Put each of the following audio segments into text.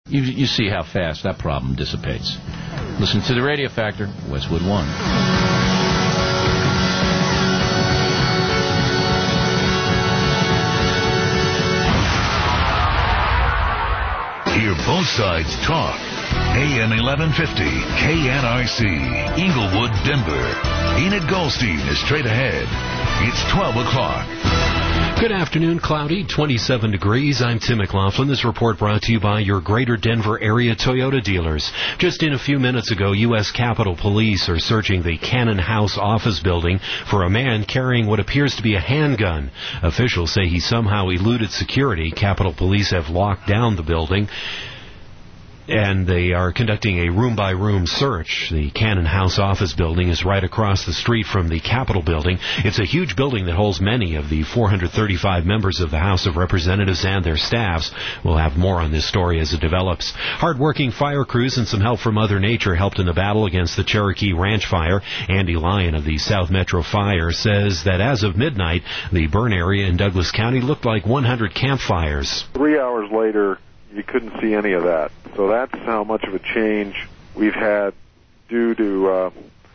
You see how fast that problem dissipates. Listen to the Radio Factor, Westwood One. Hear both sides talk. AM 1150, KNRC, Inglewood, Denver. Enid Goldstein is straight ahead. It's 12 o'clock. Good afternoon, cloudy, 27 degrees. I'm Tim McLaughlin. This report brought to you by your Greater Denver area Toyota dealers. Just in a few minutes ago, U.S. Capitol Police are searching the Cannon House office building for a man carrying what appears to be a handgun. Officials say he somehow eluded security. Capitol Police have locked down the building, and they are conducting a room-by-room search. The Cannon House office building is right across the street from the Capitol building. It's a huge building that holds many of the 435 members of the House of Representatives and their staffs. We'll have more on this story as it develops. Hard-working fire crews and some help from Mother Nature helped in the battle against the Cherokee Ranch Fire. Andy Lyon of the South Metro Fire says that as of midnight, the burn area in Douglas County looked like 100 campfires. 3 hours later, you couldn't see any of that. So that's how much of a change we've had due to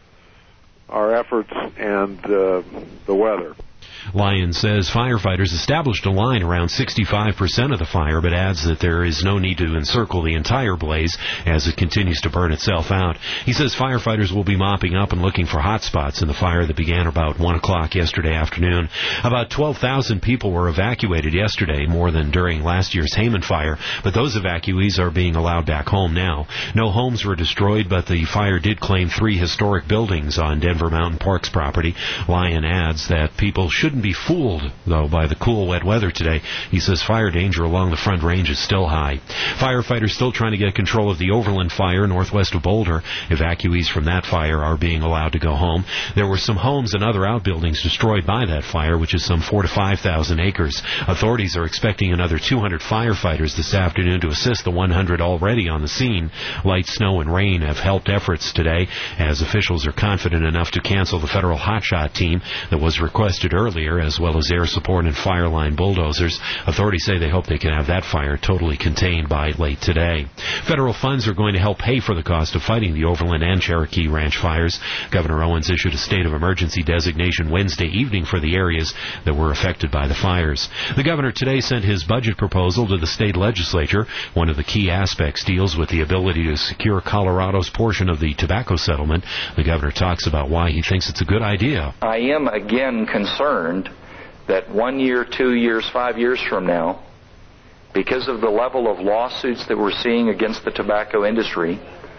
our efforts and the weather. Lyon says firefighters established a line around 65% of the fire, but adds that there is no need to encircle the entire blaze as it continues to burn itself out. He says firefighters will be mopping up and looking for hot spots in the fire that began about 1 o'clock yesterday afternoon. About 12,000 people were evacuated yesterday, more than during last year's Hayman fire, but those evacuees are being allowed back home now. No homes were destroyed, but the fire did claim 3 historic buildings on Denver Mountain Park's property. Lyon adds that people shouldn't be fooled, though, by the cool, wet weather today. He says fire danger along the Front Range is still high. Firefighters still trying to get control of the Overland fire northwest of Boulder. Evacuees from that fire are being allowed to go home. There were some homes and other outbuildings destroyed by that fire, which is some 4,000 to 5,000 acres. Authorities are expecting another 200 firefighters this afternoon to assist the 100 already on the scene. Light snow and rain have helped efforts today, as officials are confident enough to cancel the federal hotshot team that was requested earlier, as well as air support and fire line bulldozers. Authorities say they hope they can have that fire totally contained by late today. Federal funds are going to help pay for the cost of fighting the Overland and Cherokee Ranch fires. Governor Owens issued a state of emergency designation Wednesday evening for the areas that were affected by the fires. The governor today sent his budget proposal to the state legislature. One of the key aspects deals with the ability to secure Colorado's portion of the tobacco settlement. The governor talks about why he thinks it's a good idea. I am again concerned that 1 year, 2 years, 5 years from now, because of the level of lawsuits that we're seeing against the tobacco industry,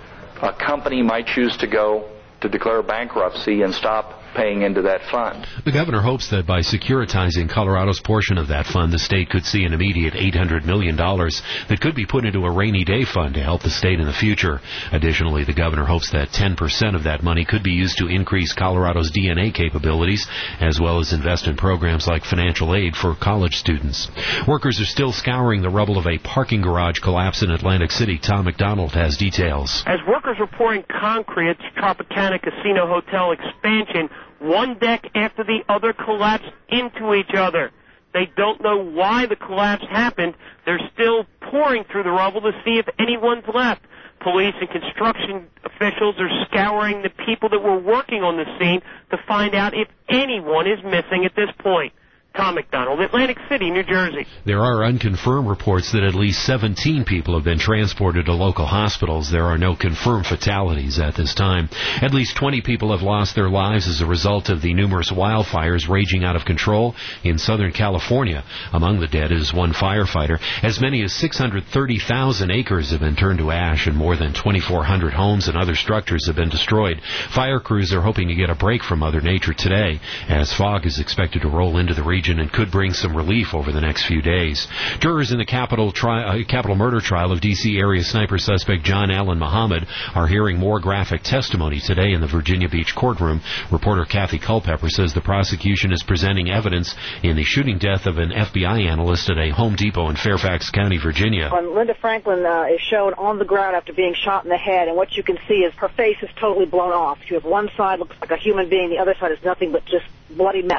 a company might choose to go to declare bankruptcy and stop paying into that fund. The governor hopes that by securitizing Colorado's portion of that fund, the state could see an immediate $800 million that could be put into a rainy day fund to help the state in the future. Additionally, the governor hopes that 10% of that money could be used to increase Colorado's DNA capabilities, as well as invest in programs like financial aid for college students. Workers are still scouring the rubble of a parking garage collapse in Atlantic City. Tom McDonald has details. As workers were pouring concrete at Tropicana Casino Hotel expansion, one deck after the other collapsed into each other. They don't know why the collapse happened. They're still pouring through the rubble to see if anyone's left. Police and construction officials are scouring the people that were working on the scene to find out if anyone is missing at this point. Tom McDonald, Atlantic City, New Jersey. There are unconfirmed reports that at least 17 people have been transported to local hospitals. There are no confirmed fatalities at this time. At least 20 people have lost their lives as a result of the numerous wildfires raging out of control in Southern California. Among the dead is one firefighter. As many as 630,000 acres have been turned to ash, and more than 2,400 homes and other structures have been destroyed. Fire crews are hoping to get a break from Mother Nature today, as fog is expected to roll into the region and could bring some relief over the next few days. Jurors in the capital murder trial of D.C. area sniper suspect John Allen Muhammad are hearing more graphic testimony today in the Virginia Beach courtroom. Reporter Kathy Culpepper says the prosecution is presenting evidence in the shooting death of an FBI analyst at a Home Depot in Fairfax County, Virginia. When Linda Franklin is shown on the ground after being shot in the head, and what you can see is her face is totally blown off. You have one side looks like a human being, the other side is nothing but just bloody mess.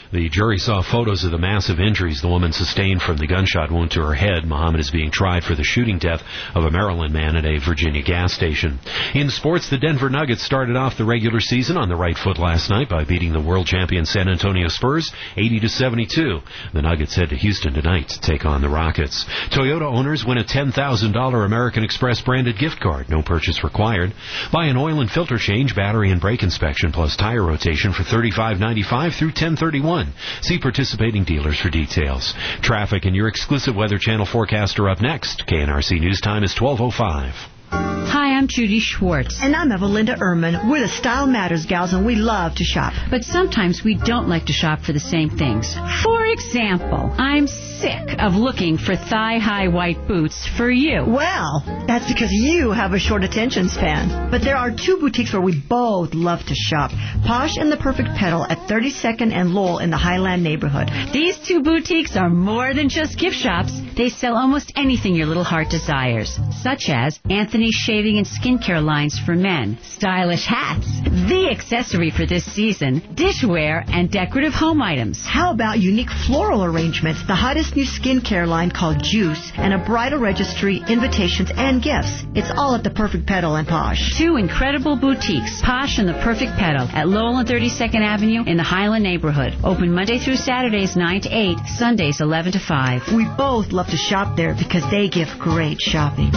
The jury saw photos of the massive injuries the woman sustained from the gunshot wound to her head. Muhammad is being tried for the shooting death of a Maryland man at a Virginia gas station. In sports, the Denver Nuggets started off the regular season on the right foot last night by beating the world champion San Antonio Spurs 80-72. The Nuggets head to Houston tonight to take on the Rockets. Toyota owners win a $10,000 American Express branded gift card. No purchase required. Buy an oil and filter change, battery and brake inspection, plus tire rotation for $35.95 through $10.31. See participating dealers for details. Traffic and your exclusive Weather Channel forecast are up next. KNRC News Time is 12:05. Hi, I'm Judy Schwartz. And I'm Evalinda Ehrman. We're the Style Matters gals, and we love to shop. But sometimes we don't like to shop for the same things. For example, I'm sick of looking for thigh-high white boots for you. Well, that's because you have a short attention span. But there are two boutiques where we both love to shop. Posh and the Perfect Petal at 32nd and Lowell in the Highland neighborhood. These two boutiques are more than just gift shops. They sell almost anything your little heart desires, such as Anthony's shaving and skincare lines for men, stylish hats, the accessory for this season, dishware, and decorative home items. How about unique floral arrangements, the hottest new skincare line called Juice, and a bridal registry, invitations, and gifts. It's all at the Perfect Petal and Posh. Two incredible boutiques, Posh and the Perfect Petal, at Lowell and 32nd Avenue in the Highland neighborhood. Open Monday through Saturdays 9 to 8, Sundays 11 to 5. We both love to shop there because they give great shopping.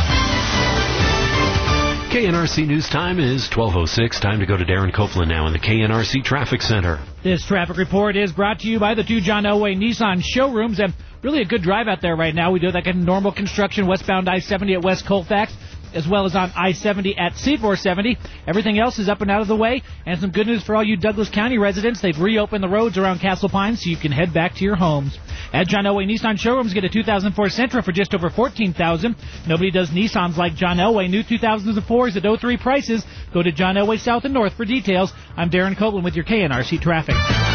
KNRC News Time is 12:06. Time to go to Darren Copeland now in the KNRC Traffic Center. This traffic report is brought to you by the two John Elway Nissan showrooms, and really a good drive out there right now. We do that normal construction westbound I-70 at West Colfax, as well as on I-70 at C-470. Everything else is up and out of the way. And some good news for all you Douglas County residents. They've reopened the roads around Castle Pines so you can head back to your homes. At John Elway Nissan showrooms, get a 2004 Sentra for just over $14,000. Nobody does Nissans like John Elway. New 2004s at 03 prices. Go to John Elway South and North for details. I'm Darren Copeland with your KNRC traffic.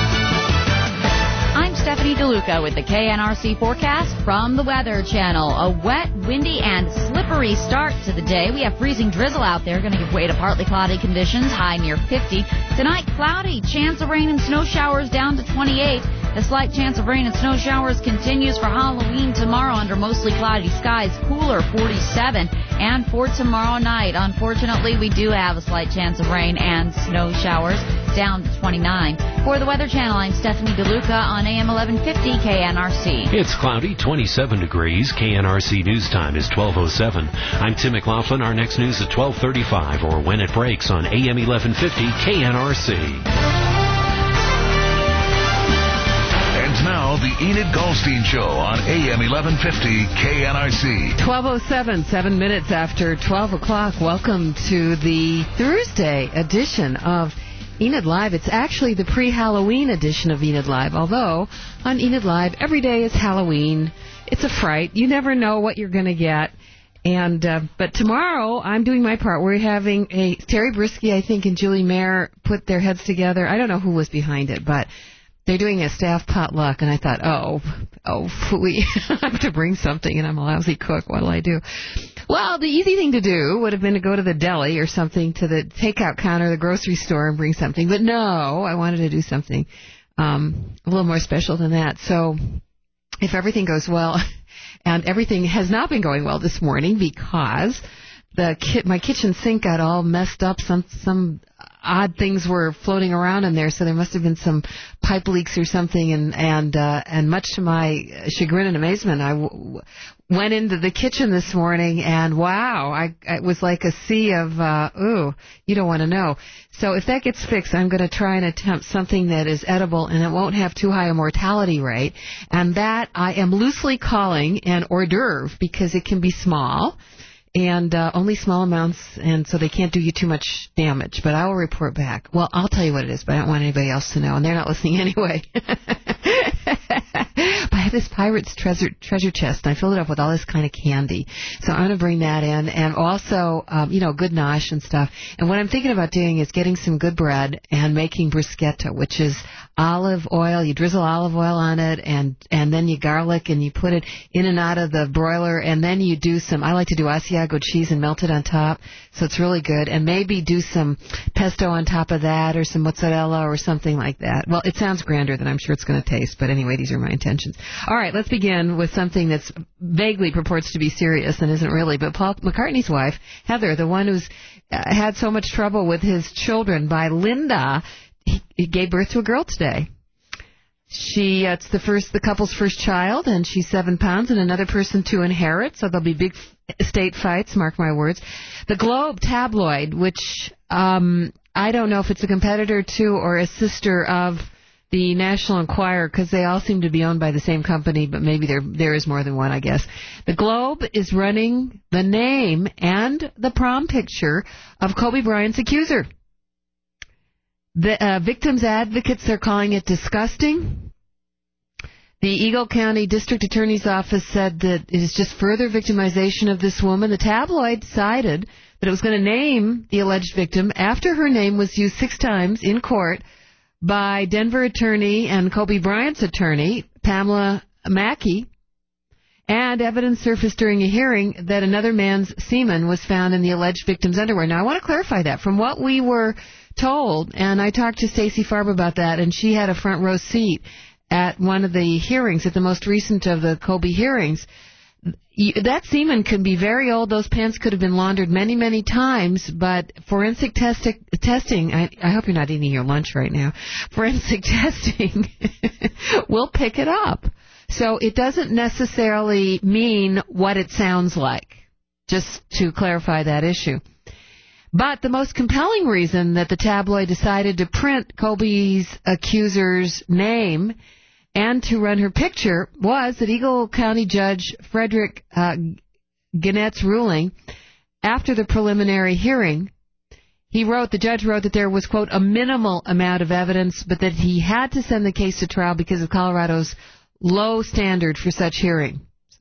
I'm Stephanie DeLuca with the KNRC forecast from the Weather Channel. A wet, windy, and slippery start to the day. We have freezing drizzle out there, going to give way to partly cloudy conditions, high near 50. Tonight, cloudy, chance of rain and snow showers down to 28. The slight chance of rain and snow showers continues for Halloween tomorrow under mostly cloudy skies, cooler 47. And for tomorrow night, unfortunately, we do have a slight chance of rain and snow showers down to 29. For the Weather Channel, I'm Stephanie DeLuca on AM 1150 KNRC. It's cloudy, 27 degrees. KNRC News Time is 12:07. I'm Tim McLaughlin. Our next news at 12:35 or when it breaks on AM 1150 KNRC. Now, the Enid Goldstein Show on AM 1150 KNRC. 12:07, 7 minutes after 12 o'clock. Welcome to the Thursday edition of Enid Live. It's actually the pre-Halloween edition of Enid Live, although on Enid Live, every day is Halloween. It's a fright. You never know what you're going to get. And but tomorrow, I'm doing my part. We're having Terry Brisky, I think, and Julie Mayer put their heads together. I don't know who was behind it, but they're doing a staff potluck, and I thought, we have to bring something, and I'm a lousy cook. What'll I do? Well, the easy thing to do would have been to go to the deli or something, to the takeout counter, the grocery store, and bring something. But no, I wanted to do something a little more special than that. So if everything goes well, and everything has not been going well this morning because my kitchen sink got all messed up. Some odd things were floating around in there, so there must have been some pipe leaks or something. And much to my chagrin and amazement, I went into the kitchen this morning, and wow, it was like a sea of you don't want to know. So if that gets fixed, I'm going to try and attempt something that is edible and it won't have too high a mortality rate, and that I am loosely calling an hors d'oeuvre because it can be small. And only small amounts, and so they can't do you too much damage. But I will report back. Well, I'll tell you what it is, but I don't want anybody else to know, and they're not listening anyway. But I have this pirate's treasure chest, and I filled it up with all this kind of candy. So I'm going to bring that in, and also, good nosh and stuff. And what I'm thinking about doing is getting some good bread and making bruschetta, which is olive oil. You drizzle olive oil on it, and then you garlic, and you put it in and out of the broiler, and then you do I like to do Asiago cheese and melt it on top, so it's really good, and maybe do some pesto on top of that, or some mozzarella, or something like that. Well, it sounds grander than I'm sure it's going to taste, but anyway, these are my intentions. All right, let's begin with something that's vaguely purports to be serious and isn't really, but Paul McCartney's wife, Heather, the one who's had so much trouble with his children by Linda, he gave birth to a girl today. It's the couple's first child, and she's 7 pounds, and another person to inherit, so there'll be big estate fights, mark my words. The Globe tabloid, which I don't know if it's a competitor to or a sister of the National Enquirer, because they all seem to be owned by the same company, but maybe there is more than one, I guess. The Globe is running the name and the prom picture of Kobe Bryant's accuser. The victims' advocates are calling it disgusting. The Eagle County District Attorney's Office said that it is just further victimization of this woman. The tabloid decided that it was going to name the alleged victim after her name was used 6 times in court by Denver attorney and Kobe Bryant's attorney, Pamela Mackey, and evidence surfaced during a hearing that another man's semen was found in the alleged victim's underwear. Now, I want to clarify that. From what we were told, and I talked to Stacey Farb about that, and she had a front row seat at one of the hearings, at the most recent of the Kobe hearings. That semen could be very old. Those pants could have been laundered many, many times, but forensic testing, I hope you're not eating your lunch right now, forensic testing will pick it up. So it doesn't necessarily mean what it sounds like, just to clarify that issue. But the most compelling reason that the tabloid decided to print Kobe's accuser's name and to run her picture was that Eagle County Judge Frederick Gannett's ruling after the preliminary hearing. The judge wrote that there was, quote, a minimal amount of evidence, but that he had to send the case to trial because of Colorado's low standard for such hearing.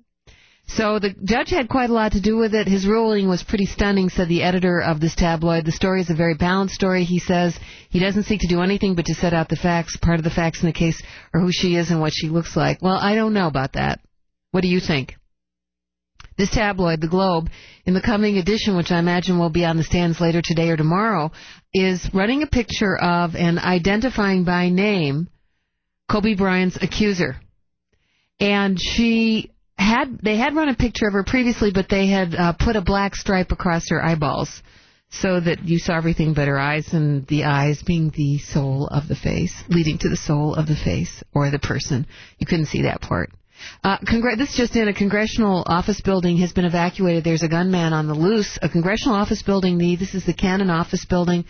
So the judge had quite a lot to do with it. His ruling was pretty stunning, said the editor of this tabloid. The story is a very balanced story, he says. He doesn't seek to do anything but to set out the facts. Part of the facts in the case are who she is and what she looks like. Well, I don't know about that. What do you think? This tabloid, The Globe, in the coming edition, which I imagine will be on the stands later today or tomorrow, is running a picture of and identifying by name Kobe Bryant's accuser. And they had run a picture of her previously, but they had put a black stripe across her eyeballs so that you saw everything but her eyes, and the eyes being the soul of the face, leading to the soul of the face or the person. You couldn't see that part. This just in, a congressional office building has been evacuated. There's a gunman on the loose. A congressional office building, this is the Cannon office building,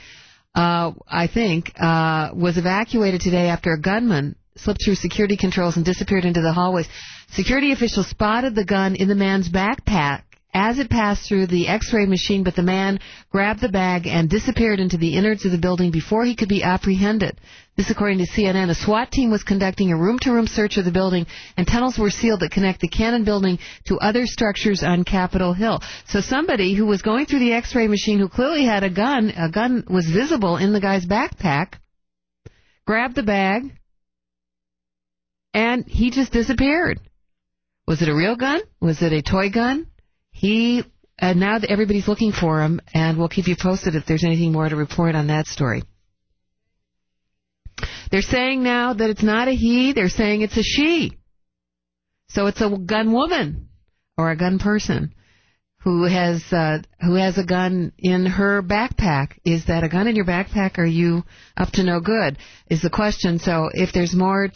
I think, was evacuated today after a gunman slipped through security controls and disappeared into the hallways. Security officials spotted the gun in the man's backpack as it passed through the X-ray machine, but the man grabbed the bag and disappeared into the innards of the building before he could be apprehended. This according to CNN. A SWAT team was conducting a room-to-room search of the building, and tunnels were sealed that connect the Cannon building to other structures on Capitol Hill. So somebody who was going through the X-ray machine, who clearly had a gun was visible in the guy's backpack, grabbed the bag, and he just disappeared. Was it a real gun? Was it a toy gun? Now that everybody's looking for him, and we'll keep you posted if there's anything more to report on that story. They're saying now that it's not a he, they're saying it's a she. So it's a gun woman or a gun person who has a gun in her backpack. Is that a gun in your backpack? Are you up to no good? Is the question. So as more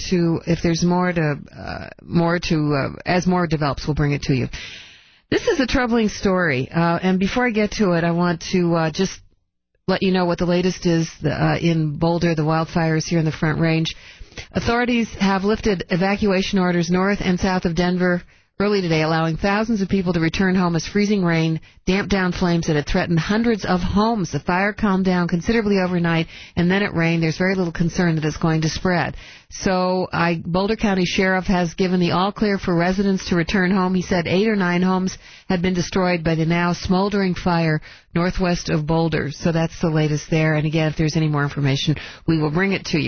develops, we'll bring it to you. This is a troubling story, and before I get to it, I want to just let you know what the latest is in Boulder, the wildfires here in the Front Range. Authorities have lifted evacuation orders north and south of Denver early today, allowing thousands of people to return home as freezing rain damped down flames that had threatened hundreds of homes. The fire calmed down considerably overnight, and then it rained. There's very little concern that it's going to spread. So Boulder County Sheriff has given the all-clear for residents to return home. He said 8 or 9 homes had been destroyed by the now smoldering fire northwest of Boulder. So that's the latest there. And again, if there's any more information, we will bring it to you.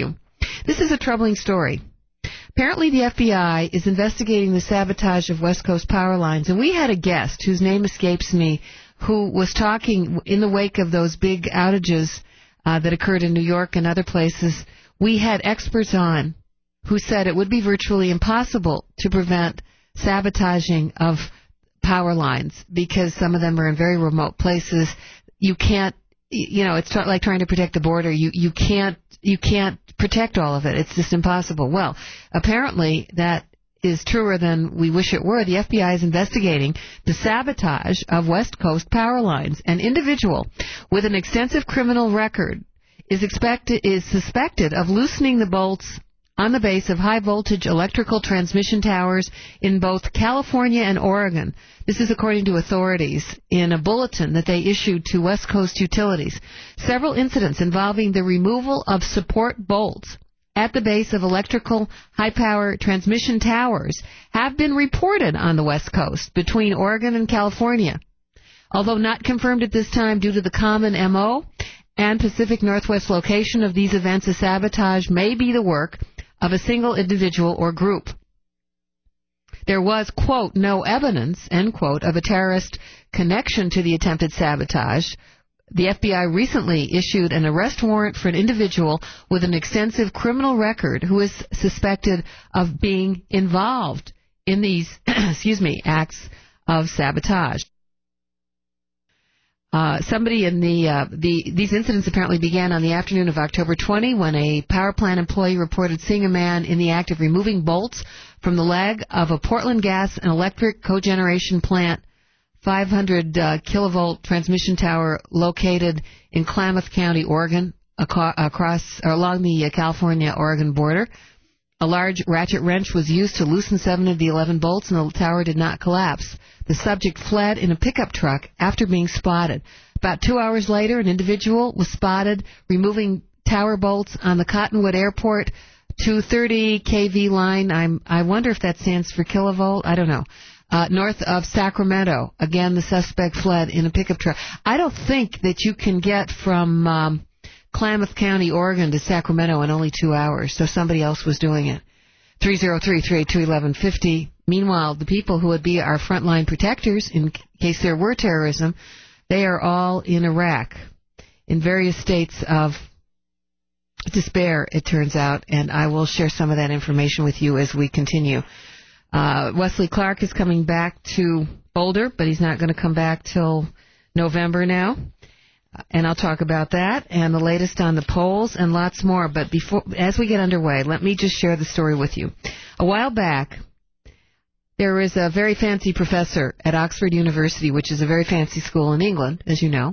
This is a troubling story. Apparently, the FBI is investigating the sabotage of West Coast power lines, and we had a guest whose name escapes me who was talking in the wake of those big outages that occurred in New York and other places. We had experts on who said it would be virtually impossible to prevent sabotaging of power lines because some of them are in very remote places. You can't, it's like trying to protect the border. You can't protect all of it. It's just impossible. Well, apparently that is truer than we wish it were. The FBI is investigating the sabotage of West Coast power lines. An individual with an extensive criminal record is suspected of loosening the bolts on the base of high-voltage electrical transmission towers in both California and Oregon. This is according to authorities in a bulletin that they issued to West Coast utilities. Several incidents involving the removal of support bolts at the base of electrical high-power transmission towers have been reported on the West Coast between Oregon and California. Although not confirmed at this time due to the common MO and Pacific Northwest location of these events, a sabotage may be the work of a single individual or group. There was, quote, no evidence, end quote, of a terrorist connection to the attempted sabotage. The FBI recently issued an arrest warrant for an individual with an extensive criminal record who is suspected of being involved in these, acts of sabotage. These incidents apparently began on the afternoon of October 20 when a power plant employee reported seeing a man in the act of removing bolts from the leg of a Portland Gas and Electric cogeneration plant 500 kilovolt transmission tower located in Klamath County, Oregon, along the California-Oregon border. A large ratchet wrench was used to loosen 7 of the 11 bolts, and the tower did not collapse. The subject fled in a pickup truck after being spotted. About 2 hours later, an individual was spotted removing tower bolts on the Cottonwood Airport 230 kV line. I wonder if that stands for kilovolt. I don't know. North of Sacramento. Again, the suspect fled in a pickup truck. I don't think that you can get from Klamath County, Oregon to Sacramento in only 2 hours, so somebody else was doing it. 303-382-1150. Meanwhile, the people who would be our frontline protectors in case there were terrorism, they are all in Iraq in various states of despair, it turns out, and I will share some of that information with you as we continue. Wesley Clark is coming back to Boulder, but he's not going to come back till November now. And I'll talk about that and the latest on the polls and lots more. But as we get underway, let me just share the story with you. A while back, there was a very fancy professor at Oxford University, which is a very fancy school in England, as you know.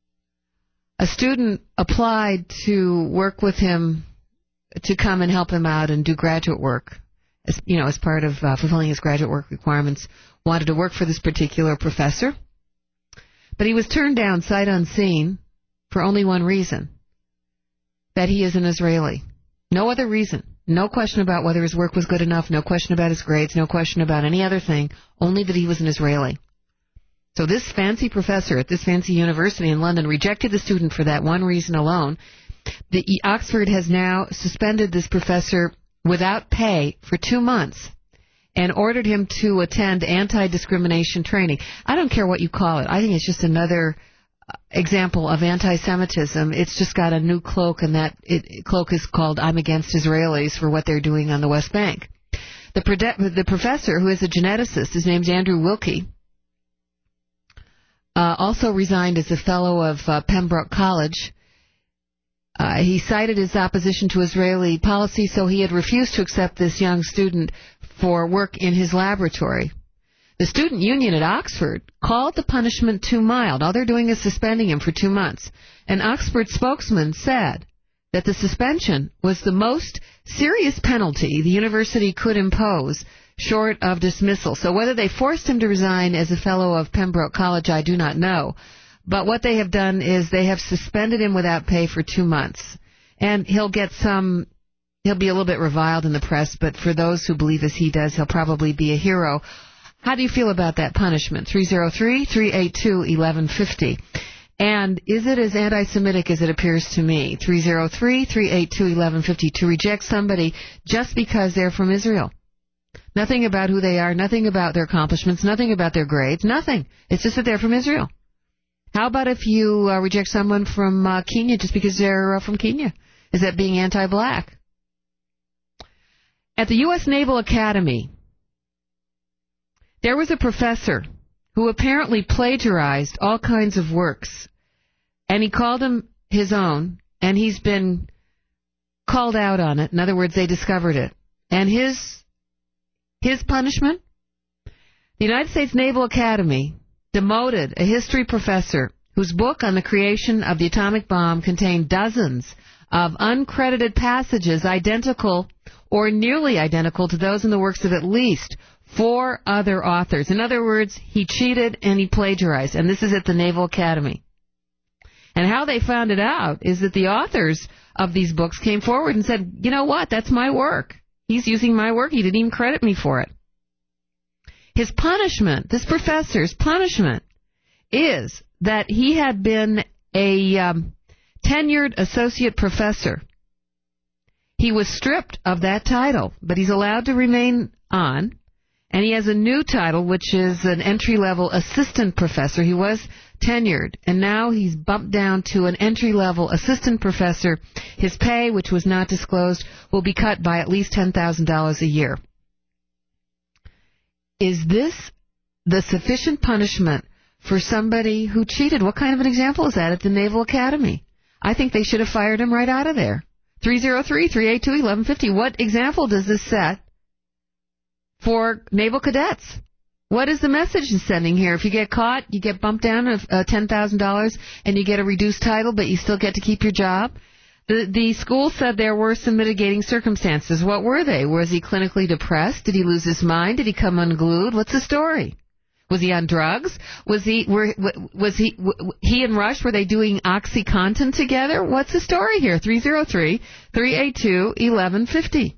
A student applied to work with him to come and help him out and do graduate work. As part of fulfilling his graduate work requirements, wanted to work for this particular professor. But he was turned down sight unseen for only one reason, that he is an Israeli. No other reason. No question about whether his work was good enough, no question about his grades, no question about any other thing, only that he was an Israeli. So this fancy professor at this fancy university in London rejected the student for that one reason alone. Oxford has now suspended this professor without pay for 2 months and ordered him to attend anti-discrimination training. I don't care what you call it. I think it's just another example of anti-Semitism. It's just got a new cloak, and that cloak is called I'm Against Israelis for what they're doing on the West Bank. The professor, who is a geneticist, his name's Andrew Wilkie, also resigned as a fellow of Pembroke College. He cited his opposition to Israeli policy, so he had refused to accept this young student for work in his laboratory. The student union at Oxford called the punishment too mild. All they're doing is suspending him for 2 months. An Oxford spokesman said that the suspension was the most serious penalty the university could impose short of dismissal. So whether they forced him to resign as a fellow of Pembroke College, I do not know. But what they have done is they have suspended him without pay for 2 months. And he'll be a little bit reviled in the press, but for those who believe as he does, he'll probably be a hero. How do you feel about that punishment? 303-382-1150. And is it as anti-Semitic as it appears to me? 303-382-1150 to reject somebody just because they're from Israel. Nothing about who they are, nothing about their accomplishments, nothing about their grades, nothing. It's just that they're from Israel. How about if you reject someone from Kenya just because they're from Kenya? Is that being anti-black? At the U.S. Naval Academy, there was a professor who apparently plagiarized all kinds of works, and he called them his own, and he's been called out on it. In other words, they discovered it. And his punishment? The United States Naval Academy demoted a history professor whose book on the creation of the atomic bomb contained dozens of uncredited passages identical or nearly identical to those in the works of at least 4 other authors. In other words, he cheated and he plagiarized, and this is at the Naval Academy. And how they found it out is that the authors of these books came forward and said, you know what, that's my work. He's using my work. He didn't even credit me for it. His punishment, this professor's punishment, is that he had been a tenured associate professor. He was stripped of that title, but he's allowed to remain on, and he has a new title, which is an entry-level assistant professor. He was tenured, and now he's bumped down to an entry-level assistant professor. His pay, which was not disclosed, will be cut by at least $10,000 a year. Is this the sufficient punishment for somebody who cheated? What kind of an example is that at the Naval Academy? I think they should have fired him right out of there. 303-382-1150. What example does this set for naval cadets? What is the message it's sending here? If you get caught, you get bumped down of $10,000 and you get a reduced title, but you still get to keep your job. The school said there were some mitigating circumstances. What were they? Was he clinically depressed? Did he lose his mind? Did he come unglued? What's the story? Was he on drugs? Was he and Rush, were they doing OxyContin together? What's the story here? 303-382-1150.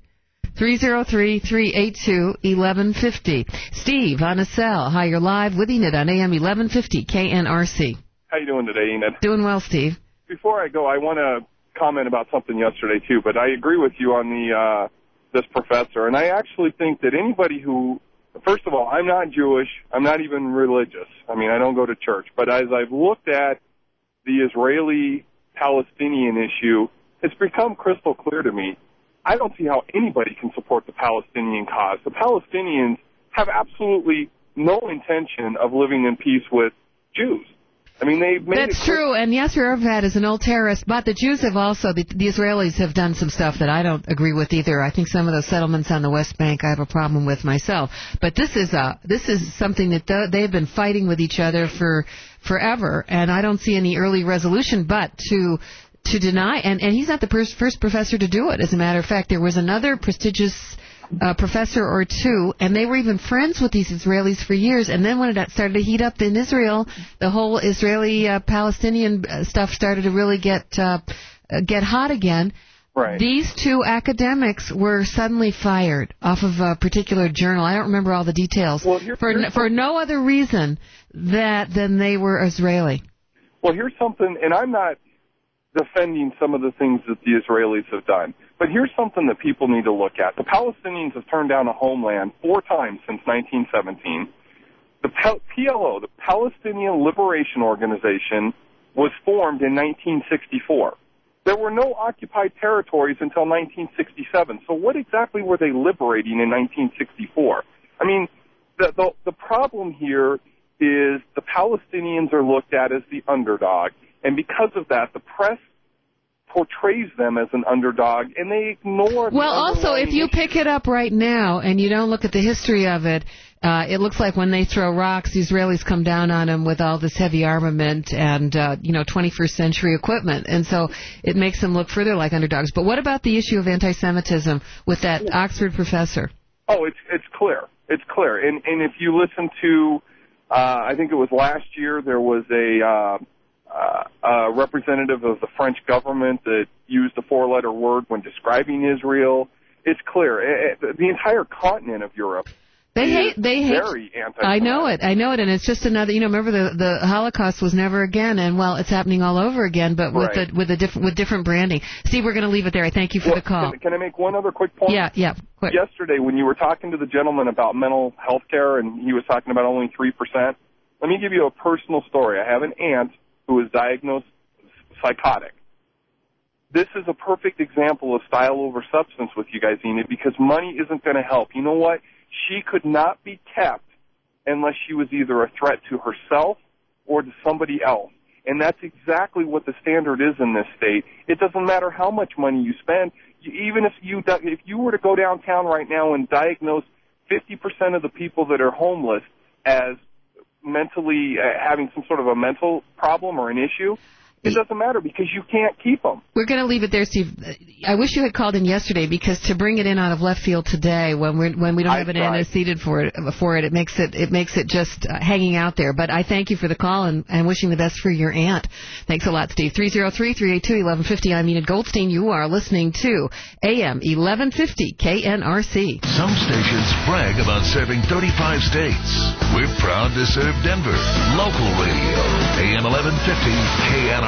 303-382-1150. Steve on a cell. Hi, you're live with Enid on AM 1150 KNRC. How you doing today, Enid? Doing well, Steve. Before I go, I want to comment about something yesterday, too, but I agree with you on the this professor, and I actually think that anybody who, first of all, I'm not Jewish, I'm not even religious, I mean, I don't go to church, but as I've looked at the Israeli-Palestinian issue, it's become crystal clear to me, I don't see how anybody can support the Palestinian cause. The Palestinians have absolutely no intention of living in peace with Jews. I mean, they've made That's true, and Yasser Arafat is an old terrorist, but the Jews have also, the Israelis have done some stuff that I don't agree with either. I think some of those settlements on the West Bank I have a problem with myself. But this is something that they've been fighting with each other for forever, and I don't see any early resolution, but to deny, and he's not the first professor to do it. As a matter of fact, there was another prestigious professor or two, and they were even friends with these Israelis for years. And then when it started to heat up in Israel, the whole Israeli-Palestinian stuff started to really get hot again. Right. These two academics were suddenly fired off of a particular journal. I don't remember all the details. Well, for no other reason than they were Israeli. Well, here's something, and I'm not defending some of the things that the Israelis have done. But here's something that people need to look at. The Palestinians have turned down a homeland 4 times since 1917. The PLO, the Palestinian Liberation Organization, was formed in 1964. There were no occupied territories until 1967. So what exactly were they liberating in 1964? I mean, the problem here is the Palestinians are looked at as the underdog. And because of that, the press portrays them as an underdog, and they ignore the Well, also, if you pick it up right now and you don't look at the history of it, it looks like when they throw rocks, the Israelis come down on them with all this heavy armament and, 21st century equipment. And so it makes them look further like underdogs. But what about the issue of anti-Semitism with that Oxford professor? Oh, it's clear. It's clear. And if you listen to, I think it was last year, there was a representative of the French government that used a 4-letter word when describing Israel. It's clear. The entire continent of Europe They hate. Very anti-Semitic. I know it, and it's just another. Remember the Holocaust was never again, and well, it's happening all over again, but with different branding. Steve, we're going to leave it there. I thank you for the call. Can I make one other quick point? Yeah. Quick. Yesterday, when you were talking to the gentleman about mental health care, and he was talking about only 3%, let me give you a personal story. I have an aunt who was diagnosed psychotic. This is a perfect example of style over substance with you guys, Enid, because money isn't going to help. You know what? She could not be kept unless she was either a threat to herself or to somebody else. And that's exactly what the standard is in this state. It doesn't matter how much money you spend. Even if you were to go downtown right now and diagnose 50% of the people that are homeless as mentally having some sort of a mental problem or an issue, it doesn't matter because you can't keep them. We're going to leave it there, Steve. I wish you had called in yesterday because to bring it in out of left field today when we don't have an antecedent for it makes it just hanging out there. But I thank you for the call and wishing the best for your aunt. Thanks a lot, Steve. 303-382-1150. I'm Enid Goldstein. You are listening to AM 1150 KNRC. Some stations brag about serving 35 states. We're proud to serve Denver. Local radio. AM 1150 KNRC.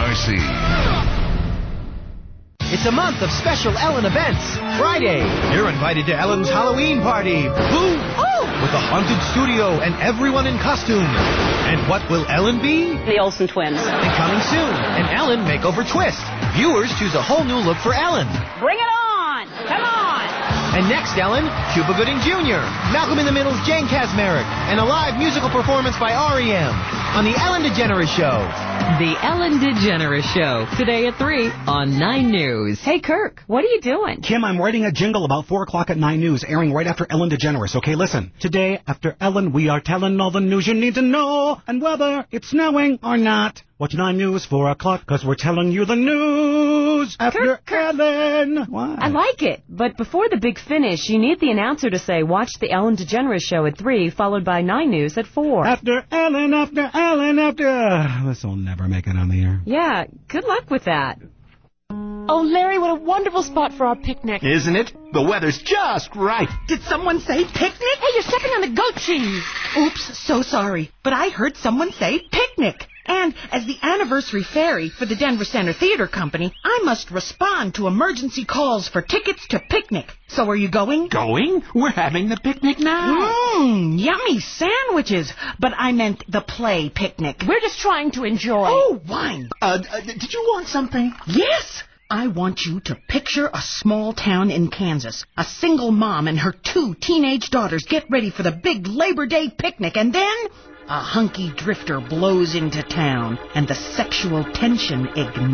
It's a month of special Ellen events. Friday, you're invited to Ellen's Halloween party. Boom! Oh! With a haunted studio and everyone in costume. And what will Ellen be? The Olsen twins. And coming soon, an Ellen makeover twist. Viewers choose a whole new look for Ellen. Bring it on! Come on! And next, Ellen, Cuba Gooding Jr., Malcolm in the Middle's Jane Kasmerick, and a live musical performance by R.E.M. on The Ellen DeGeneres Show. The Ellen DeGeneres Show, today at 3 on 9 News. Hey, Kirk, what are you doing? Kim, I'm writing a jingle about 4 o'clock at 9 News, airing right after Ellen DeGeneres. Okay, listen. Today, after Ellen, we are telling all the news you need to know, and whether it's snowing or not. Watch 9 News, 4 o'clock, because we're telling you the news after Ellen. Why? I like it, but before the big finish, you need the announcer to say, watch the Ellen DeGeneres Show at 3, followed by 9 News at 4. After Ellen, after Ellen, after... This will never make it on the air. Yeah, good luck with that. Oh, Larry, what a wonderful spot for our picnic. Isn't it? The weather's just right. Did someone say picnic? Hey, you're stepping on the goat cheese. Oops, so sorry. But I heard someone say picnic. And as the anniversary fairy for the Denver Center Theater Company, I must respond to emergency calls for tickets to picnic. So are you going? Going? We're having the picnic now. Yummy sandwiches. But I meant the play picnic. We're just trying to enjoy. Oh, wine. Did you want something? Yes. I want you to picture a small town in Kansas. A single mom and her 2 teenage daughters get ready for the big Labor Day picnic, and then a hunky drifter blows into town, and the sexual tension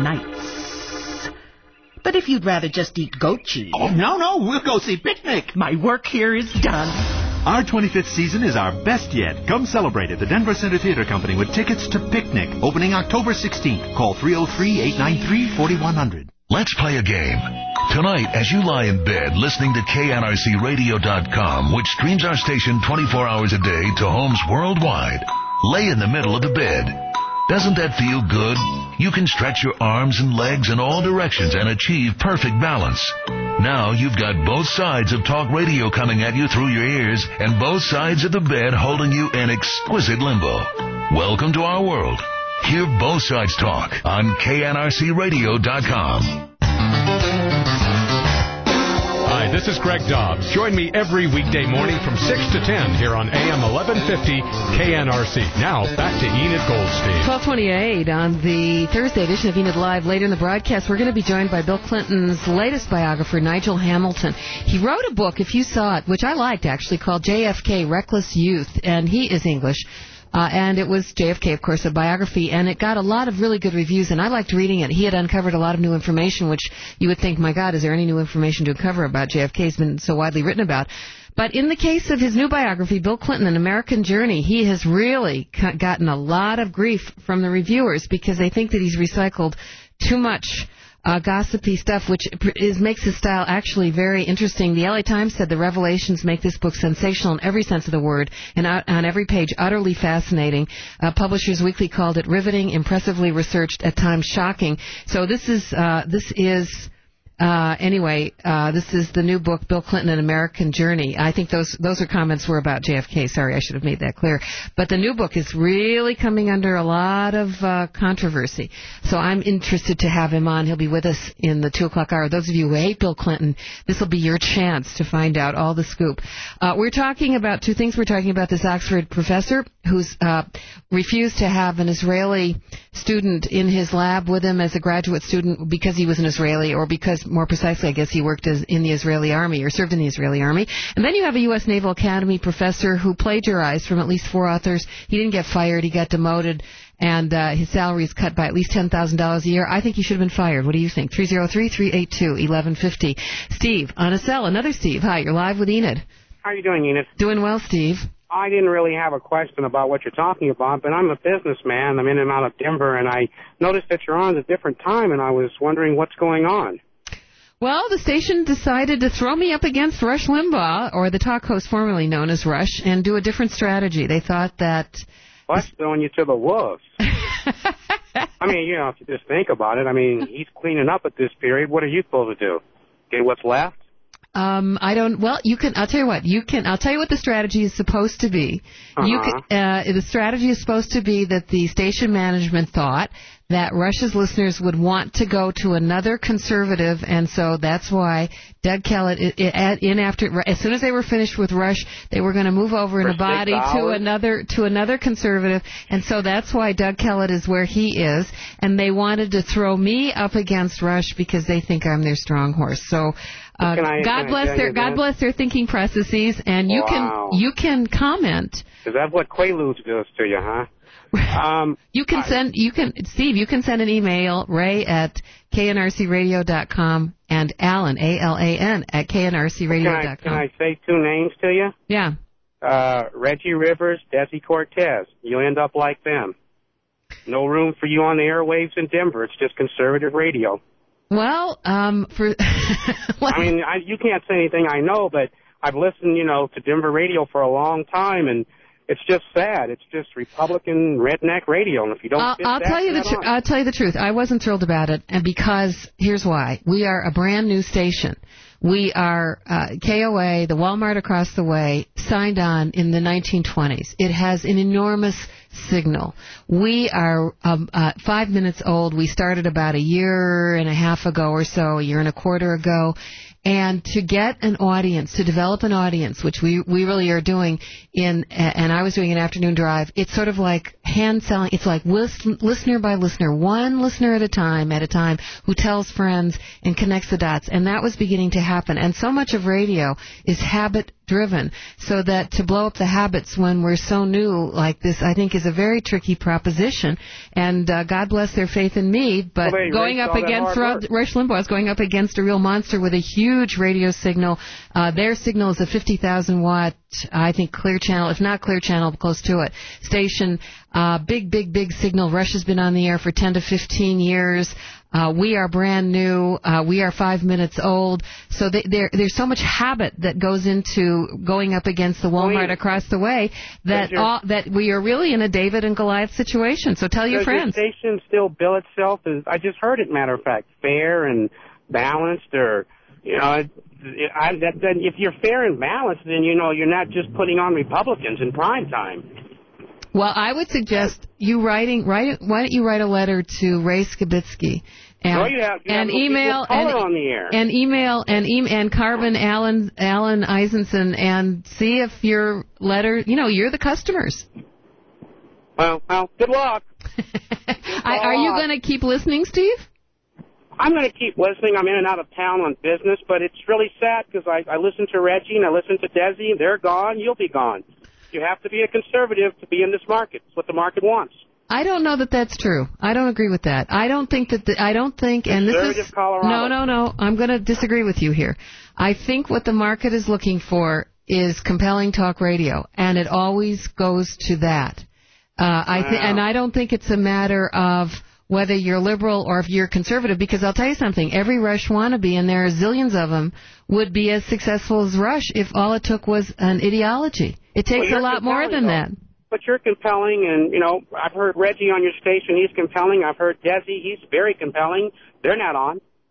ignites. But if you'd rather just eat goat cheese... Oh, no, we'll go see Picnic. My work here is done. Our 25th season is our best yet. Come celebrate at the Denver Center Theater Company with tickets to Picnic, opening October 16th. Call 303-893-4100. Let's play a game. Tonight, as you lie in bed listening to KNRCradio.com, which streams our station 24 hours a day to homes worldwide, lay in the middle of the bed. Doesn't that feel good? You can stretch your arms and legs in all directions and achieve perfect balance. Now you've got both sides of talk radio coming at you through your ears and both sides of the bed holding you in exquisite limbo. Welcome to our world. Hear both sides talk on KNRCradio.com. Hi, this is Greg Dobbs. Join me every weekday morning from 6 to 10 here on AM 1150 KNRC. Now, back to Enid Goldstein. 1228 on the Thursday edition of Enid Live. Later in the broadcast, we're going to be joined by Bill Clinton's latest biographer, Nigel Hamilton. He wrote a book, if you saw it, which I liked actually, called JFK, Reckless Youth, and he is English. And it was JFK, of course, a biography, and it got a lot of really good reviews, and I liked reading it. He had uncovered a lot of new information, which you would think, my God, is there any new information to uncover about JFK? It's been so widely written about. But in the case of his new biography, Bill Clinton, An American Journey, he has really gotten a lot of grief from the reviewers because they think that he's recycled too much gossipy stuff, which makes his style actually very interesting. The LA Times said the revelations make this book sensational in every sense of the word, and on every page, utterly fascinating. Publishers Weekly called it riveting, impressively researched, at times shocking. So this is Anyway, this is the new book, Bill Clinton, An American Journey. I think those are comments were about JFK. Sorry, I should have made that clear. But the new book is really coming under a lot of controversy. So I'm interested to have him on. He'll be with us in the 2 o'clock hour. Those of you who hate Bill Clinton, this will be your chance to find out all the scoop. We're talking about two things. We're talking about this Oxford professor who's refused to have an Israeli student in his lab with him as a graduate student because he was an Israeli, or because, more precisely, I guess he worked in the Israeli Army or served in the Israeli Army. And then you have a U.S. Naval Academy professor who plagiarized from at least 4 authors. He didn't get fired. He got demoted, and his salary is cut by at least $10,000 a year. I think he should have been fired. What do you think? 303-382-1150. Steve, on a cell. Another Steve. Hi, you're live with Enid. How are you doing, Enid? Doing well, Steve. I didn't really have a question about what you're talking about, but I'm a businessman. I'm in and out of Denver, and I noticed that you're on at a different time, and I was wondering what's going on. Well, the station decided to throw me up against Rush Limbaugh, or the talk host formerly known as Rush, and do a different strategy. They thought that... Well, that's throwing you to the wolves. I mean, you know, if you just think about it, I mean, he's cleaning up at this period. What are you supposed to do? Get what's left? I don't. Well, you can. I'll tell you what. I'll tell you what the strategy is supposed to be. The strategy is supposed to be that the station management thought that Rush's listeners would want to go to another conservative, and so that's why Doug Kellett, as soon as they were finished with Rush, they were going to move over in a body to another conservative, and so that's why Doug Kellett is where he is, and they wanted to throw me up against Rush because they think I'm their strong horse. So. God bless their thinking processes, and you can comment. Is that what Quaaludes does to you, huh? You can send an email, Ray at knrcradio.com, and Alan, ALAN, at knrcradio.com. Can I say 2 names to you? Yeah. Reggie Rivers, Desi Cortez. You end up like them. No room for you on the airwaves in Denver. It's just conservative radio. Well, I mean, you can't say anything I know, but I've listened, to Denver radio for a long time, and it's just sad. It's just Republican redneck radio, and if you don't, I'll tell you the truth. I wasn't thrilled about it, and because here's why: we are a brand new station. We are KOA, the Walmart across the way, signed on in the 1920s. It has an enormous signal. We are 5 minutes old. We started about a year and a half ago or so, a year and a quarter ago. And to get an audience, to develop an audience, which we really are doing and I was doing an afternoon drive, it's sort of like hand selling. It's like listener by listener, one listener at a time, who tells friends and connects the dots. And that was beginning to happen. And so much of radio is habit driven, so that to blow up the habits when we're so new like this, I think, is a very tricky proposition. And God bless their faith in me, but going up against Rush Limbaugh is going up against a real monster with a huge radio signal. Their signal is a 50,000 watt, I think, clear channel, if not clear channel, close to it, station. Big signal. Rush has been on the air for 10 to 15 years. We are brand new. We are 5 minutes old. So there's so much habit that goes into going up against the Walmart across the way that we are really in a David and Goliath situation. So tell your friends. Does your station still bill itself as, I just heard it, matter of fact, fair and balanced, or, if you're fair and balanced, then, you're not just putting on Republicans in prime time. Well, I would suggest you why don't you write a letter to Ray Skibitsky and email Carbon Alan Eisenson and see if your letter, you're the customers. Well, good luck. Are you going to keep listening, Steve? I'm going to keep listening. I'm in and out of town on business, but it's really sad because I listen to Reggie and I listen to Desi. They're gone. You'll be gone. You have to be a conservative to be in this market. It's what the market wants. I don't know that that's true. I don't agree with that. I don't think, and this is... Colorado. No. I'm going to disagree with you here. I think what the market is looking for is compelling talk radio, and it always goes to that. And I don't think it's a matter of whether you're liberal or if you're conservative, because I'll tell you something, every Rush wannabe, and there are zillions of them, would be as successful as Rush if all it took was an ideology. It takes a lot more than that. But you're compelling, and, I've heard Reggie on your station, he's compelling. I've heard Desi, he's very compelling. They're not on.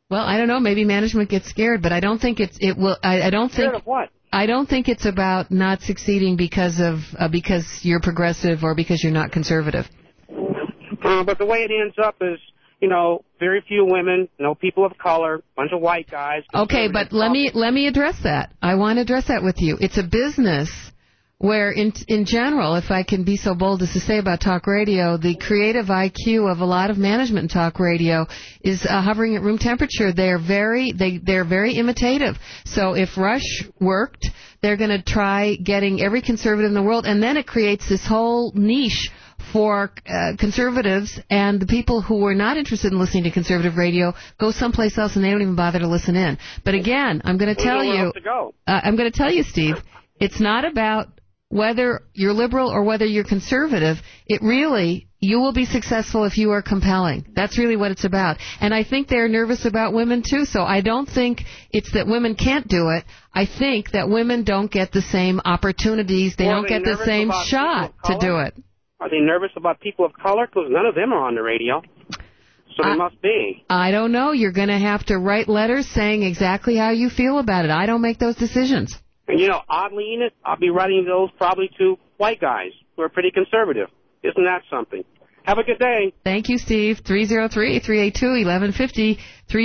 Well, I don't know. Maybe management gets scared, but I don't think it will. I don't think. Scared of what? I don't think it's about not succeeding because you're progressive or because you're not conservative. But the way it ends up is, very few women, people of color, bunch of white guys. Okay, but let me address that. I want to address that with you. It's a business where, in general, if I can be so bold as to say about talk radio, the creative IQ of a lot of management in talk radio is hovering at room temperature. They're very imitative. So if Rush worked, they're going to try getting every conservative in the world, and then it creates this whole niche for conservatives, and the people who are not interested in listening to conservative radio go someplace else, and they don't even bother to listen in. But again, I'm going to tell you, Steve, it's not about whether you're liberal or whether you're conservative. You will be successful if you are compelling. That's really what it's about. And I think they're nervous about women, too. So I don't think it's that women can't do it. I think that women don't get the same opportunities. They don't get the same shot to do it. Are they nervous about people of color? Because none of them are on the radio. So they must be. I don't know. You're going to have to write letters saying exactly how you feel about it. I don't make those decisions. And, oddly, Enid, I'll be writing those probably to white guys who are pretty conservative. Isn't that something? Have a good day. Thank you, Steve. 303-382-1150.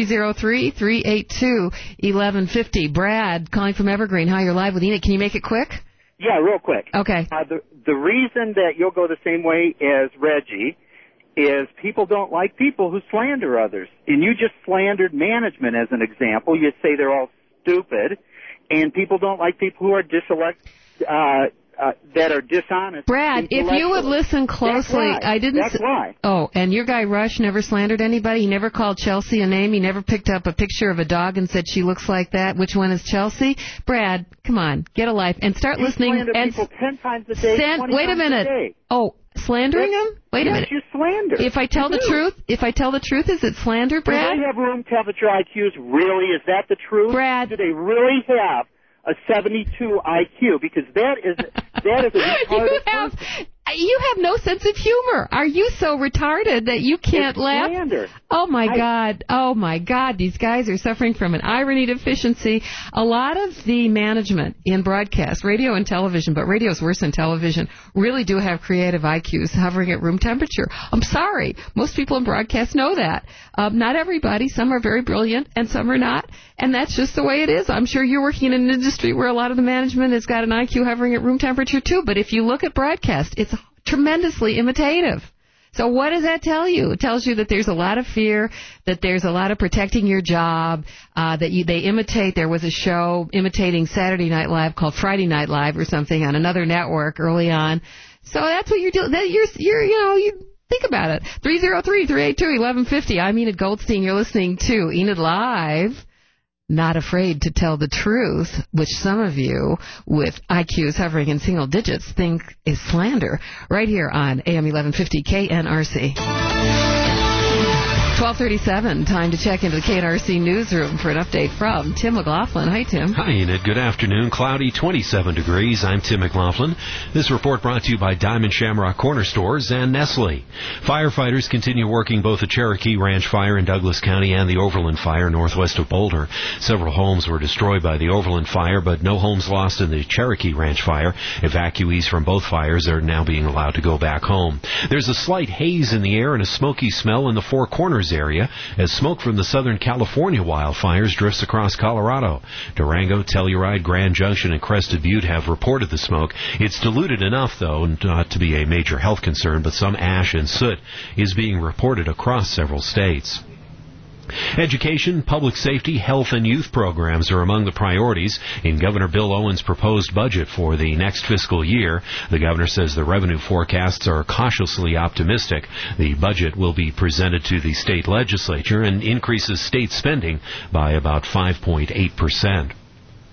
303-382-1150. Brad, calling from Evergreen. Hi, you're live with Enid. Can you make it quick? Yeah, real quick. Okay. The reason that you'll go the same way as Reggie is people don't like people who slander others. And you just slandered management as an example. You say they're all stupid, and people don't like people who are that are dishonest. Brad, if you would listen closely, That's why. Oh, and your guy Rush never slandered anybody? He never called Chelsea a name? He never picked up a picture of a dog and said she looks like that? Which one is Chelsea? Brad, come on, get a life and start listening. You slander people 10 times a day, 20 wait a minute. times a day. Oh, slandering them? Wait a minute. You slander. If I tell the truth, is it slander, Brad? Do they have room temperature IQs? Really? Is that the truth? Brad. Do they really have a 72 IQ? Because that is a retarded person. You have no sense of humor. Are you so retarded that you can't laugh? Slander. Oh, my God. Oh, my God. These guys are suffering from an irony deficiency. A lot of the management in broadcast, radio and television, but radio is worse than television, really do have creative IQs hovering at room temperature. I'm sorry. Most people in broadcast know that. Not everybody. Some are very brilliant and some are not. And that's just the way it is. I'm sure you're working in an industry where a lot of the management has got an IQ hovering at room temperature, too. But if you look at broadcast, it's tremendously imitative. So what does that tell you? It tells you that there's a lot of fear, that there's a lot of protecting your job, that they imitate. There was a show imitating Saturday Night Live called Friday Night Live or something on another network early on. So that's what you're doing. You think about it. 303-382-1150. I'm Enid Goldstein. You're listening to Enid Live. Not afraid to tell the truth, which some of you with IQs hovering in single digits think is slander, right here on AM 1150 KNRC. 12:37, time to check into the KNRC newsroom for an update from Tim McLaughlin. Hi, Tim. Hi, Enid. Good afternoon. Cloudy, 27 degrees. I'm Tim McLaughlin. This report brought to you by Diamond Shamrock Corner Stores and Nestle. Firefighters continue working both the Cherokee Ranch fire in Douglas County and the Overland fire northwest of Boulder. Several homes were destroyed by the Overland fire, but no homes lost in the Cherokee Ranch fire. Evacuees from both fires are now being allowed to go back home. There's a slight haze in the air and a smoky smell in the Four Corners area as smoke from the Southern California wildfires drifts across Colorado. Durango, Telluride, Grand Junction, and Crested Butte have reported the smoke. It's diluted enough, though, not to be a major health concern, but some ash and soot is being reported across several states. Education, public safety, health, and youth programs are among the priorities in Governor Bill Owens' proposed budget for the next fiscal year. The governor says the revenue forecasts are cautiously optimistic. The budget will be presented to the state legislature and increases state spending by about 5.8%.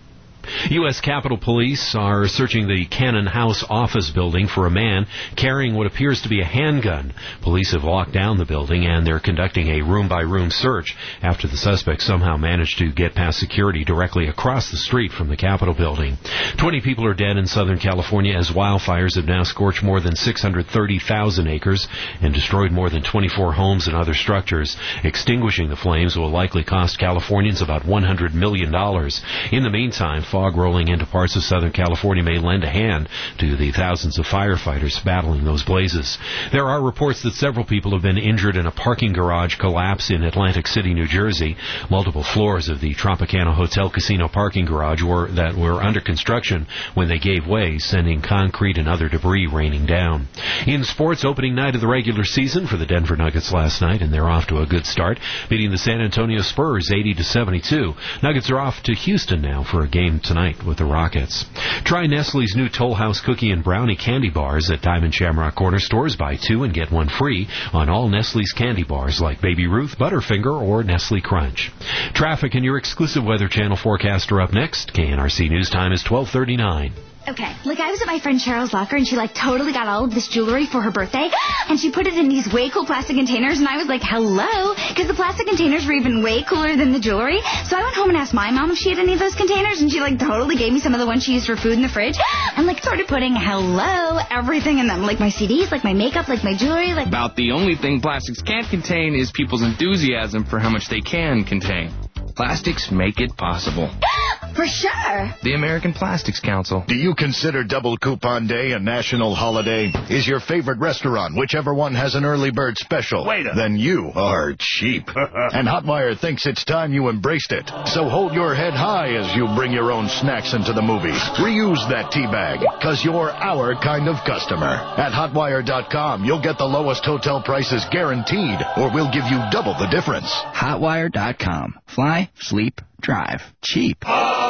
U.S. Capitol Police are searching the Cannon House office building for a man carrying what appears to be a handgun. Police have locked down the building, and they're conducting a room-by-room search after the suspect somehow managed to get past security directly across the street from the Capitol building. 20 people are dead in Southern California as wildfires have now scorched more than 630,000 acres and destroyed more than 24 homes and other structures. Extinguishing the flames will likely cost Californians about $100 million. In the meantime, fog rolling into parts of Southern California may lend a hand to the thousands of firefighters battling those blazes. There are reports that several people have been injured in a parking garage collapse in Atlantic City, New Jersey. Multiple floors of the Tropicana Hotel Casino parking garage were under construction when they gave way, sending concrete and other debris raining down. In sports, opening night of the regular season for the Denver Nuggets last night, and they're off to a good start, beating the San Antonio Spurs 80-72. Nuggets are off to Houston now for a game tonight with the Rockets. Try Nestle's new Toll House cookie and brownie candy bars at Diamond Shamrock Corner stores. Buy 2 and get 1 free on all Nestle's candy bars like Baby Ruth, Butterfinger, or Nestle Crunch. Traffic and your exclusive Weather Channel forecast are up next. KNRC News Time is 12:39. Okay, I was at my friend Cheryl's locker, and she, totally got all of this jewelry for her birthday, and she put it in these way cool plastic containers, and I was like, hello, because the plastic containers were even way cooler than the jewelry, so I went home and asked my mom if she had any of those containers, and she, totally gave me some of the ones she used for food in the fridge, and, started putting, everything in them, my CDs, my makeup, my jewelry, About the only thing plastics can't contain is people's enthusiasm for how much they can contain. Plastics make it possible. For sure. The American Plastics Council. Do you consider Double Coupon Day a national holiday? Is your favorite restaurant, whichever one has an early bird special? Then you are cheap. And Hotwire thinks it's time you embraced it. So hold your head high as you bring your own snacks into the movies. Reuse that tea bag, because you're our kind of customer. At Hotwire.com, you'll get the lowest hotel prices guaranteed, or we'll give you double the difference. Hotwire.com. Fly, sleep, drive. Cheap.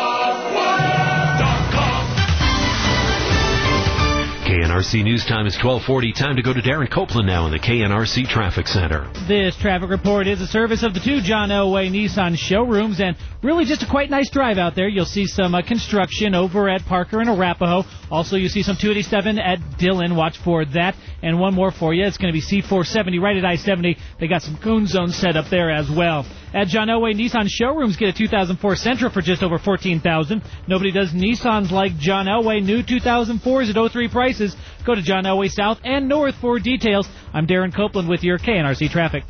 KNRC News Time is 12:40. Time to go to Darren Copeland now in the KNRC Traffic Center. This traffic report is a service of the 2 John Elway Nissan showrooms, and really just a quite nice drive out there. You'll see some construction over at Parker and Arapahoe. Also, you see some 287 at Dillon. Watch for that. And one more for you. It's going to be C470 right at I-70. They got some Coon Zones set up there as well. At John Elway Nissan showrooms, get a 2004 Sentra for just over $14,000. Nobody does Nissans like John Elway. New 2004s at 03 prices. Go to John Elway South and North for details. I'm Darren Copeland with your KNRC traffic.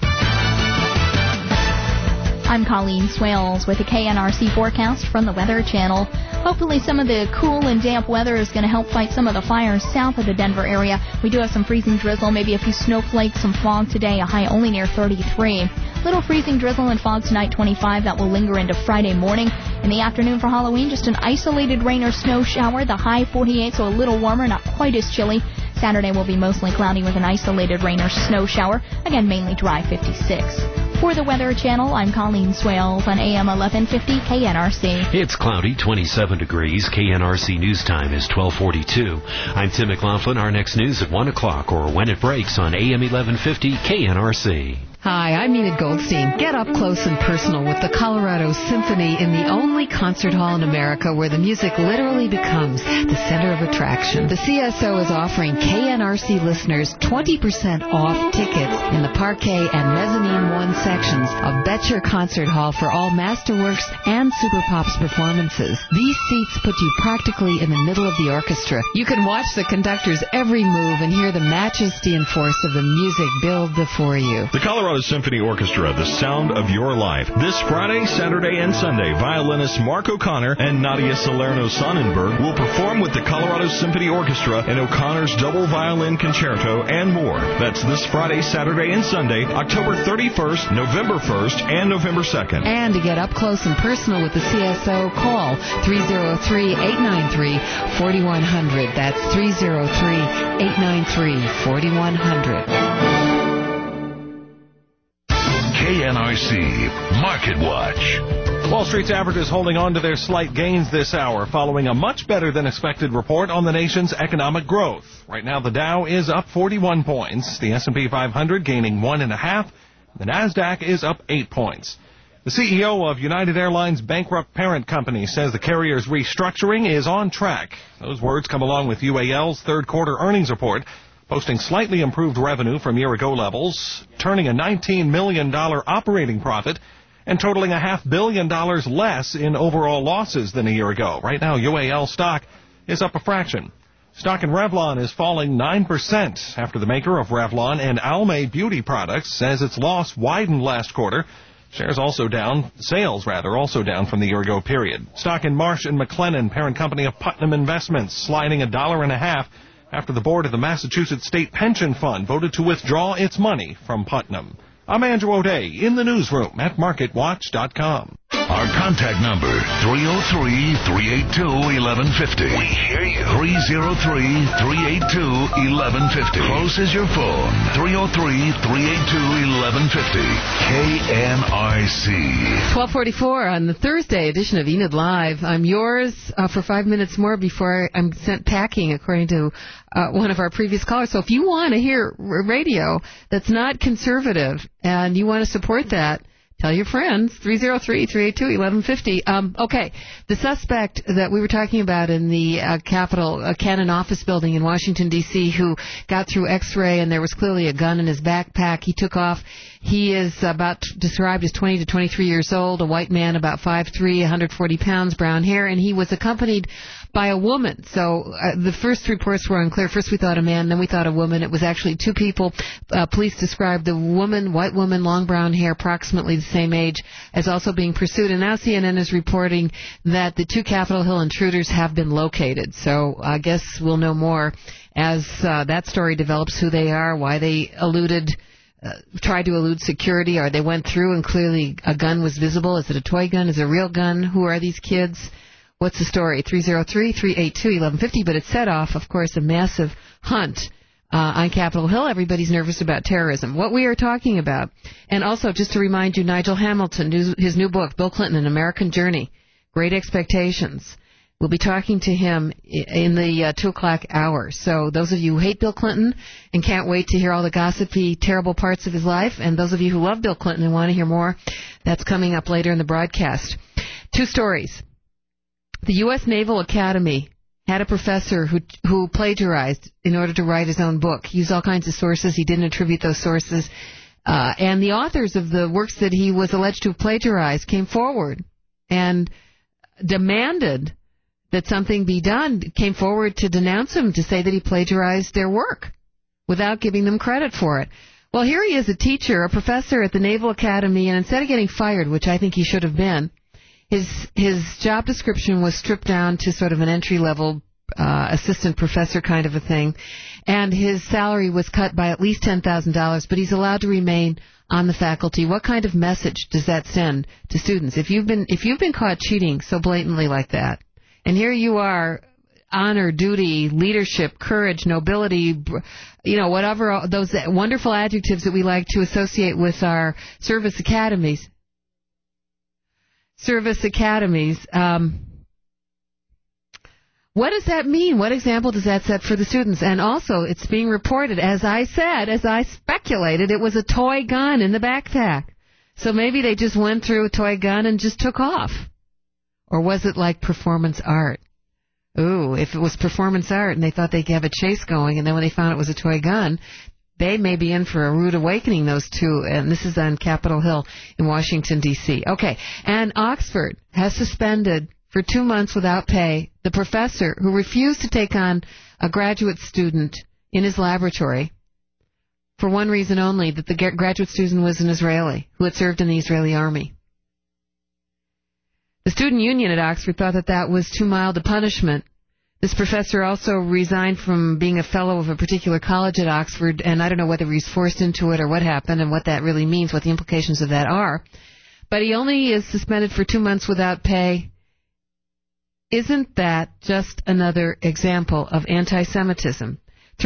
I'm Colleen Swales with a KNRC forecast from the Weather Channel. Hopefully some of the cool and damp weather is going to help fight some of the fires south of the Denver area. We do have some freezing drizzle, maybe a few snowflakes, some fog today, a high only near 33. Little freezing drizzle and fog tonight, 25. That will linger into Friday morning. In the afternoon for Halloween, just an isolated rain or snow shower, the high 48, so a little warmer, not quite as chilly. Saturday will be mostly cloudy with an isolated rain or snow shower. Again, mainly dry, 56. For the Weather Channel, I'm Colleen Swales on AM 1150 KNRC. It's cloudy, 27 degrees. KNRC News Time is 12:42. I'm Tim McLaughlin. Our next news at 1 o'clock or when it breaks on AM 1150 KNRC. Hi, I'm Enid Goldstein. Get up close and personal with the Colorado Symphony in the only concert hall in America where the music literally becomes the center of attraction. The CSO is offering KNRC listeners 20% off tickets in the Parquet and Mezzanine 1 sections of Betcher Concert Hall for all Masterworks and Super Pops performances. These seats put you practically in the middle of the orchestra. You can watch the conductor's every move and hear the majesty and force of the music build before you. The Colorado Symphony Orchestra, the sound of your life. This Friday, Saturday, and Sunday, violinists Mark O'Connor and Nadia Salerno-Sonnenberg will perform with the Colorado Symphony Orchestra and O'Connor's double violin concerto and more. That's this Friday, Saturday, and Sunday, October 31st, November 1st, and November 2nd. And to get up close and personal with the CSO, call 303-893-4100. That's 303-893-4100. KNRC Market Watch. Wall Street's averages holding on to their slight gains this hour following a much better than expected report on the nation's economic growth. Right now the Dow is up 41 points, the S&P 500 gaining 1.5, the NASDAQ is up 8 points. The CEO of United Airlines' bankrupt parent company says the carrier's restructuring is on track. Those words come along with UAL's third-quarter earnings report, posting slightly improved revenue from year-ago levels, turning a $19 million operating profit, and totaling $500 million less in overall losses than a year ago. Right now, UAL stock is up a fraction. Stock in Revlon is falling 9% after the maker of Revlon and Almay beauty products says its loss widened last quarter. Sales also down from the year-ago period. Stock in Marsh & McLennan, parent company of Putnam Investments, sliding $1.50 after the board of the Massachusetts State Pension Fund voted to withdraw its money from Putnam. I'm Andrew O'Day in the newsroom at MarketWatch.com. Our contact number, 303-382-1150. We hear you. 303-382-1150. Close as your phone. 303-382-1150. KNRC. 12:44 on the Thursday edition of Enid Live. I'm yours for 5 minutes more before I'm sent packing, according to one of our previous callers. So if you want to hear radio that's not conservative and you want to support that, tell your friends, 303-382-1150. Okay, the suspect that we were talking about in the Capitol Cannon office building in Washington, D.C., who got through X-ray and there was clearly a gun in his backpack. He took off. He is described as 20 to 23 years old, a white man, about 5'3", 140 pounds, brown hair, and he was accompanied by a woman. So the first reports were unclear. First we thought a man, then we thought a woman. It was actually two people. Police described the woman, white woman, long brown hair, approximately the same age, as also being pursued. And now CNN is reporting that the two Capitol Hill intruders have been located. So I guess we'll know more as that story develops, who they are, why they tried to elude security, or they went through and clearly a gun was visible. Is it a toy gun? Is it a real gun? Who are these kids? What's the story? 303-382-1150. But it set off, of course, a massive hunt on Capitol Hill. Everybody's nervous about terrorism. What we are talking about, and also just to remind you, Nigel Hamilton, his new book, Bill Clinton, An American Journey, Great Expectations. We'll be talking to him in the 2 o'clock hour. So those of you who hate Bill Clinton and can't wait to hear all the gossipy, terrible parts of his life, and those of you who love Bill Clinton and want to hear more, that's coming up later in the broadcast. 2 stories. The U.S. Naval Academy had a professor who plagiarized in order to write his own book. He used all kinds of sources. He didn't attribute those sources. And the authors of the works that he was alleged to have plagiarized came forward and demanded that something be done, came forward to denounce him, to say that he plagiarized their work without giving them credit for it. Well, here he is, a teacher, a professor at the Naval Academy, and instead of getting fired, which I think he should have been, his job description was stripped down to sort of an entry-level assistant professor kind of a thing, and his salary was cut by at least $10,000, but he's allowed to remain on the faculty. What kind of message does that send to students? If you've been caught cheating so blatantly like that, and here you are, honor, duty, leadership, courage, nobility, whatever, those wonderful adjectives that we like to associate with our service academies. What does that mean? What example does that set for the students? And also, it's being reported, as I speculated, it was a toy gun in the backpack. So maybe they just went through a toy gun and just took off. Or was it like performance art? Ooh, if it was performance art and they thought they'd have a chase going, and then when they found it was a toy gun, they may be in for a rude awakening, those two. And this is on Capitol Hill in Washington, D.C. Okay, and Oxford has suspended for 2 months without pay the professor who refused to take on a graduate student in his laboratory for one reason only, that the graduate student was an Israeli who had served in the Israeli army. The student union at Oxford thought that was too mild a punishment. This professor also resigned from being a fellow of a particular college at Oxford, and I don't know whether he's forced into it or what happened and what that really means, what the implications of that are. But he only is suspended for 2 months without pay. Isn't that just another example of anti-Semitism?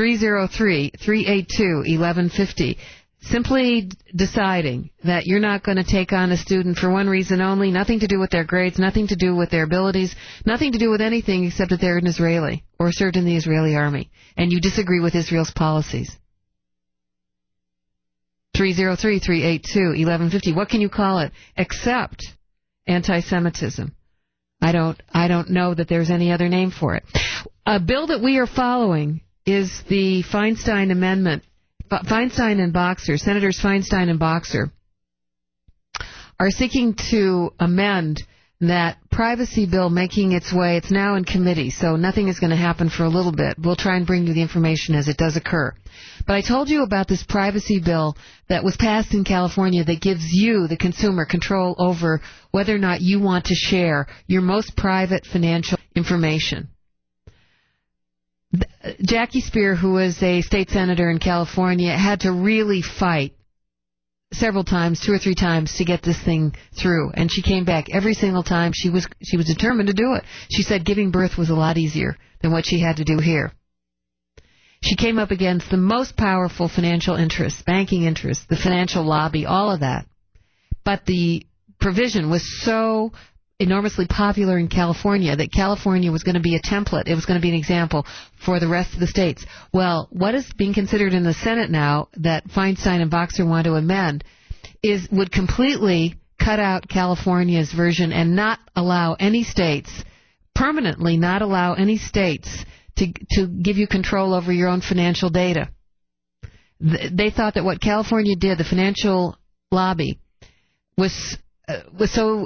303-382-1150. Simply deciding that you're not going to take on a student for one reason only, nothing to do with their grades, nothing to do with their abilities, nothing to do with anything except that they're an Israeli or served in the Israeli army, and you disagree with Israel's policies. 303-382-1150. What can you call it except anti-Semitism? I don't know that there's any other name for it. A bill that we are following is the Feinstein Amendment. Feinstein and Boxer, Senators Feinstein and Boxer, are seeking to amend that privacy bill, making its way. It's now in committee, so nothing is going to happen for a little bit. We'll try and bring you the information as it does occur. But I told you about this privacy bill that was passed in California that gives you, the consumer, control over whether or not you want to share your most private financial information. Jackie Spear, who is a state senator in California, had to really fight several times, 2 or 3 times, to get this thing through. And she came back every single time. She was determined to do it. She said giving birth was a lot easier than what she had to do here. She came up against the most powerful financial interests, banking interests, the financial lobby, all of that. But the provision was so enormously popular in California that California was going to be a template. It was going to be an example for the rest of the states. Well, what is being considered in the Senate now that Feinstein and Boxer want to amend would completely cut out California's version and not allow any states, permanently not allow any states to give you control over your own financial data. They thought that what California did, the financial lobby, was so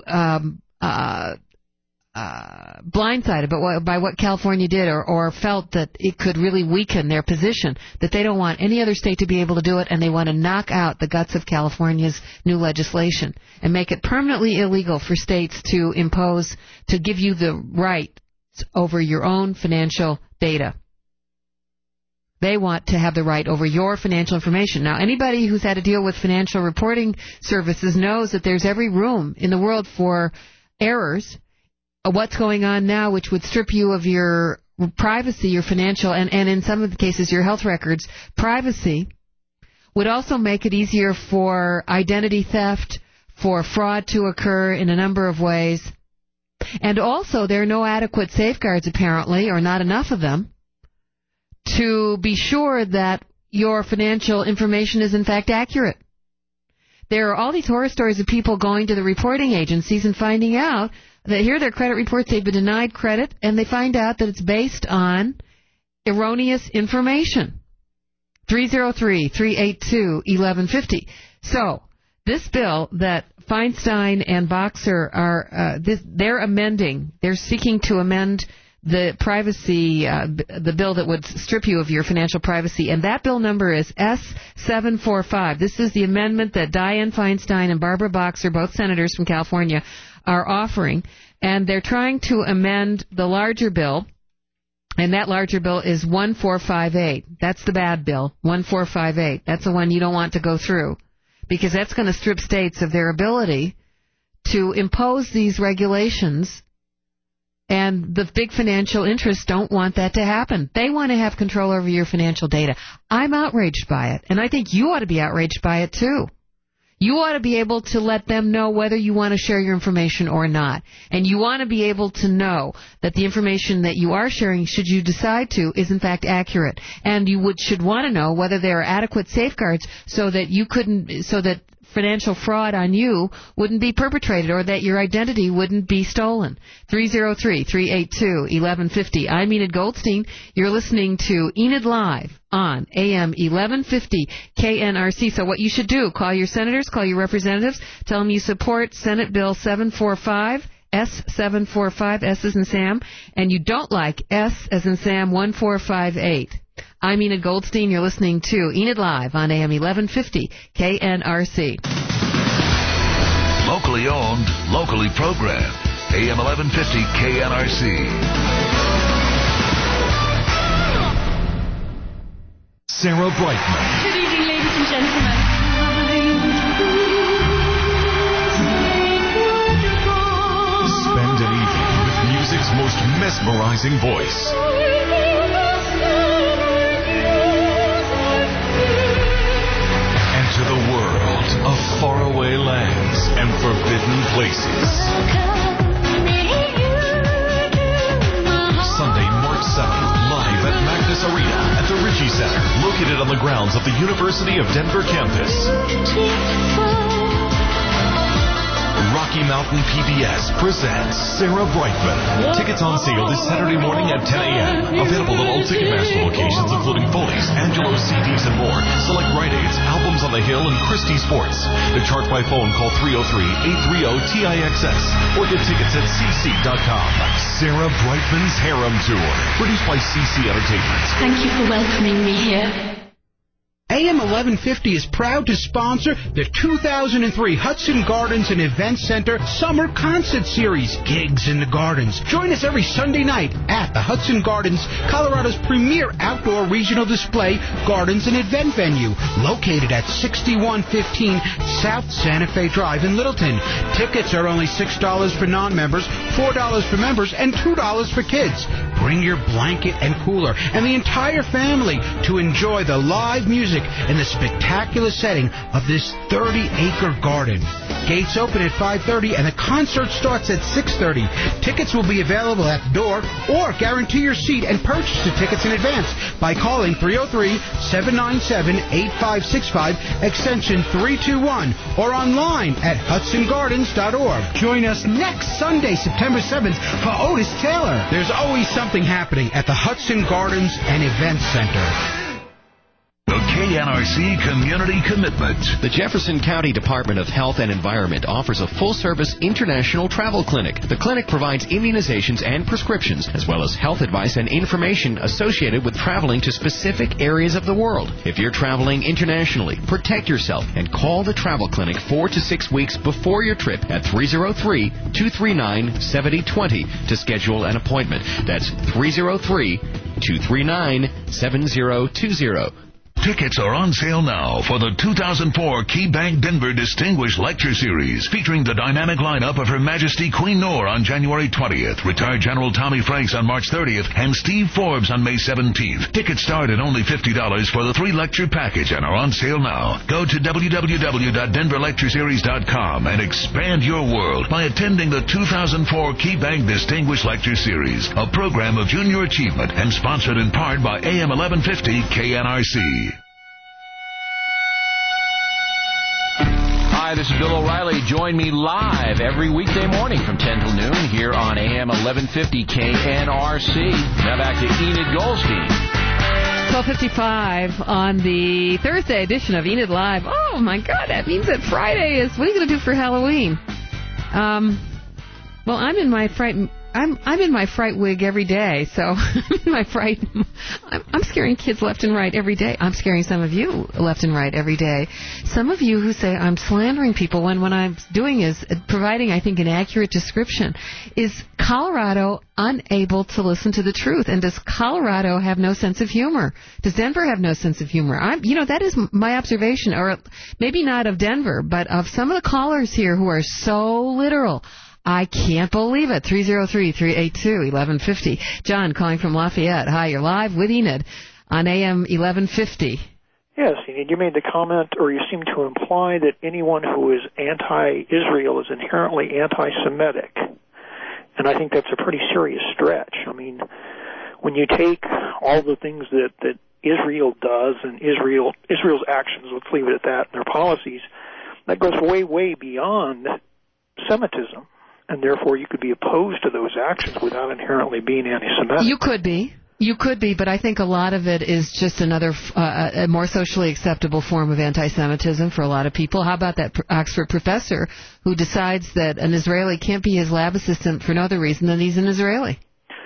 blindsided by what California did, or felt that it could really weaken their position, that they don't want any other state to be able to do it, and they want to knock out the guts of California's new legislation and make it permanently illegal for states to impose, to give you the right over your own financial data. They want to have the right over your financial information. Now, anybody who's had to deal with financial reporting services knows that there's every room in the world for errors. What's going on now, which would strip you of your privacy, your financial, and in some of the cases, your health records, privacy, would also make it easier for identity theft, for fraud to occur in a number of ways. And also, there are no adequate safeguards, apparently, or not enough of them, to be sure that your financial information is in fact accurate. There are all these horror stories of people going to the reporting agencies and finding out that here are their credit reports, they've been denied credit, and they find out that it's based on erroneous information. 303-382-1150. So, this bill that Feinstein and Boxer are, they're amending, they're seeking to amend the privacy, the bill that would strip you of your financial privacy, and that bill number is S745. This is the amendment that Dianne Feinstein and Barbara Boxer, both senators from California, are offering, and they're trying to amend the larger bill, and that larger bill is 1458. That's the bad bill, 1458. That's the one you don't want to go through, because that's going to strip states of their ability to impose these regulations. And the big financial interests don't want that to happen. They want to have control over your financial data. I'm outraged by it, and I think you ought to be outraged by it, too. You ought to be able to let them know whether you want to share your information or not. And you want to be able to know that the information that you are sharing, should you decide to, is in fact accurate. And you should want to know whether there are adequate safeguards so that financial fraud on you wouldn't be perpetrated, or that your identity wouldn't be stolen. 303-382-1150. I'm Enid Goldstein. You're listening to Enid Live on AM 1150 KNRC. So what you should do, call your senators, call your representatives, tell them you support Senate Bill 745, S745, S as in Sam, and you don't like S as in Sam 1458. I'm Enid Goldstein. You're listening to Enid Live on AM 1150 KNRC. Locally owned, locally programmed. AM 1150 KNRC. Sarah Brightman. Good evening, ladies and gentlemen. Spend an evening with music's most mesmerizing voice. To the world of faraway lands and forbidden places. Sunday, March 7th, live at Magnus Arena at the Ritchie Center, located on the the grounds of the University of Denver campus. Rocky Mountain PBS presents Sarah Brightman. Tickets on sale this Saturday morning at 10 a.m. Available at all Ticketmaster locations, including Foley's, Angelo's, CDs, and more. Select Rite Aids, Albums on the Hill, and Christie Sports. To chart by phone, call 303-830-TIXS or get tickets at cc.com. Sarah Brightman's Harem Tour, produced by CC Entertainment. Thank you for welcoming me here. AM 1150 is proud to sponsor the 2003 Hudson Gardens and Event Center Summer Concert Series, Gigs in the Gardens. Join us every Sunday night at the Hudson Gardens, Colorado's premier outdoor regional display, gardens, and event venue, located at 6115 South Santa Fe Drive in Littleton. Tickets are only $6 for non-members, $4 for members, and $2 for kids. Bring your blanket and cooler and the entire family to enjoy the live music in the spectacular setting of this 30-acre garden. Gates open at 5:30 and the concert starts at 6:30. Tickets will be available at the door, or guarantee your seat and purchase the tickets in advance by calling 303-797-8565 extension 321 or online at hudsongardens.org. Join us next Sunday, September 7th for Otis Taylor. There's always something happening at the Hudson Gardens and Event Center. The KNRC Community Commitment. The Jefferson County Department of Health and Environment offers a full-service international travel clinic. The clinic provides immunizations and prescriptions, as well as health advice and information associated with traveling to specific areas of the world. If you're traveling internationally, protect yourself and call the travel clinic 4 to 6 weeks before your trip at 303-239-7020 to schedule an appointment. That's 303-239-7020. Tickets are on sale now for the 2004 KeyBank Denver Distinguished Lecture Series, featuring the dynamic lineup of Her Majesty Queen Noor on January 20th, retired General Tommy Franks on March 30th, and Steve Forbes on May 17th. Tickets start at only $50 for the 3-lecture package and are on sale now. Go to www.denverlectureseries.com and expand your world by attending the 2004 KeyBank Distinguished Lecture Series, a program of junior achievement and sponsored in part by AM 1150 KNRC. Hi, this is Bill O'Reilly. Join me live every weekday morning from 10 till noon here on AM 1150 KNRC. Now back to Enid Goldstein. 12:55 on the Thursday edition of Enid Live. Oh, my God, that means that Friday is... What are you going to do for Halloween? Well, I'm in my fright wig every day, so I'm scaring kids left and right every day. I'm scaring some of you left and right every day. Some of you who say I'm slandering people when what I'm doing is providing, I think, an accurate description. Is Colorado unable to listen to the truth? And does Colorado have no sense of humor? Does Denver have no sense of humor? That is my observation, or maybe not of Denver, but of some of the callers here who are so literal. I can't believe it. 303-382-1150. John calling from Lafayette. Hi, you're live with Enid on AM 1150. Yes, Enid, you made the comment, or you seem to imply that anyone who is anti-Israel is inherently anti-Semitic. And I think that's a pretty serious stretch. I mean, when you take all the things that Israel does and Israel's actions, let's leave it at that, and their policies, that goes way, way beyond Semitism. And therefore, you could be opposed to those actions without inherently being anti-Semitic. You could be, but I think a lot of it is just another, a more socially acceptable form of anti-Semitism for a lot of people. How about that Oxford professor who decides that an Israeli can't be his lab assistant for no other reason than he's an Israeli?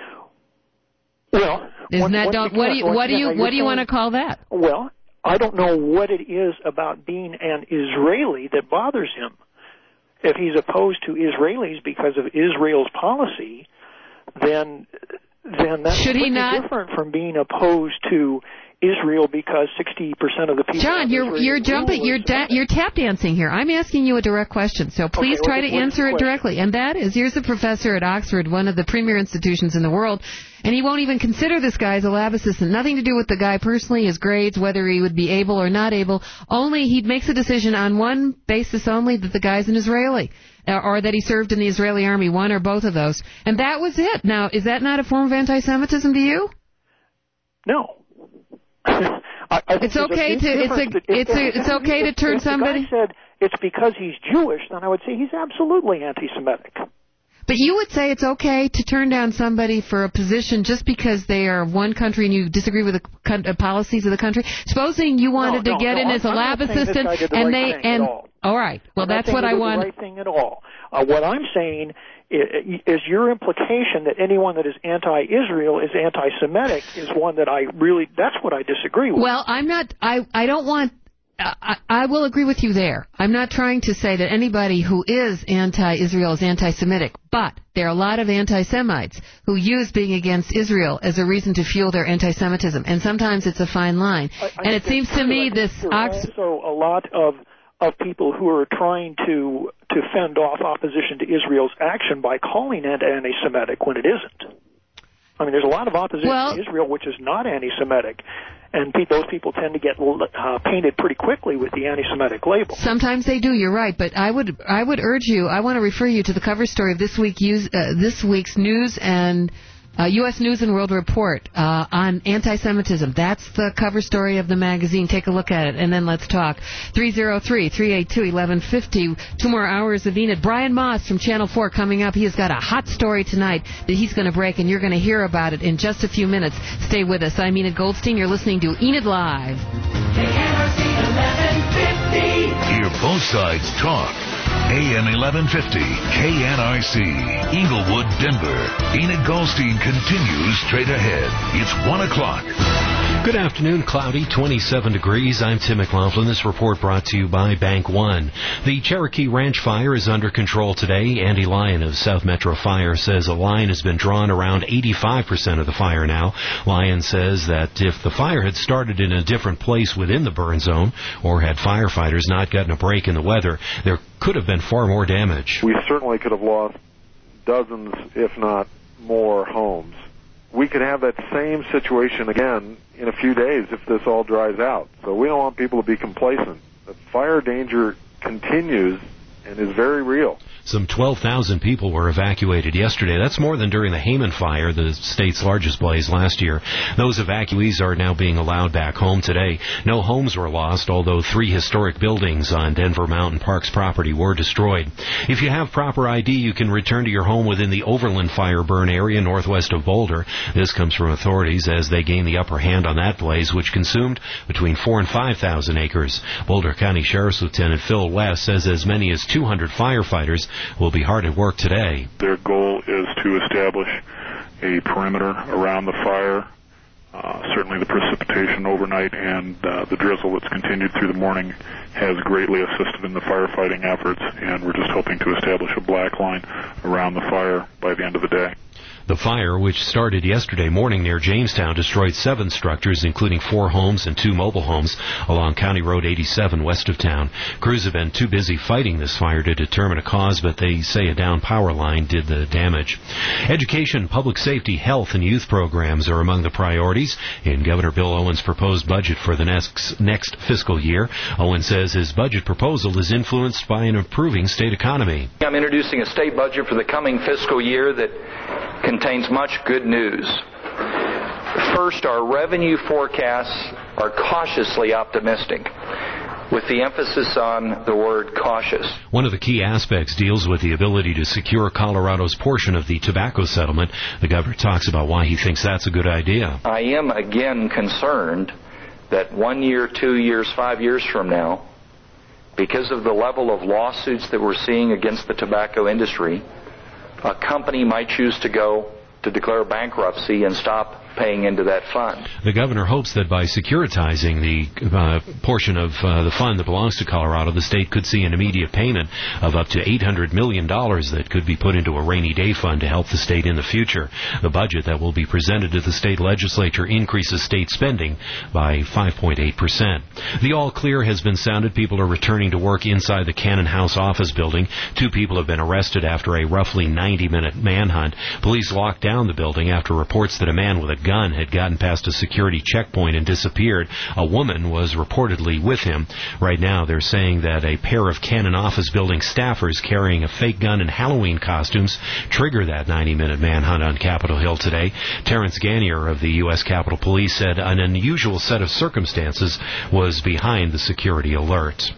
Well, what do you want to call that? Well, I don't know what it is about being an Israeli that bothers him. If he's opposed to Israelis because of Israel's policy, then that's different from being opposed to Israel because 60% of the people... John, you're tap dancing here. I'm asking you a direct question, so please try to answer it directly. And that is, here's a professor at Oxford, one of the premier institutions in the world, and he won't even consider this guy as a lab assistant. Nothing to do with the guy personally, his grades, whether he would be able or not able. Only he makes a decision on one basis only, that the guy's an Israeli, or that he served in the Israeli army, one or both of those. And that was it. Now, is that not a form of anti-Semitism to you? No. I think it's okay it's okay to turn somebody. If the guy said it's because he's Jewish, then I would say he's absolutely anti-Semitic. But you would say it's okay to turn down somebody for a position just because they are of one country and you disagree with the policies of the country? Supposing you wanted to get in as a lab assistant and all right. Well, that's what I want. The right thing at all. What I'm saying is your implication that anyone that is anti-Israel is anti-Semitic is one that that's what I disagree with. Well, I'm not. I don't want. I will agree with you there. I'm not trying to say that anybody who is anti-Israel is anti-Semitic, but there are a lot of anti-Semites who use being against Israel as a reason to fuel their anti-Semitism, and sometimes it's a fine line. And it seems to me this... There are also a lot of people who are trying to fend off opposition to Israel's action by calling it anti-Semitic when it isn't. I mean, there's a lot of opposition to Israel which is not anti-Semitic. And those people tend to get painted pretty quickly with the anti-Semitic label. Sometimes they do. You're right, but I would urge you. I want to refer you to the cover story of this week's News and U.S. News and World Report on anti-Semitism. That's the cover story of the magazine. Take a look at it, and then let's talk. 303-382-1150. 2 more hours of Enid. Brian Moss from Channel 4 coming up. He has got a hot story tonight that he's going to break, and you're going to hear about it in just a few minutes. Stay with us. I'm Enid Goldstein. You're listening to Enid Live. KNRC 1150. Hear both sides talk. AM 1150, KNRC, Inglewood, Denver. Enid Goldstein continues straight ahead. It's 1 o'clock. Good afternoon. Cloudy, 27 degrees. I'm Tim McLaughlin. This report brought to you by Bank One. The Cherokee Ranch fire is under control today. Andy Lyon of South Metro Fire says a line has been drawn around 85% of the fire now. Lyon says that if the fire had started in a different place within the burn zone, or had firefighters not gotten a break in the weather, there could have been far more damage. We certainly could have lost dozens, if not more, homes. We could have that same situation again in a few days if this all dries out. So we don't want people to be complacent. The fire danger continues and is very real. Some 12,000 people were evacuated yesterday. That's more than during the Hayman fire, the state's largest blaze last year. Those evacuees are now being allowed back home today. No homes were lost, although 3 historic buildings on Denver Mountain Park's property were destroyed. If you have proper ID, you can return to your home within the Overland fire burn area northwest of Boulder. This comes from authorities as they gain the upper hand on that blaze, which consumed between 4,000 and 5,000 acres. Boulder County Sheriff's Lieutenant Phil West says as many as 200 firefighters will be hard at work today. Their goal is to establish a perimeter around the fire. Certainly the precipitation overnight and the drizzle that's continued through the morning has greatly assisted in the firefighting efforts, and we're just hoping to establish a black line around the fire by the end of the day. The fire, which started yesterday morning near Jamestown, destroyed 7 structures, including 4 homes and 2 mobile homes along County Road 87 west of town. Crews have been too busy fighting this fire to determine a cause, but they say a down power line did the damage. Education, public safety, health, and youth programs are among the priorities in Governor Bill Owens' proposed budget for the next fiscal year. Owens says his budget proposal is influenced by an improving state economy. I'm introducing a state budget for the coming fiscal year that contains much good news. First, our revenue forecasts are cautiously optimistic, with the emphasis on the word cautious. One of the key aspects deals with the ability to secure Colorado's portion of the tobacco settlement. The governor talks about why he thinks that's a good idea. I am again concerned that 1 year, 2 years, 5 years from now, because of the level of lawsuits that we're seeing against the tobacco industry, a company might choose to declare bankruptcy and stop paying into that fund. The governor hopes that by securitizing the portion of the fund that belongs to Colorado, the state could see an immediate payment of up to $800 million that could be put into a rainy day fund to help the state in the future. The budget that will be presented to the state legislature increases state spending by 5.8%. The all clear has been sounded. People are returning to work inside the Cannon House office building. 2 people have been arrested after a roughly 90-minute manhunt. Police locked down the building after reports that a man with a gun had gotten past a security checkpoint and disappeared. A woman was reportedly with him. Right now, they're saying that a pair of Cannon office building staffers carrying a fake gun in Halloween costumes triggered that 90-minute manhunt on Capitol Hill today. Terrence Ganier of the U.S. Capitol Police said an unusual set of circumstances was behind the security alert.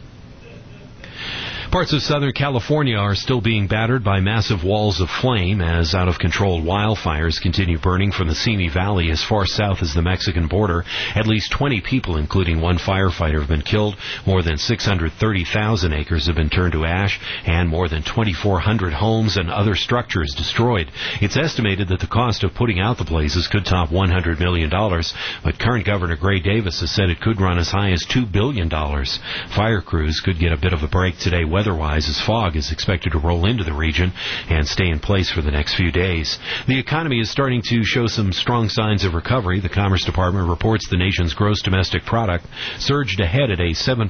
Parts of Southern California are still being battered by massive walls of flame as out-of-control wildfires continue burning from the Simi Valley as far south as the Mexican border. At least 20 people, including one firefighter, have been killed. More than 630,000 acres have been turned to ash, and more than 2,400 homes and other structures destroyed. It's estimated that the cost of putting out the blazes could top $100 million, but current Governor Gray Davis has said it could run as high as $2 billion. Fire crews could get a bit of a break today weather-wise, as fog is expected to roll into the region and stay in place for the next few days. The economy is starting to show some strong signs of recovery. The Commerce Department reports the nation's gross domestic product surged ahead at a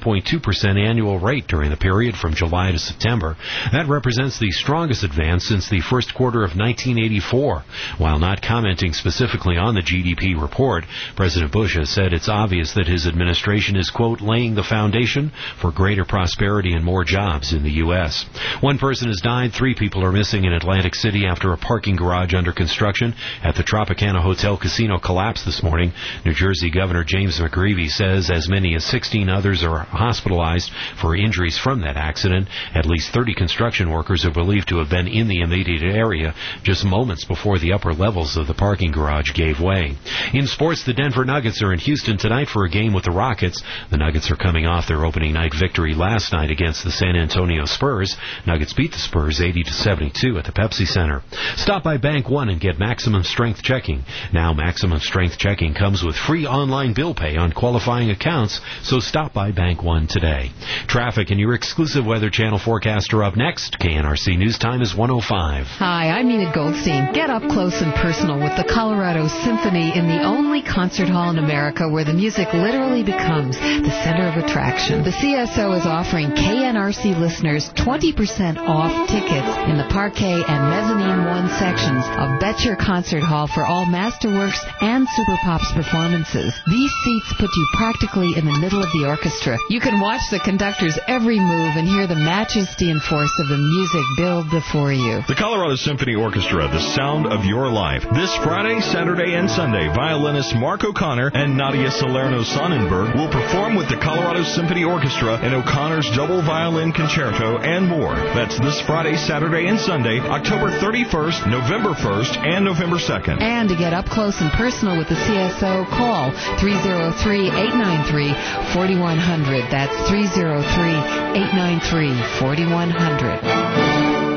7.2% annual rate during the period from July to September. That represents the strongest advance since the first quarter of 1984. While not commenting specifically on the GDP report, President Bush has said it's obvious that his administration is, quote, laying the foundation for greater prosperity and more jobs in the U.S. One person has died. 3 people are missing in Atlantic City after a parking garage under construction at the Tropicana Hotel Casino collapsed this morning. New Jersey Governor James McGreevey says as many as 16 others are hospitalized for injuries from that accident. At least 30 construction workers are believed to have been in the immediate area just moments before the upper levels of the parking garage gave way. In sports, the Denver Nuggets are in Houston tonight for a game with the Rockets. The Nuggets are coming off their opening night victory last night against the San Antonio Spurs. Nuggets beat the Spurs 80-72 at the Pepsi Center. Stop by Bank One and get Maximum Strength Checking. Now Maximum Strength Checking comes with free online bill pay on qualifying accounts, so stop by Bank One today. Traffic and your exclusive Weather Channel forecast are up next. KNRC News Time is 1:05. Hi, I'm Enid Goldstein. Get up close and personal with the Colorado Symphony in the only concert hall in America where the music literally becomes the center of attraction. The CSO is offering KNRC listeners 20% off tickets in the Parquet and Mezzanine 1 sections of Betcher Concert Hall for all Masterworks and Super Pops performances. These seats put you practically in the middle of the orchestra. You can watch the conductor's every move and hear the majesty and force of the music build before you. The Colorado Symphony Orchestra, the sound of your life. This Friday, Saturday, and Sunday, violinist Mark O'Connor and Nadia Salerno-Sonnenberg will perform with the Colorado Symphony Orchestra in O'Connor's double violin concerto and more. That's this Friday, Saturday, and Sunday, October 31st, November 1st, and November 2nd. And to get up close and personal with the CSO, call 303-893-4100. That's 303-893-4100.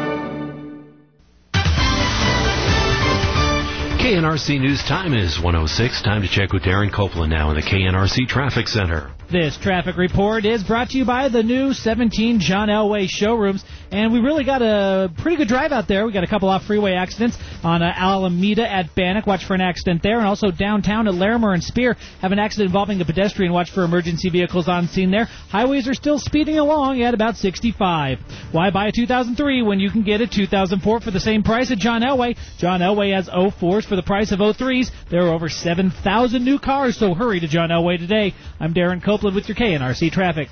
KNRC News Time is 1:06. Time to check with Darren Copeland now in the KNRC Traffic Center. This traffic report is brought to you by the new 17 John Elway showrooms. And we really got a pretty good drive out there. We got a couple off-freeway accidents on Alameda at Bannock. Watch for an accident there. And also downtown at Larimer and Spear have an accident involving a pedestrian. Watch for emergency vehicles on scene there. Highways are still speeding along at about 65. Why buy a 2003 when you can get a 2004 for the same price at John Elway? John Elway has 04s for the price of 03s. There are over 7,000 new cars, so hurry to John Elway today. I'm Darren Copeland with your KNRC traffic.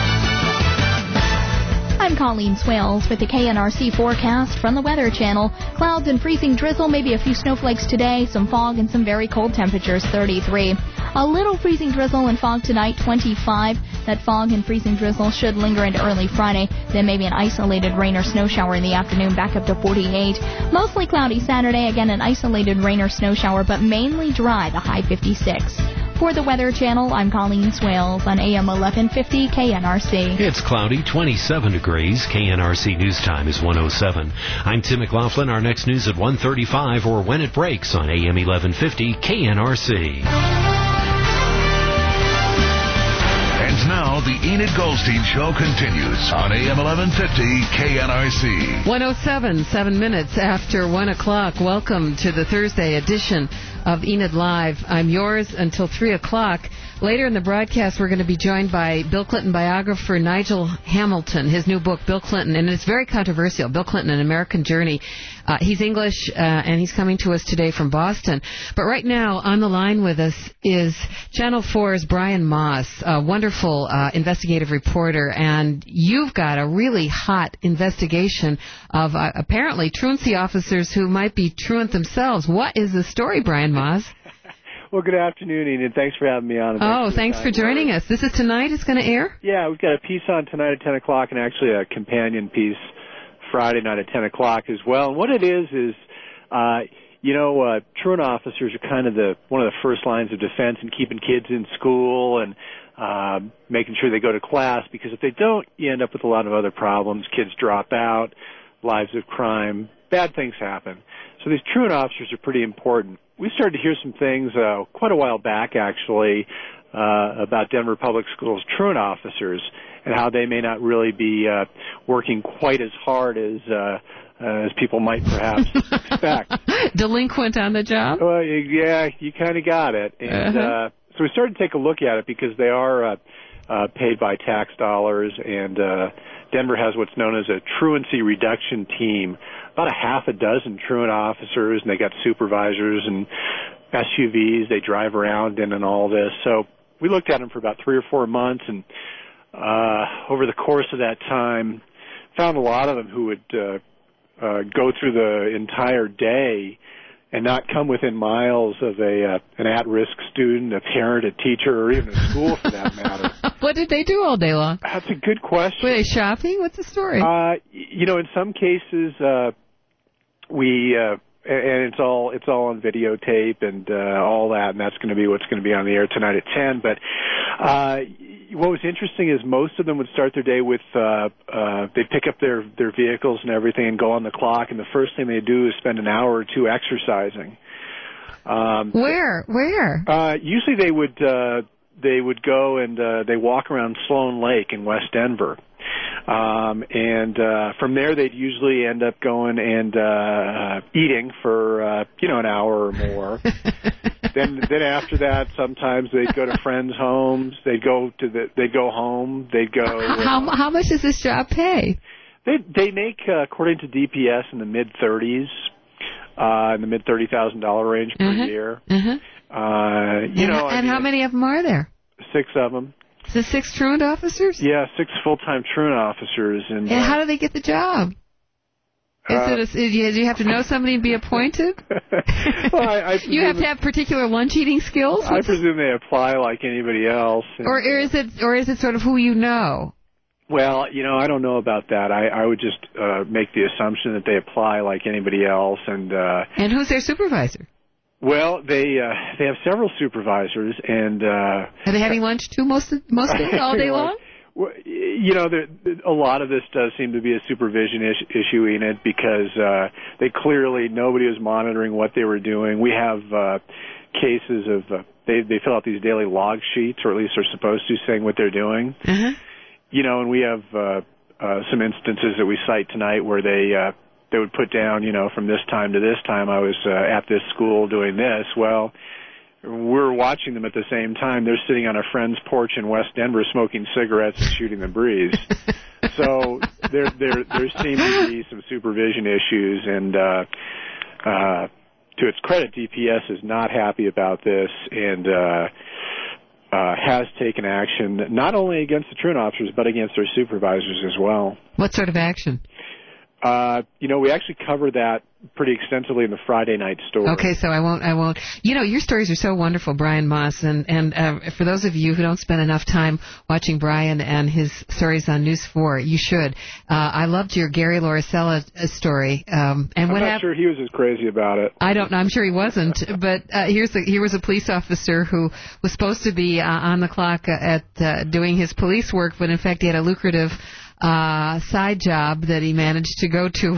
I'm Colleen Swales with the KNRC forecast from the Weather Channel. Clouds and freezing drizzle, maybe a few snowflakes today, some fog and some very cold temperatures, 33. A little freezing drizzle and fog tonight, 25. That fog and freezing drizzle should linger into early Friday. Then maybe an isolated rain or snow shower in the afternoon, back up to 48. Mostly cloudy Saturday, again an isolated rain or snow shower, but mainly dry, the high 56. For the Weather Channel, I'm Colleen Swales on AM 1150 KNRC. It's cloudy, 27 degrees. KNRC News Time is 1:07. I'm Tim McLaughlin. Our next news at 1:35 or when it breaks on AM 1150 KNRC. And now the Enid Goldstein Show continues on AM 1150 KNRC. 1:07, 7 minutes after 1 o'clock. Welcome to the Thursday edition of Enid Live. I'm yours until 3 o'clock. Later in the broadcast, we're going to be joined by Bill Clinton biographer Nigel Hamilton, his new book, Bill Clinton, and it's very controversial, Bill Clinton, An American Journey. He's English, and he's coming to us today from Boston. But right now, on the line with us is Channel 4's Brian Moss, a wonderful investigative reporter, and you've got a really hot investigation of apparently truancy officers who might be truant themselves. What is the story, Brian Moss? Well, good afternoon, Enid. Thanks for having me on. Thanks for joining us. This is tonight? It's going to air? Yeah, we've got a piece on tonight at 10 o'clock and actually a companion piece Friday night at 10 o'clock as well. And what it is truant officers are kind of one of the first lines of defense in keeping kids in school and making sure they go to class, because if they don't, you end up with a lot of other problems. Kids drop out, lives of crime, bad things happen. So these truant officers are pretty important. We started to hear some things quite a while back, actually, about Denver Public Schools truant officers and how they may not really be working quite as hard as people might perhaps expect. Delinquent on the job? Well, yeah, you kind of got it. And so we started to take a look at it because they are paid by tax dollars, and Denver has what's known as a truancy reduction team. About a half a dozen truant officers, and they got supervisors and SUVs they drive around in and all this. So we looked at them for about 3 or 4 months, and over the course of that time, found a lot of them who would go through the entire day and not come within miles of an at-risk student, a parent, a teacher, or even a school for that matter. What did they do all day long? That's a good question. Were they shopping? What's the story? In some cases, and it's all on videotape and all that, and that's going to be what's going to be on the air tonight at 10. But what was interesting is most of them would start their day with they'd pick up their vehicles and everything and go on the clock, and the first thing they do is spend an hour or two exercising. Where? Usually they would go and they walk around Sloan Lake in West Denver. And from there they'd usually end up going and eating for an hour or more. Then after that, sometimes they'd go to friends' homes. They'd go home. They'd go. How much does this job pay? They make, according to DPS, in the mid-30s, in the mid-$30,000 range per year. And how many of them are there? 6 of them. The 6 truant officers? Yeah, 6 full-time truant officers. And how do they get the job? Do you have to know somebody and be appointed? Well, you have to have particular lunch-eating skills? I presume they apply like anybody else. Or is it sort of who you know? Well, I don't know about that. I would just make the assumption that they apply like anybody else. And who's their supervisor? Well, they have several supervisors, and are they having lunch too most days, all day long? Well, a lot of this does seem to be a supervision issue in it, because nobody was monitoring what they were doing. We have cases of they fill out these daily log sheets, or at least are supposed to, saying what they're doing. And we have some instances that we cite tonight where they would put down, from this time to this time I was at this school doing this. Well, we're watching them at the same time. They're sitting on a friend's porch in West Denver smoking cigarettes and shooting the breeze. So there seem to be some supervision issues, and to its credit, DPS is not happy about this and has taken action not only against the truant officers but against their supervisors as well. What sort of action? We actually cover that pretty extensively in the Friday night story. Okay, so I won't. Your stories are so wonderful, Brian Moss, and for those of you who don't spend enough time watching Brian and his stories on News 4, you should. I loved your Gary Lauricella story. I'm not sure he was as crazy about it. I don't know. I'm sure he wasn't. But here was a police officer who was supposed to be on the clock at doing his police work, but in fact he had a lucrative side job that he managed to go to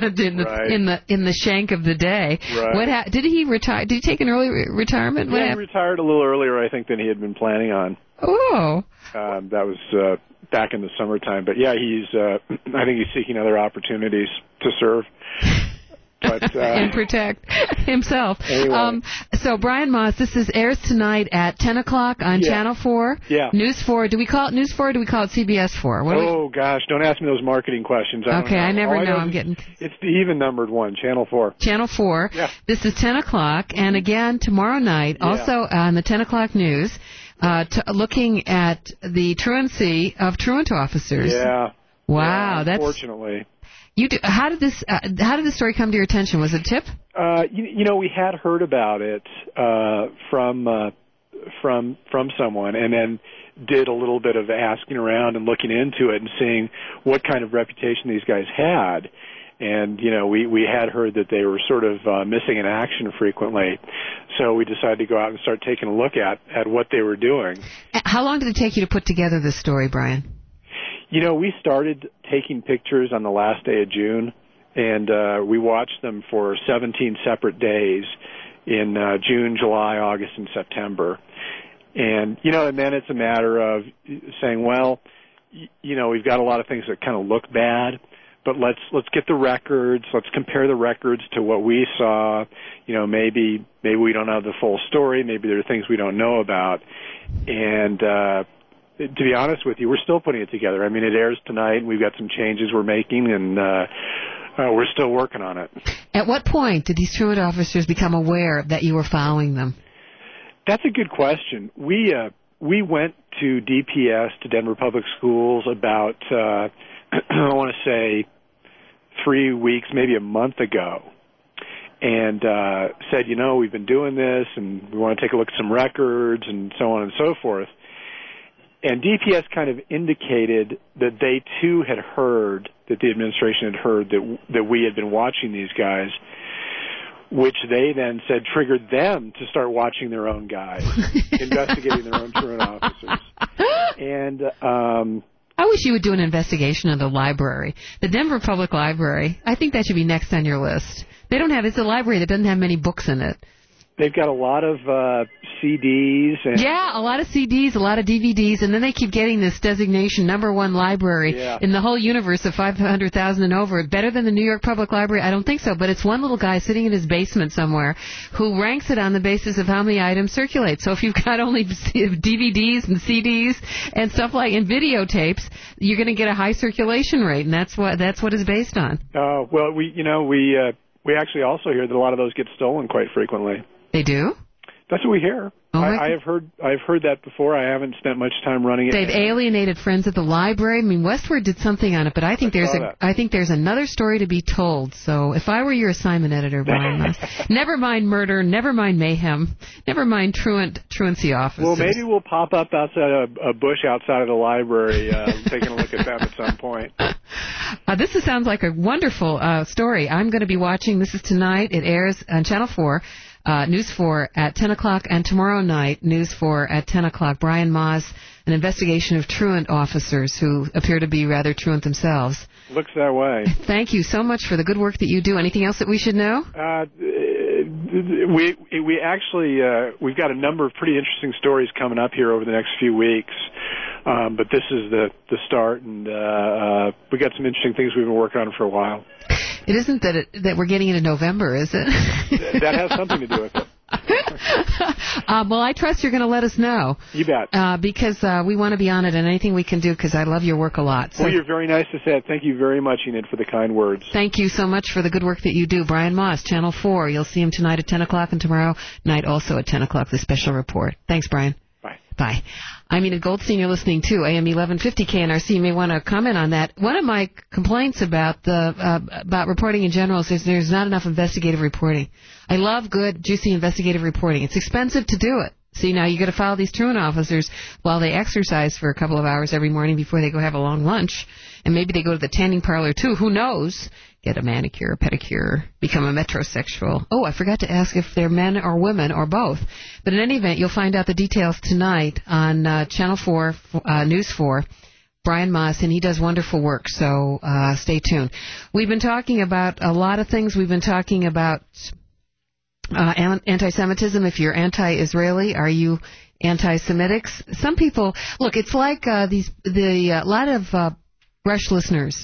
in the shank of the day. Right. Did he retire? Did he take an early retirement? Yeah, he retired a little earlier, I think, than he had been planning on. Oh. That was back in the summertime. But yeah, I think he's seeking other opportunities to serve. But and protect himself. Anyway. So Brian Moss, this airs tonight at 10 o'clock on Channel 4. Yeah. News 4. Do we call it News 4 or do we call it CBS 4? Gosh, don't ask me those marketing questions. I never know. I'm getting... It's the even-numbered one, Channel 4. Channel 4. Yeah. This is 10 o'clock. And again, tomorrow night, also on the 10 o'clock news, looking at the truancy of truant officers. Yeah. Wow, that's unfortunately. How did this story come to your attention? Was it a tip? We had heard about it from someone, and then did a little bit of asking around and looking into it and seeing what kind of reputation these guys had. And, we had heard that they were sort of missing in action frequently. So we decided to go out and start taking a look at what they were doing. How long did it take you to put together this story, Brian? We started taking pictures on the last day of June, and we watched them for 17 separate days in June, July, August, and September. And, and then it's a matter of saying, well, we've got a lot of things that kind of look bad, but let's get the records. Let's compare the records to what we saw. Maybe we don't have the full story. Maybe there are things we don't know about. And to be honest with you, we're still putting it together. I mean, it airs tonight, and we've got some changes we're making, and we're still working on it. At what point did these truant officers become aware that you were following them? That's a good question. We went to DPS, to Denver Public Schools, about, I want to say, 3 weeks, maybe a month ago, and said, we've been doing this, and we want to take a look at some records, and so on and so forth. And DPS kind of indicated that they, too, had heard, that the administration had heard that we had been watching these guys, which they then said triggered them to start watching their own guys, investigating their own truant officers. And I wish you would do an investigation of the library. The Denver Public Library, I think that should be next on your list. It's a library that doesn't have many books in it. They've got a lot of CDs. A lot of CDs, a lot of DVDs, and then they keep getting this designation, #1 library in the whole universe of 500,000 and over. Better than the New York Public Library? I don't think so, but it's one little guy sitting in his basement somewhere who ranks it on the basis of how many items circulate. So if you've got only DVDs and CDs and stuff and videotapes, you're going to get a high circulation rate, and that's what it's based on. Well, we actually also hear that a lot of those get stolen quite frequently. They do? That's what we hear. I've heard that before. I haven't spent much time running it. They've alienated friends at the library. I mean, Westward did something on it, but I think there's another story to be told. So if I were your assignment editor, Brian Moss, never mind murder, never mind mayhem, never mind truancy officers. Well, maybe we'll pop up outside a bush outside of the library, taking a look at them at some point. This sounds like a wonderful story. I'm going to be watching. This is tonight. It airs on Channel 4. News 4 at 10 o'clock, and tomorrow night, News 4 at 10 o'clock. Brian Moss, an investigation of truant officers who appear to be rather truant themselves. Looks that way. Thank you so much for the good work that you do. Anything else that we should know? We actually, we've got a number of pretty interesting stories coming up here over the next few weeks. But this is the start, and we got some interesting things we've been working on for a while. It isn't that we're getting into November, is it? That has something to do with it. Well, I trust you're going to let us know. You bet. Because we want to be on it, and anything we can do, because I love your work a lot. So. Well, you're very nice to say it. Thank you very much, Enid, for the kind words. Thank you so much for the good work that you do. Brian Moss, Channel 4. You'll see him tonight at 10 o'clock, and tomorrow night also at 10 o'clock, the special report. Thanks, Brian. Bye. I'm Enid Goldstein. You're listening to AM 1150 KNRC. You may want to comment on that. One of my complaints about reporting in general is there's not enough investigative reporting. I love good, juicy investigative reporting. It's expensive to do it. See, now you got to follow these truant officers while they exercise for a couple of hours every morning before they go have a long lunch. And maybe they go to the tanning parlor, too. Who knows? Get a manicure, a pedicure, become a metrosexual. Oh, I forgot to ask if they're men or women or both. But in any event, you'll find out the details tonight on Channel 4, News 4. Brian Moss, and he does wonderful work, so stay tuned. We've been talking about a lot of things. We've been talking about anti-Semitism. If you're anti-Israeli, are you anti-Semitic? Some people, look, it's like a lot of Rush listeners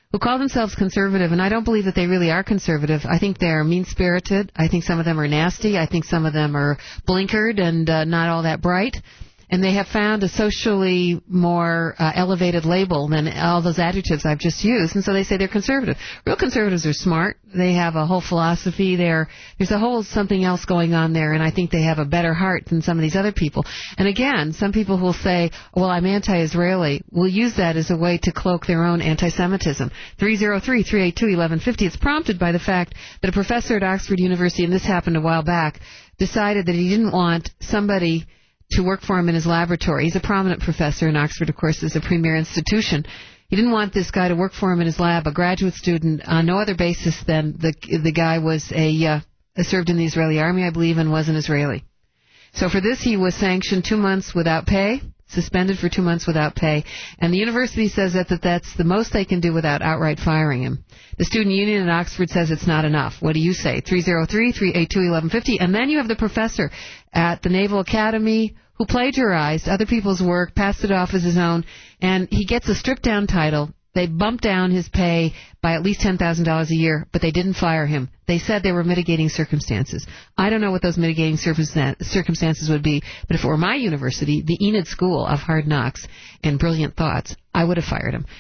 who call themselves conservative, and I don't believe that they really are conservative. I think they're mean-spirited. I think some of them are nasty. I think some of them are blinkered and not all that bright. And they have found a socially more elevated label than all those adjectives I've just used. And so they say they're conservative. Real conservatives are smart. They have a whole philosophy there. There's a whole something else going on there, and I think they have a better heart than some of these other people. And again, some people will say, well, I'm anti-Israeli, will use that as a way to cloak their own anti-Semitism. 303-382-1150. It's prompted by the fact that a professor at Oxford University, and this happened a while back, decided that he didn't want somebody to work for him in his laboratory. He's a prominent professor, and Oxford, of course, is a premier institution. He didn't want this guy to work for him in his lab, a graduate student, on no other basis than the guy was served in the Israeli army, I believe, and was an Israeli. So for this, he was sanctioned 2 months without pay, suspended for 2 months without pay, and the university says that that's the most they can do without outright firing him. The student union at Oxford says it's not enough. What do you say? 303-382-1150. And then you have the professor at the Naval Academy who plagiarized other people's work, passed it off as his own, and he gets a stripped-down title. They bumped down his pay by at least $10,000 a year, but they didn't fire him. They said there were mitigating circumstances. I don't know what those mitigating circumstances would be, but if it were my university, the Enid School of Hard Knocks and Brilliant Thoughts, I would have fired him.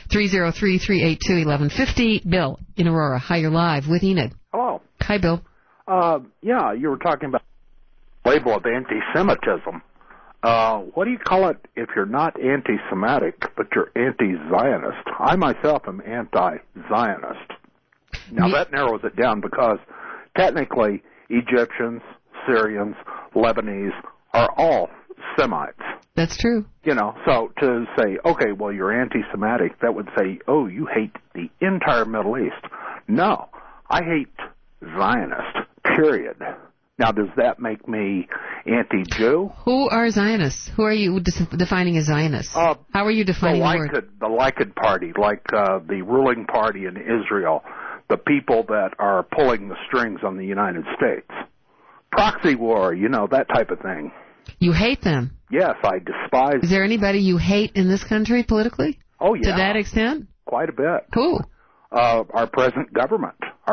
303-382-1150. Bill in Aurora. Hi, you're live with Enid. Hello. Hi, Bill. Yeah, you were talking about the label of anti-Semitism. What do you call it if you're not anti-Semitic, but you're anti-Zionist? I myself am anti-Zionist. Now, that narrows it down because technically Egyptians, Syrians, Lebanese are all Semites. That's true. You know, so to say, okay, well, you're anti-Semitic, that would say, oh, you hate the entire Middle East. No, I hate Zionist, period. Now, does that make me anti-Jew? Who are Zionists? Who are you defining as Zionists? How are you defining the word? The Likud party, like the ruling party in Israel, the people that are pulling the strings on the United States. Proxy war, you know, that type of thing. You hate them? Yes, I despise them. Is there anybody you hate in this country politically? Oh, yeah. To that extent? Quite a bit. Who? Our present government,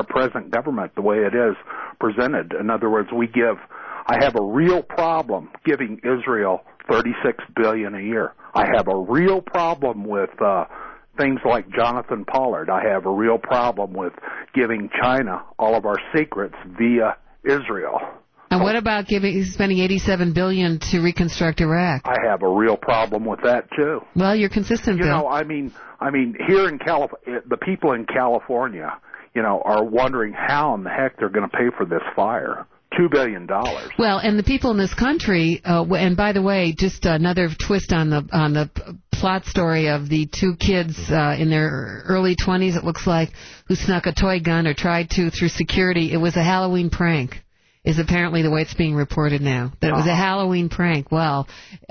the way it is presented. In other words, I have a real problem giving Israel $36 billion a year. I have a real problem with things like Jonathan Pollard. I have a real problem with giving China all of our secrets via Israel. And what about spending $87 billion to reconstruct Iraq? I have a real problem with that too. Well, you're consistent, Bill. You know, I mean, here in California, the people in California, you know, are wondering how in the heck they're going to pay for this fire. $2 billion. Well, and the people in this country, and by the way, just another twist on the plot story of the two kids in their early 20s, it looks like, who snuck a toy gun or tried to through security. It was a Halloween prank, is apparently the way it's being reported now. That it was a Halloween prank. Well,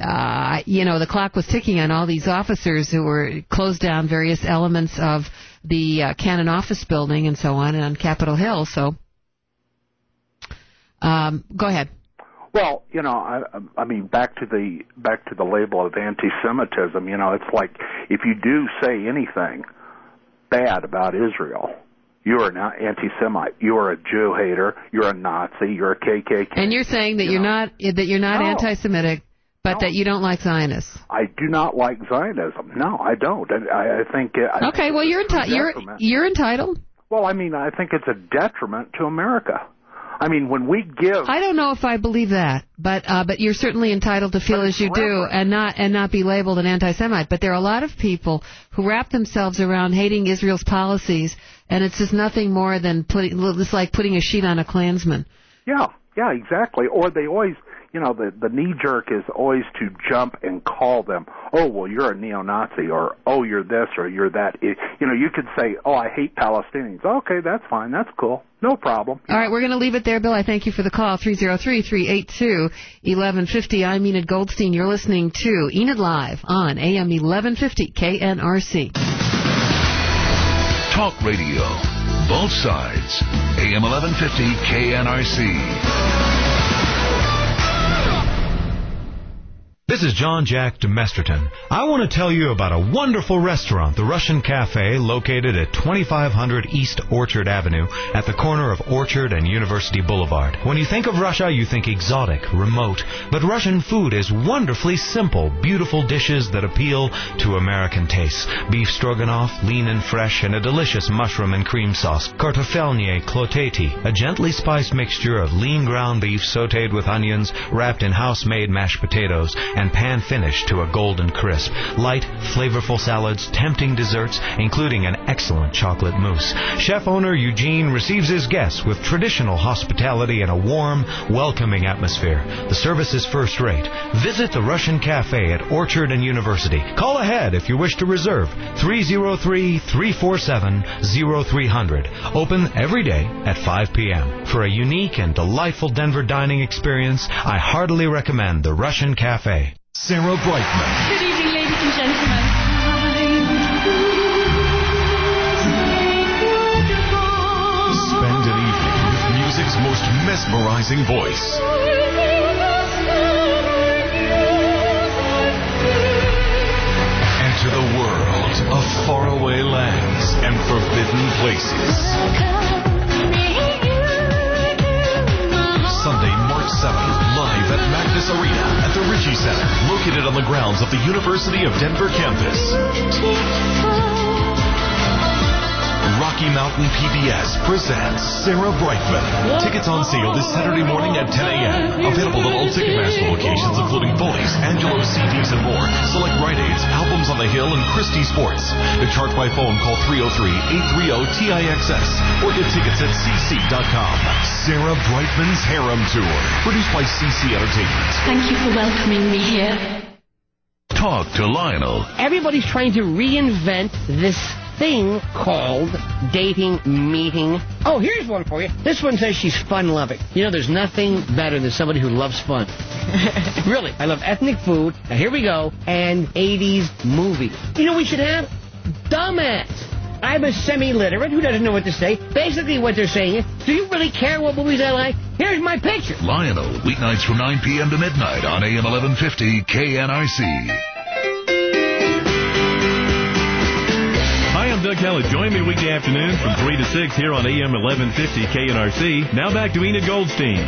you know, the clock was ticking on all these officers who were closed down various elements of the Cannon office building and so on, and on Capitol Hill, so... go ahead. Well, you know, I mean, back to the label of anti-Semitism. You know, it's like if you do say anything bad about Israel, you are not anti-Semite. You are a Jew hater. You're a Nazi. You're a KKK. And you're saying that you're not anti-Semitic, but that you don't like Zionists. I do not like Zionism. No, I don't. I think. Okay, well, you're entitled. Well, I mean, I think it's a detriment to America. I mean, when we give... I don't know if I believe that, but you're certainly entitled to feel as you do and not be labeled an anti-Semite. But there are a lot of people who wrap themselves around hating Israel's policies, and it's just nothing more than it's like putting a sheet on a Klansman. Yeah, exactly. Or they always... You know, the knee-jerk is always to jump and call them, oh, well, you're a neo-Nazi, or, oh, you're this, or you're that. You know, you could say, oh, I hate Palestinians. Okay, that's fine. That's cool. No problem. All right, we're going to leave it there, Bill. I thank you for the call, 303-382-1150. I'm Enid Goldstein. You're listening to Enid Live on AM 1150 KNRC. Talk radio. Both sides. AM 1150 KNRC. This is John Jack de Mesterton. I want to tell you about a wonderful restaurant, the Russian Cafe, located at 2500 East Orchard Avenue at the corner of Orchard and University Boulevard. When you think of Russia, you think exotic, remote, but Russian food is wonderfully simple, beautiful dishes that appeal to American tastes. Beef stroganoff, lean and fresh, and a delicious mushroom and cream sauce. Kartoffelnie kloteti, a gently spiced mixture of lean ground beef sautéed with onions, wrapped in house-made mashed potatoes, and pan-finished to a golden crisp. Light, flavorful salads, tempting desserts, including an excellent chocolate mousse. Chef-owner Eugene receives his guests with traditional hospitality and a warm, welcoming atmosphere. The service is first-rate. Visit the Russian Cafe at Orchard and University. Call ahead if you wish to reserve. 303-347-0300. Open every day at 5 p.m. For a unique and delightful Denver dining experience, I heartily recommend the Russian Cafe. Sarah Brightman. Good evening, ladies and gentlemen. Spend an evening with music's most mesmerizing voice. Enter the world of faraway lands and forbidden places. Sunday, March 7th, live at Magnus Arena at the Ritchie Center, located on the grounds of the University of Denver campus. Rocky Mountain PBS presents Sarah Brightman. Tickets on sale this Saturday morning at 10 a.m. Available at all Ticketmaster locations, including Foley's, Angelo's CDs, and more. Select Rite Aid's, Albums on the Hill, and Christie Sports. To chart by phone, call 303-830-TIXS or get tickets at cc.com. Sarah Brightman's Harem Tour, produced by CC Entertainment. Thank you for welcoming me here. Talk to Lionel. Everybody's trying to reinvent this thing called dating meeting. Oh, here's one for you. This one says she's fun-loving. You know, there's nothing better than somebody who loves fun. Really, I love ethnic food. Now, here we go. And 80s movies. You know what we should have? Dumbass. I'm a semi-literate who doesn't know what to say. Basically, what they're saying is, do you really care what movies I like? Here's my picture. Lionel, weeknights from 9 p.m. to midnight on AM 1150 KNRC. Hi, I'm Doug Kellett. Join me weekday afternoons from 3 to 6 here on AM 1150 KNRC. Now back to Enid Goldstein.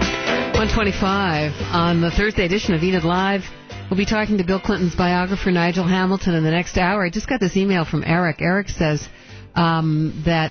125 on the Thursday edition of Enid Live. We'll be talking to Bill Clinton's biographer, Nigel Hamilton, in the next hour. I just got this email from Eric. Eric says that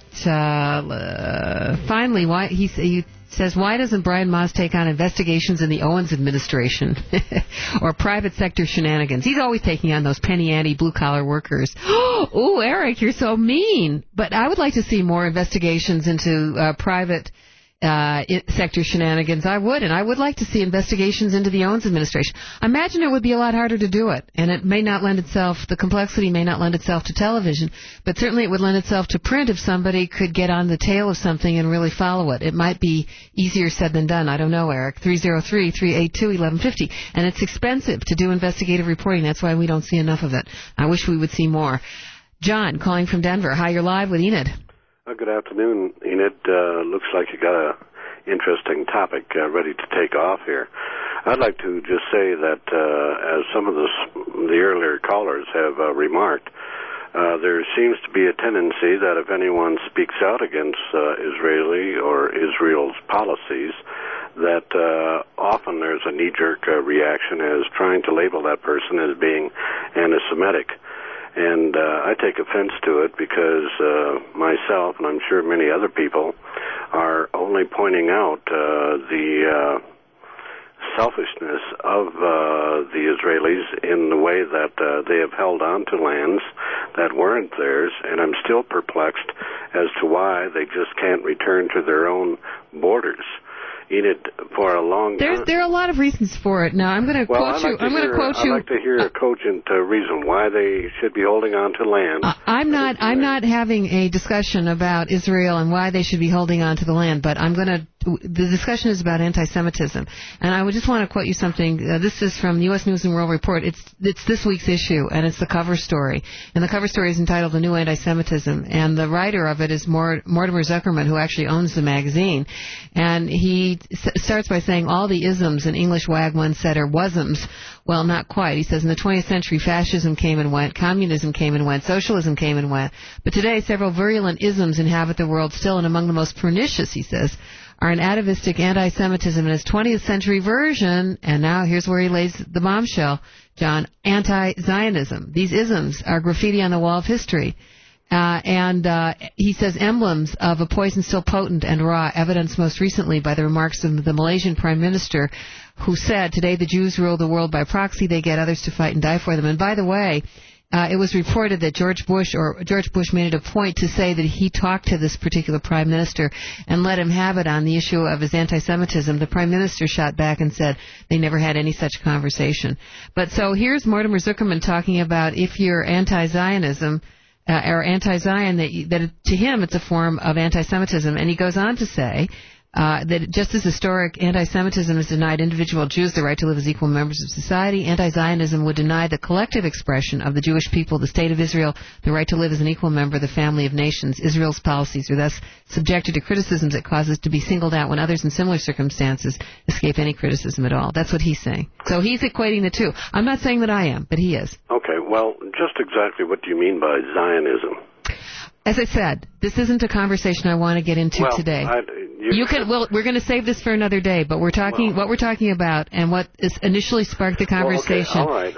finally, he says, why doesn't Brian Maas take on investigations in the Owens administration or private sector shenanigans? He's always taking on those penny ante blue-collar workers. Oh, Eric, you're so mean. But I would like to see more investigations into private sector shenanigans. I would, and I would like to see investigations into the Owens administration. I imagine it would be a lot harder to do it, and it may not lend itself, the complexity may not lend itself to television, but certainly it would lend itself to print if somebody could get on the tail of something and really follow it. It might be easier said than done. I don't know, Eric. 303-382-1150. And it's expensive to do investigative reporting. That's why we don't see enough of it. I wish we would see more. John, calling from Denver. Hi, you're live with Enid. Good afternoon, Enid. Looks like you got a interesting topic ready to take off here. I'd like to just say that, as some of the earlier callers have remarked, there seems to be a tendency that if anyone speaks out against Israeli or Israel's policies, that often there's a knee-jerk reaction as trying to label that person as being anti-Semitic. And I take offense to it because myself, and I'm sure many other people, are only pointing out the selfishness of the Israelis in the way that they have held on to lands that weren't theirs, and I'm still perplexed as to why they just can't return to their own borders. Enid, for a long time. There are a lot of reasons for it. Now, I'm going to quote you. I'd like to hear a cogent reason why they should be holding on to land. I'm not having a discussion about Israel and why they should be holding on to the land, but I'm going to the discussion is about anti-Semitism. And I would just want to quote you something. This is from the U.S. News and World Report. It's this week's issue, and it's the cover story. And the cover story is entitled "The New Anti-Semitism." And the writer of it is Mortimer Zuckerman, who actually owns the magazine. And he starts by saying all the isms in English wag one said are wasms. Well, not quite. He says in the 20th century, fascism came and went, communism came and went, socialism came and went. But today, several virulent isms inhabit the world still, and among the most pernicious, he says, are an atavistic anti-Semitism in its 20th century version, and now here's where he lays the bombshell, John, anti-Zionism. These isms are graffiti on the wall of history. He says emblems of a poison still potent and raw, evidenced most recently by the remarks of the Malaysian Prime Minister, who said, today the Jews rule the world by proxy, they get others to fight and die for them. And by the way, it was reported that George Bush made it a point to say that he talked to this particular prime minister and let him have it on the issue of his anti-Semitism. The prime minister shot back and said they never had any such conversation. But so here's Mortimer Zuckerman talking about if you're anti-Zionism, or anti-Zion, that to him it's a form of anti-Semitism. And he goes on to say that just as historic anti-Semitism has denied individual Jews the right to live as equal members of society, anti-Zionism would deny the collective expression of the Jewish people, the State of Israel, the right to live as an equal member of the family of nations. Israel's policies are thus subjected to criticisms that cause us to be singled out when others in similar circumstances escape any criticism at all. That's what he's saying. So he's equating the two. I'm not saying that I am, but he is. Okay, well, just exactly what do you mean by Zionism? As I said, this isn't a conversation I want to get into today. We're going to save this for another day, but what we're talking about and what initially sparked the conversation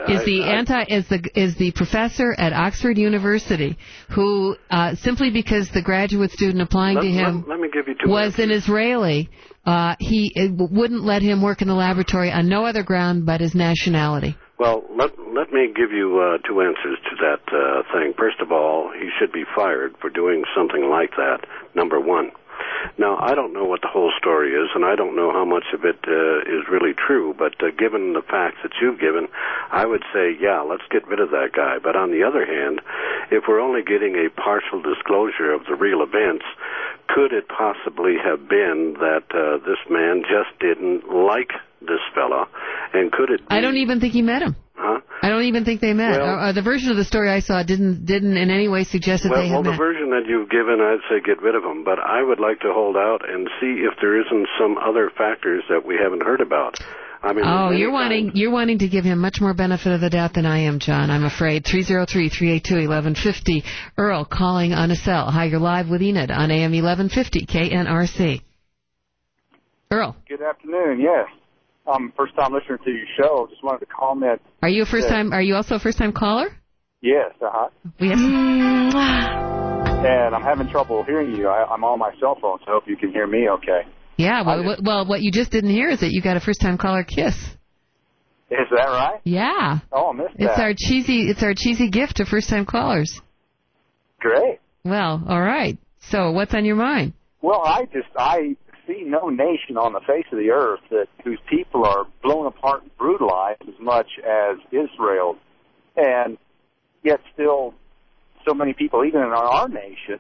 is the professor at Oxford University who simply because the graduate student applying to him was an Israeli, he wouldn't let him work in the laboratory on no other ground but his nationality. Well, let me give you two answers to that thing. First of all, he should be fired for doing something like that, number one. Now, I don't know what the whole story is, and I don't know how much of it is really true, but given the facts that you've given, I would say, yeah, let's get rid of that guy. But on the other hand, if we're only getting a partial disclosure of the real events, could it possibly have been that this man just didn't like this fella, and could it be... I don't even think he met him. Huh? I don't even think they met. The version of the story I saw didn't in any way suggest that they had met. Well, the version that you've given, I'd say get rid of him, but I would like to hold out and see if there isn't some other factors that we haven't heard about. I mean, you're wanting to give him much more benefit of the doubt than I am, John, I'm afraid. 303-382-1150. Earl calling on a cell. Hi, you're live with Enid on AM 1150 KNRC. Earl. Good afternoon, yes. First time listener to your show. Just wanted to comment. Are you also a first time caller? Yes, We have and I'm having trouble hearing you. I'm on my cell phone, so I hope you can hear me okay. Yeah, well, what you just didn't hear is that you got a first time caller kiss. Is that right? Yeah. Oh, I missed that. It's our cheesy gift to first time callers. Great. Well, all right. So, what's on your mind? Well, I see no nation on the face of the earth whose people are blown apart and brutalized as much as Israel, and yet still so many people, even in our nation,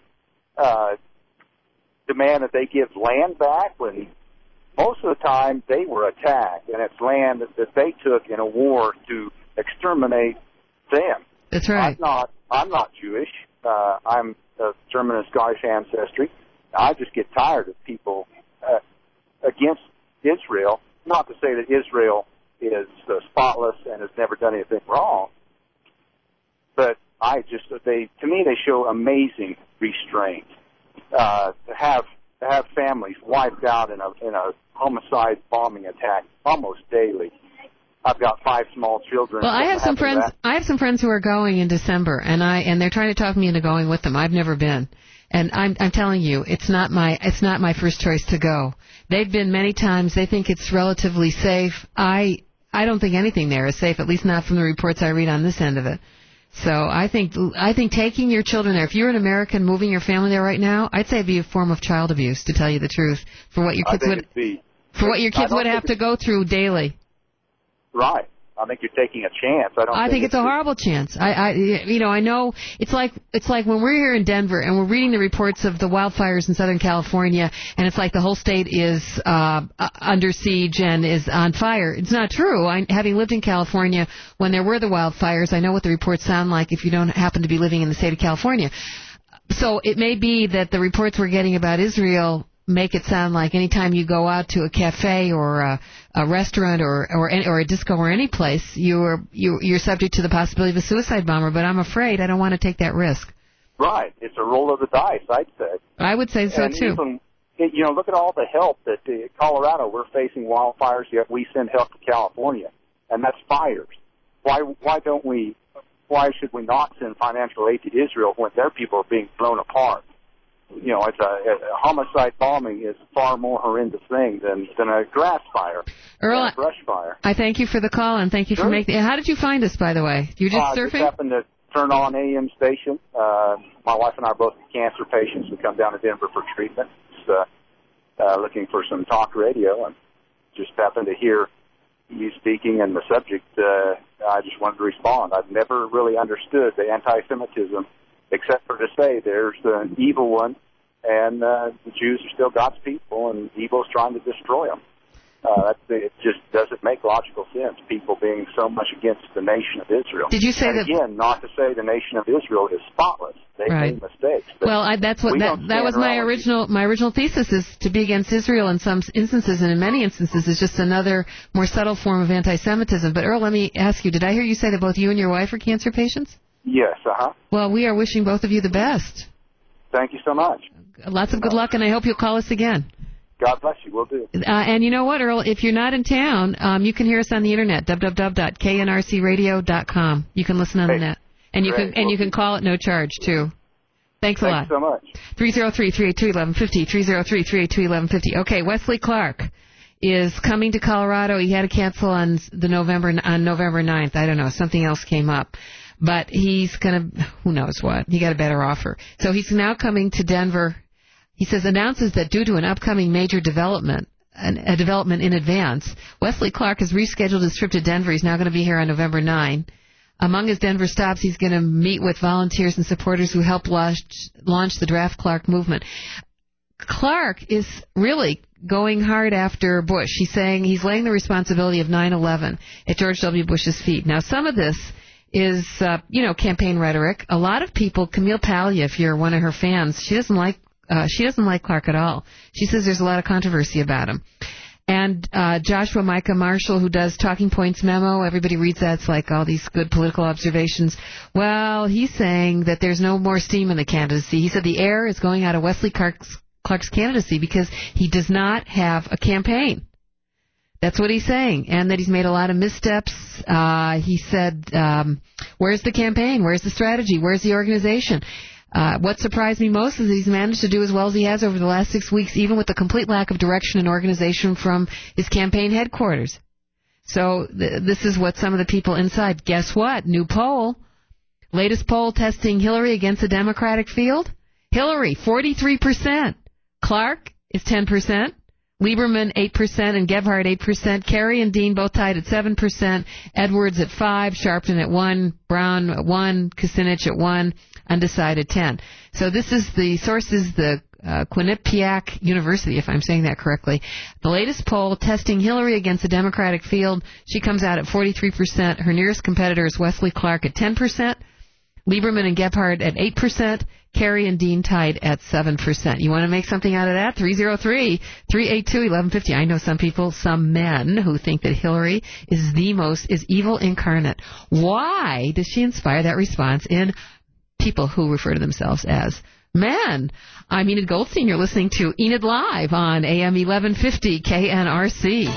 demand that they give land back when most of the time they were attacked, and it's land that they took in a war to exterminate them. That's right. I'm not Jewish. I'm of German and Scottish ancestry. I just get tired of people against Israel. Not to say that Israel is spotless and has never done anything wrong, but to me they show amazing restraint. To have families wiped out in a homicide bombing attack almost daily. I've got 5 small children. Well, I have some friends. I have some friends who are going in December, and they're trying to talk me into going with them. I've never been. And I'm telling you, it's not my first choice to go. They've been many times. They think it's relatively safe. I don't think anything there is safe, at least not from the reports I read on this end of it. So I think taking your children there, if you're an American moving your family there right now, I'd say it'd be a form of child abuse, to tell you the truth, for what your kids would have to go through daily. Right. I think you're taking a chance. I think it's a horrible chance. I know it's like when we're here in Denver and we're reading the reports of the wildfires in Southern California, and it's like the whole state is under siege and is on fire. It's not true. Having lived in California when there were the wildfires, I know what the reports sound like if you don't happen to be living in the state of California. So it may be that the reports we're getting about Israel make it sound like anytime you go out to a cafe or a restaurant or a disco or any place, you're subject to the possibility of a suicide bomber. But I'm afraid I don't want to take that risk. Right. It's a roll of the dice, I'd say. I would say so, too. Even, look at all the help that Colorado, we're facing wildfires, yet we send help to California, and that's fires. Why should we not send financial aid to Israel when their people are being blown apart? It's a homicide bombing is a far more horrendous thing than a grass fire, Earl, a brush fire. I thank you for the call, and thank you for making. How did you find us, by the way? You just surfing? I just happened to turn on AM station. My wife and I are both cancer patients. We come down to Denver for treatment. Looking for some talk radio, and just happened to hear you speaking and the subject. I just wanted to respond. I've never really understood the anti-Semitism, except for to say there's the evil one, and the Jews are still God's people, and evil's trying to destroy them. It just doesn't make logical sense, people being so much against the nation of Israel. Did you say and that? Again, not to say the nation of Israel is spotless. They made mistakes. Well, that was my original thesis, is to be against Israel in some instances, and in many instances is just another more subtle form of anti-Semitism. But Earl, let me ask you, did I hear you say that both you and your wife are cancer patients? Yes, Well, we are wishing both of you the best. Thank you so much. Lots of good luck, and I hope you'll call us again. God bless you. Will do. And you know what, Earl? If you're not in town, you can hear us on the internet, www.knrcradio.com. You can listen on the net, and you can call at no charge too. Thanks a lot. Thanks so much. 303-382-1150. 303-382-1150. Okay, Wesley Clark is coming to Colorado. He had to cancel on November 9th. I don't know, something else came up. But he's who knows what. He got a better offer. So he's now coming to Denver. He says, announces that due to an upcoming major development, a development in advance, Wesley Clark has rescheduled his trip to Denver. He's now going to be here on November 9. Among his Denver stops, he's going to meet with volunteers and supporters who helped launch the Draft Clark movement. Clark is really going hard after Bush. He's saying he's laying the responsibility of 9/11 at George W. Bush's feet. Now, some of this is, campaign rhetoric. A lot of people, Camille Paglia, if you're one of her fans, she doesn't like Clark at all. She says there's a lot of controversy about him. And Joshua Micah Marshall, who does Talking Points Memo, everybody reads that. It's like all these good political observations. Well, he's saying that there's no more steam in the candidacy. He said the air is going out of Wesley Clark's candidacy because he does not have a campaign. That's what he's saying, and that he's made a lot of missteps. He said, where's the campaign? Where's the strategy? Where's the organization? What surprised me most is that he's managed to do as well as he has over the last 6 weeks, even with the complete lack of direction and organization from his campaign headquarters. So this is what some of the people inside. Guess what? New poll. Latest poll testing Hillary against the Democratic field. Hillary, 43%. Clark is 10%. Lieberman, 8%, and Gebhardt, 8%. Kerry and Dean both tied at 7%. Edwards at 5%. Sharpton at 1%. Brown at 1%. Kucinich at 1%. Undecided 10%. So this is the sources, the Quinnipiac University, if I'm saying that correctly. The latest poll testing Hillary against the Democratic field. She comes out at 43%. Her nearest competitor is Wesley Clark at 10%. Lieberman and Gebhardt at 8%. Kerry and Dean tied at 7%. You want to make something out of that? 303-382-1150. I know some people, some men, who think that Hillary is evil incarnate. Why does she inspire that response in people who refer to themselves as men? I'm Enid Goldstein. You're listening to Enid Live on AM 1150 KNRC.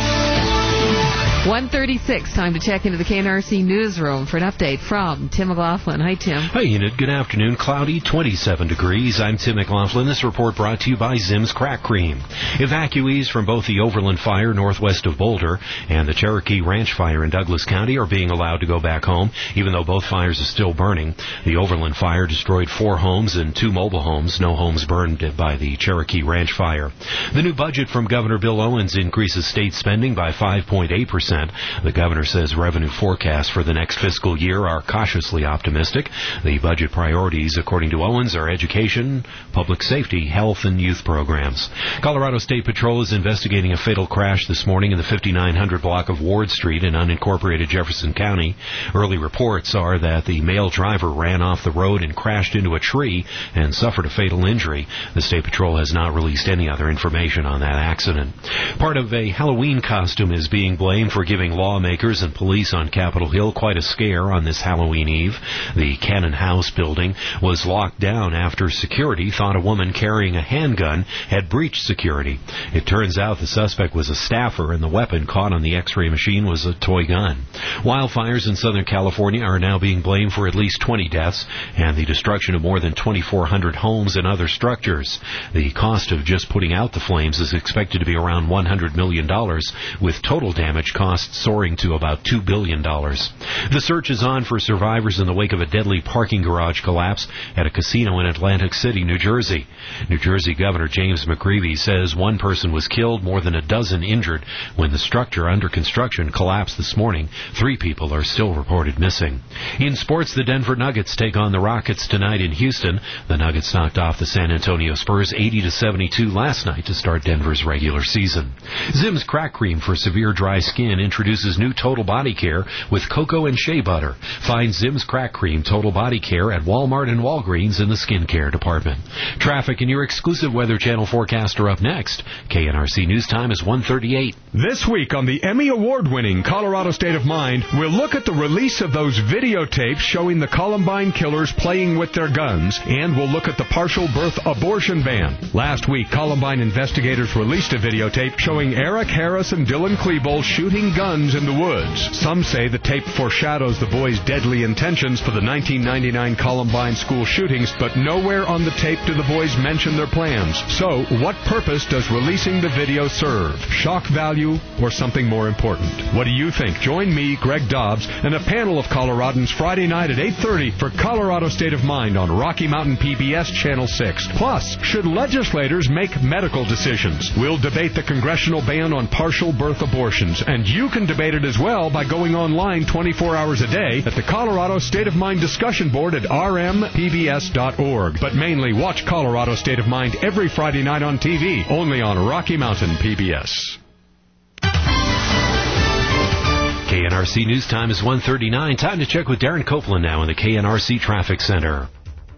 1:36, time to check into the KNRC newsroom for an update from Tim McLaughlin. Hi, Tim. Hi, Enid. Good afternoon. Cloudy, 27 degrees. I'm Tim McLaughlin. This report brought to you by Zim's Crack Cream. Evacuees from both the Overland Fire northwest of Boulder and the Cherokee Ranch Fire in Douglas County are being allowed to go back home, even though both fires are still burning. The Overland Fire destroyed 4 homes and 2 mobile homes. No homes burned by the Cherokee Ranch Fire. The new budget from Governor Bill Owens increases state spending by 5.8%. 3%. The governor says revenue forecasts for the next fiscal year are cautiously optimistic. The budget priorities, according to Owens, are education, public safety, health, and youth programs. Colorado State Patrol is investigating a fatal crash this morning in the 5900 block of Ward Street in unincorporated Jefferson County. Early reports are that the male driver ran off the road and crashed into a tree and suffered a fatal injury. The State Patrol has not released any other information on that accident. Part of a Halloween costume is being blamed for giving lawmakers and police on Capitol Hill quite a scare on this Halloween Eve. The Cannon House building was locked down after security thought a woman carrying a handgun had breached security. It turns out the suspect was a staffer, and the weapon caught on the X-ray machine was a toy gun. Wildfires in Southern California are now being blamed for at least 20 deaths and the destruction of more than 2,400 homes and other structures. The cost of just putting out the flames is expected to be around $100 million, with total damage costs soaring to about $2 billion. The search is on for survivors in the wake of a deadly parking garage collapse at a casino in Atlantic City, New Jersey. New Jersey Governor James McGreevey says one person was killed, more than a dozen injured, when the structure under construction collapsed this morning. 3 people are still reported missing. In sports, the Denver Nuggets take on the Rockets tonight in Houston. The Nuggets knocked off the San Antonio Spurs 80-72 last night to start Denver's regular season. Zim's Crack Cream for severe dry skin introduces new total body care with cocoa and shea butter. Find Zim's Crack Cream Total Body Care at Walmart and Walgreens in the skincare department. Traffic and your exclusive Weather Channel forecast are up next. KNRC News Time is 1:38. This week on the Emmy Award-winning Colorado State of Mind, we'll look at the release of those videotapes showing the Columbine killers playing with their guns, and we'll look at the partial birth abortion ban. Last week, Columbine investigators released a videotape showing Eric Harris and Dylan Klebold shooting guns in the woods. Some say the tape foreshadows the boys' deadly intentions for the 1999 Columbine school shootings, but nowhere on the tape do the boys mention their plans. So, what purpose does releasing the video serve? Shock value or something more important? What do you think? Join me, Greg Dobbs, and a panel of Coloradans Friday night at 8:30 for Colorado State of Mind on Rocky Mountain PBS Channel 6. Plus, should legislators make medical decisions? We'll debate the congressional ban on partial birth abortions, and you can debate it as well by going online 24 hours a day at the Colorado State of Mind discussion board at rmpbs.org. But mainly watch Colorado State of Mind every Friday night on TV, only on Rocky Mountain PBS. KNRC News Time is 1:39. Time to check with Darren Copeland now in the KNRC Traffic Center.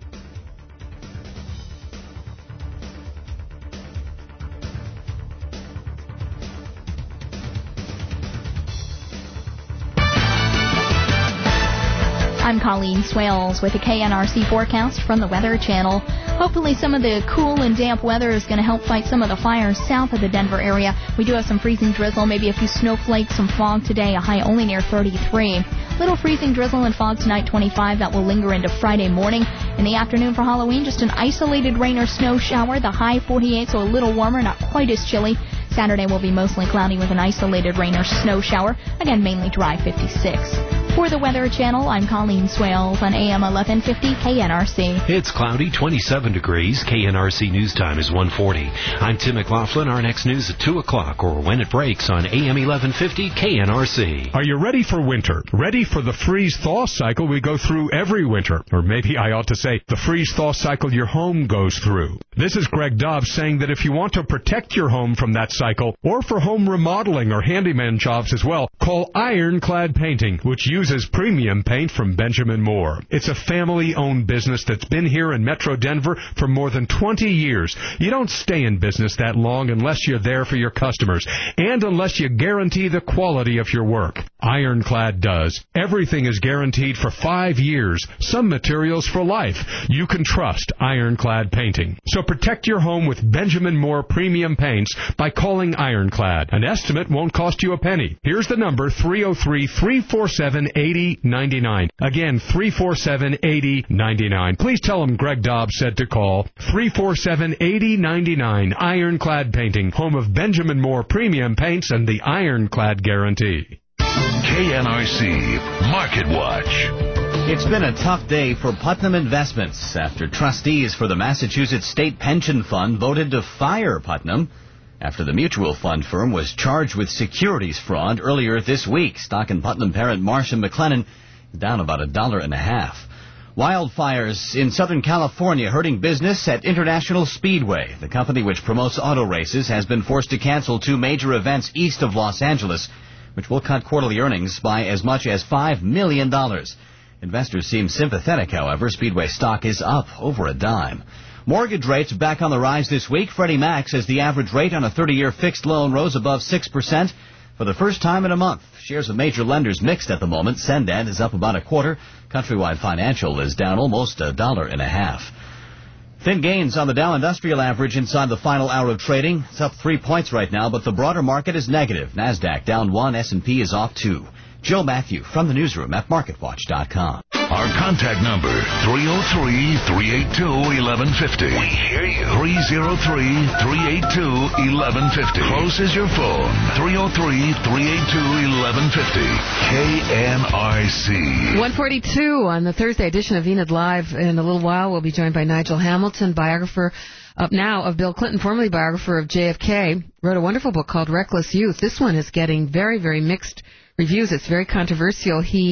I'm Colleen Swales with a KNRC forecast from the Weather Channel. Hopefully some of the cool and damp weather is going to help fight some of the fires south of the Denver area. We do have some freezing drizzle, maybe a few snowflakes, some fog today, a high only near 33. Little freezing drizzle and fog tonight, 25. That will linger into Friday morning. In the afternoon for Halloween, just an isolated rain or snow shower. The high 48, so a little warmer, not quite as chilly. Saturday will be mostly cloudy with an isolated rain or snow shower. Again, mainly dry, 56. For the Weather Channel, I'm Colleen Swales on AM 1150 KNRC. It's cloudy, 27 degrees. KNRC News Time is 1:40. I'm Tim McLaughlin. Our next news at 2 o'clock or when it breaks on AM 1150 KNRC. Are you ready for winter? Ready for the freeze-thaw cycle we go through every winter? Or maybe I ought to say the freeze-thaw cycle your home goes through. This is Greg Dobbs saying that if you want to protect your home from that cycle, or for home remodeling or handyman jobs as well, call Ironclad Painting, which uses premium paint from Benjamin Moore. It's a family-owned business that's been here in Metro Denver for more than 20 years. You don't stay in business that long unless you're there for your customers, and unless you guarantee the quality of your work. Ironclad does. Everything is guaranteed for 5 years, some materials for life. You can trust Ironclad Painting. So protect your home with Benjamin Moore premium paints by calling Ironclad. An estimate won't cost you a penny. Here's the number, 303-347-8099. Again, 347-8099. Please tell them Greg Dobbs said to call. 347-8099. Ironclad Painting, home of Benjamin Moore premium paints and the Ironclad guarantee. KNRC Market Watch. It's been a tough day for Putnam Investments after trustees for the Massachusetts State Pension Fund voted to fire Putnam. after the mutual fund firm was charged with securities fraud earlier this week. Stock in Putnam parent Marsh & McLennan down about $1.50. Wildfires in Southern California hurting business at International Speedway. The company which promotes auto races has been forced to cancel 2 major events east of Los Angeles, which will cut quarterly earnings by as much as $5 million. Investors seem sympathetic, however. Speedway stock is up over a dime. Mortgage rates back on the rise this week. Freddie Mac says the average rate on a 30-year fixed loan rose above 6% for the first time in a month. Shares of major lenders mixed at the moment. Sendad is up about a quarter. Countrywide Financial is down almost $1.50. Thin gains on the Dow Industrial Average inside the final hour of trading. It's up 3 points right now, but the broader market is negative. NASDAQ down 1, S&P is off 2. Joe Matthew from the newsroom at MarketWatch.com. Our contact number, 303-382-1150. We hear you. 303-382-1150. Close is your phone. 303-382-1150. KNRC. 142 on the Thursday edition of Enid Live. In a little while, we'll be joined by Nigel Hamilton, biographer up now of Bill Clinton, formerly biographer of JFK. Wrote a wonderful book called Reckless Youth. This one is getting very, very mixed reviews. It's very controversial. He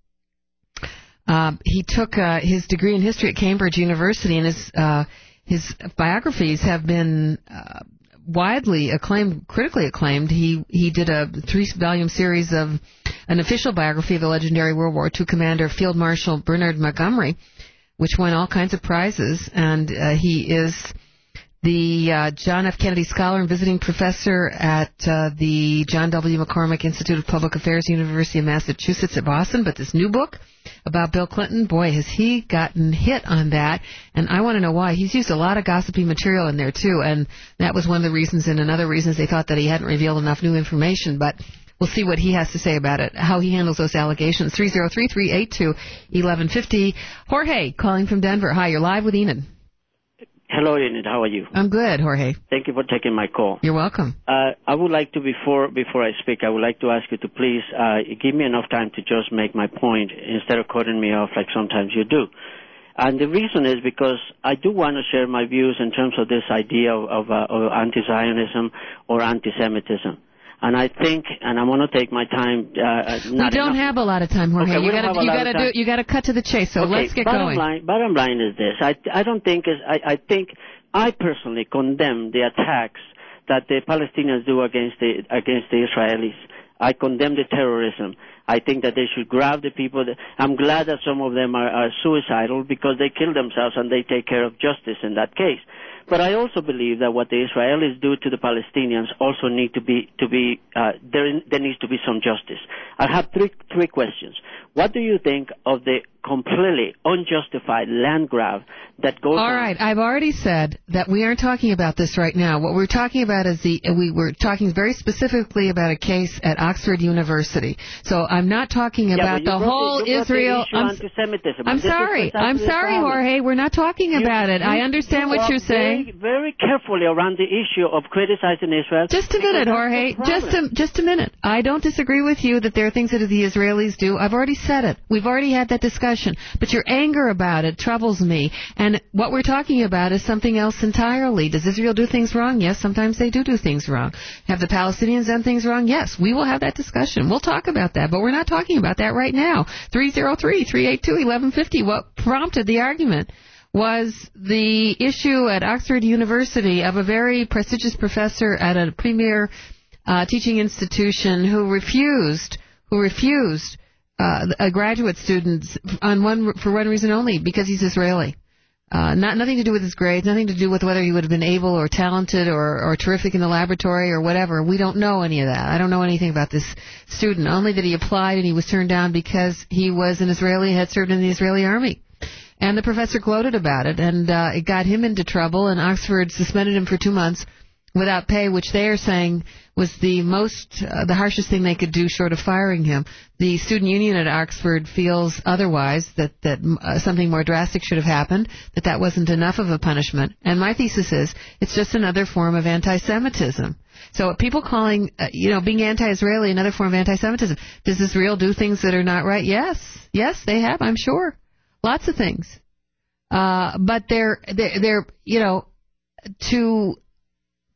took his degree in history at Cambridge University, and his biographies have been widely acclaimed, critically acclaimed. He did a 3-volume series of an official biography of the legendary World War II commander Field Marshal Bernard Montgomery, which won all kinds of prizes, and he is the John F. Kennedy Scholar and visiting professor at the John W. McCormick Institute of Public Affairs, University of Massachusetts at Boston. But this new book about Bill Clinton, boy, has he gotten hit on that. And I want to know why. He's used a lot of gossipy material in there, too. And that was one of the reasons, and another reason is they thought that he hadn't revealed enough new information. But we'll see what he has to say about it, how he handles those allegations. 303-382-1150. Jorge calling from Denver. Hi, you're live with Enid. Hello, Enid. How are you? I'm good, Jorge. Thank you for taking my call. You're welcome. I would like to, before I speak, I would like to ask you to please give me enough time to just make my point instead of cutting me off like sometimes you do. And the reason is because I do want to share my views in terms of this idea of anti-Zionism or anti-Semitism. And I think, and I'm going to take my time. We don't have a lot of time, Jorge. Okay, you got to cut to the chase. So let's get going. Bottom line is this: I personally condemn the attacks that the Palestinians do against the Israelis. I condemn the terrorism. I think that they should grab the people. I'm glad that some of them are suicidal because they kill themselves and they take care of justice in that case. But I also believe that what the Israelis do to the Palestinians also there needs to be some justice. I have three questions. What do you think of the completely unjustified land grab that goes on? All right, I've already said that we aren't talking about this right now. What we're talking about is we were talking very specifically about a case at Oxford University. So I'm not talking about the whole Israel. I'm sorry, Jorge. We're not talking about it. I understand what you're saying. Very carefully around the issue of criticizing Israel. Just a minute, Jorge. Just a minute. I don't disagree with you that there are things that the Israelis do. I've already said it. We've already had that discussion. But your anger about it troubles me. And what we're talking about is something else entirely. Does Israel do things wrong? Yes, sometimes they do things wrong. Have the Palestinians done things wrong? Yes. We will have that discussion. We'll talk about that. But we're not talking about that right now. 303-382-1150. What prompted the argument was the issue at Oxford University of a very prestigious professor at a premier teaching institution who refused a graduate student for one reason only, because he's Israeli. Nothing to do with his grades, nothing to do with whether he would have been able or talented or terrific in the laboratory or whatever. We don't know any of that. I don't know anything about this student, only that he applied and he was turned down because he was an Israeli, had served in the Israeli army. And the professor gloated about it, and it got him into trouble, and Oxford suspended him for 2 months without pay, which they are saying was the harshest thing they could do short of firing him. The student union at Oxford feels otherwise, that something more drastic should have happened, that wasn't enough of a punishment. And my thesis is it's just another form of anti-Semitism. So people calling, being anti-Israeli another form of anti-Semitism. Does Israel do things that are not right? Yes, they have, I'm sure. Lots of things. But they're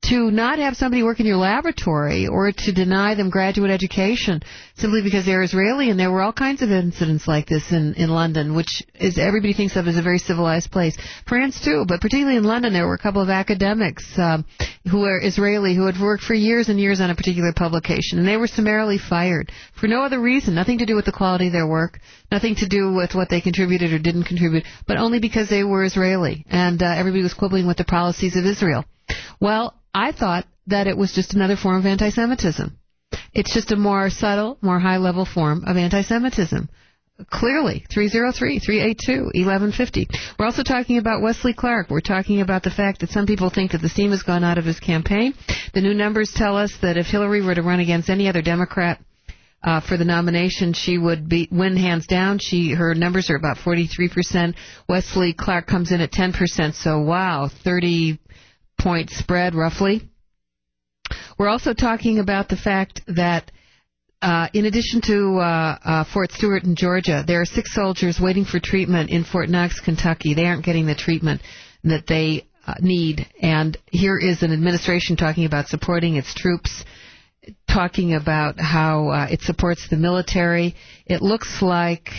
to not have somebody work in your laboratory or to deny them graduate education simply because they're Israeli. And there were all kinds of incidents like this in London, which is everybody thinks of as a very civilized place. France, too, but particularly in London, there were a couple of academics who were Israeli who had worked for years and years on a particular publication, and they were summarily fired for no other reason, nothing to do with the quality of their work, nothing to do with what they contributed or didn't contribute, but only because they were Israeli, and everybody was quibbling with the policies of Israel. Well, I thought that it was just another form of anti-Semitism. It's just a more subtle, more high-level form of anti-Semitism. Clearly, 303-382-1150. We're also talking about Wesley Clark. We're talking about the fact that some people think that the steam has gone out of his campaign. The new numbers tell us that if Hillary were to run against any other Democrat for the nomination, she would win hands down. Her numbers are about 43%. Wesley Clark comes in at 10%, so wow, 30-point spread roughly. We're also talking about the fact that in addition to Fort Stewart in Georgia, there are 6 soldiers waiting for treatment in Fort Knox, Kentucky. They aren't getting the treatment that they need. And here is an administration talking about supporting its troops, talking about how it supports the military. It looks like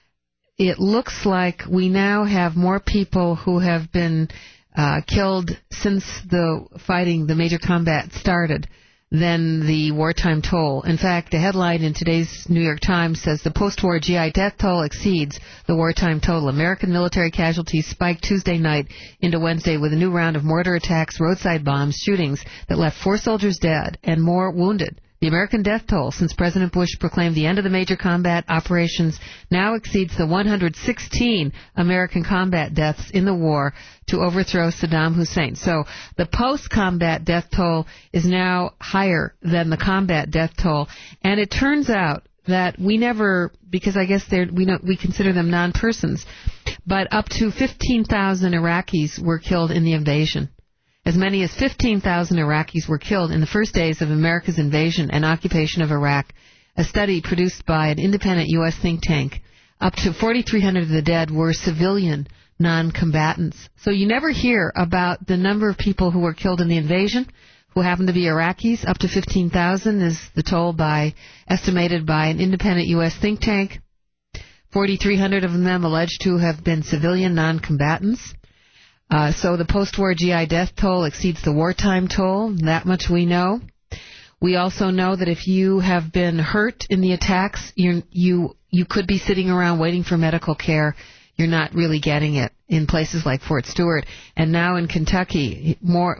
we now have more people who have been killed since the major combat started than the wartime toll. In fact, the headline in today's New York Times says the post-war GI death toll exceeds the wartime total. American military casualties spiked Tuesday night into Wednesday with a new round of mortar attacks, roadside bombs, shootings that left 4 soldiers dead and more wounded. The American death toll since President Bush proclaimed the end of the major combat operations now exceeds the 116 American combat deaths in the war to overthrow Saddam Hussein. So the post-combat death toll is now higher than the combat death toll. And it turns out that we never, because I guess we consider them non-persons, but up to 15,000 Iraqis were killed in the invasion. As many as 15,000 Iraqis were killed in the first days of America's invasion and occupation of Iraq. A study produced by an independent U.S. think tank. Up to 4,300 of the dead were civilian non-combatants. So you never hear about the number of people who were killed in the invasion who happen to be Iraqis. Up to 15,000 is the toll estimated by an independent U.S. think tank. 4,300 of them alleged to have been civilian non-combatants. So the post-war GI death toll exceeds the wartime toll. That much we know. We also know that if you have been hurt in the attacks, you could be sitting around waiting for medical care. You're not really getting it in places like Fort Stewart. And now in Kentucky, more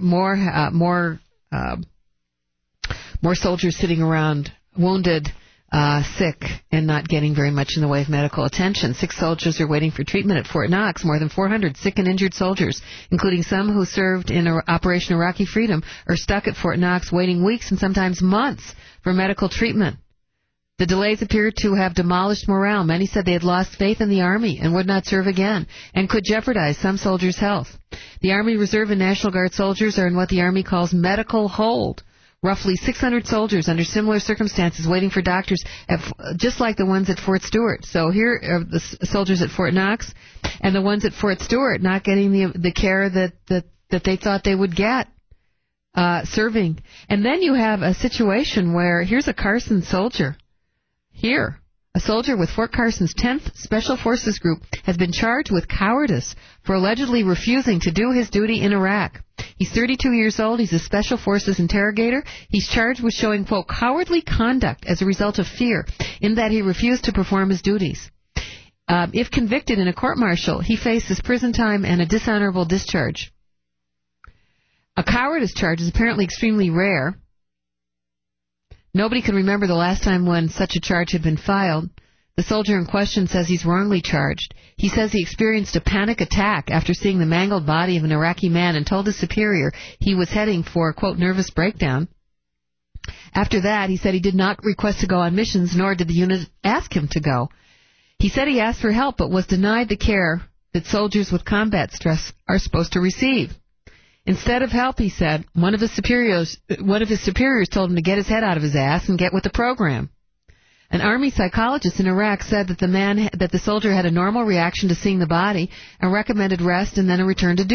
soldiers sitting around wounded, sick, and not getting very much in the way of medical attention. 6 soldiers are waiting for treatment at Fort Knox. More than 400 sick and injured soldiers, including some who served in Operation Iraqi Freedom, are stuck at Fort Knox waiting weeks and sometimes months for medical treatment. The delays appear to have demolished morale. Many said they had lost faith in the Army and would not serve again, and could jeopardize some soldiers' health. The Army Reserve and National Guard soldiers are in what the Army calls medical hold. Roughly 600 soldiers under similar circumstances waiting for doctors, just like the ones at Fort Stewart. So here are the soldiers at Fort Knox and the ones at Fort Stewart not getting the care that they thought they would get serving. And then you have a situation where here's a Carson soldier. Here, a soldier with Fort Carson's 10th Special Forces Group has been charged with cowardice for allegedly refusing to do his duty in Iraq. He's 32 years old. He's a Special Forces interrogator. He's charged with showing, quote, cowardly conduct as a result of fear, in that he refused to perform his duties. If convicted in a court-martial, he faces prison time and a dishonorable discharge. A cowardice charge is apparently extremely rare. Nobody can remember the last time when such a charge had been filed. The soldier in question says he's wrongly charged. He says he experienced a panic attack after seeing the mangled body of an Iraqi man and told his superior he was heading for, quote, nervous breakdown. After that, he said he did not request to go on missions, nor did the unit ask him to go. He said he asked for help, but was denied the care that soldiers with combat stress are supposed to receive. Instead of help, he said, one of his superiors told him to get his head out of his ass and get with the program. An Army psychologist in Iraq said that the soldier had a normal reaction to seeing the body and recommended rest and then a return to duty.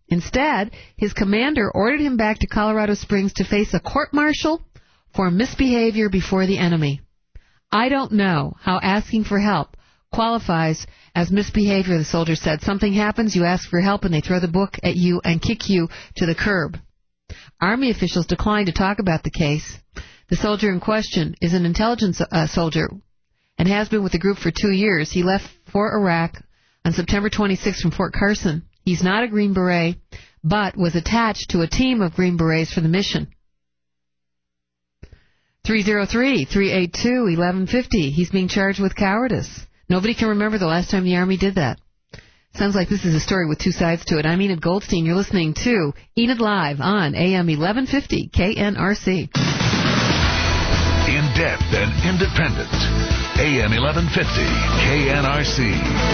Instead, his commander ordered him back to Colorado Springs to face a court-martial for misbehavior before the enemy. I don't know how asking for help qualifies as misbehavior, the soldier said. Something happens, you ask for help, and they throw the book at you and kick you to the curb. Army officials declined to talk about the case. The soldier in question is an intelligence soldier and has been with the group for 2 years. He left for Iraq on September 26 from Fort Carson. He's not a Green Beret, but was attached to a team of Green Berets for the mission. 303-382-1150. He's being charged with cowardice. Nobody can remember the last time the Army did that. Sounds like this is a story with two sides to it. I'm Enid Goldstein. You're listening to Enid Live on AM 1150 KNRC. In-depth and independent. AM 1150 KNRC.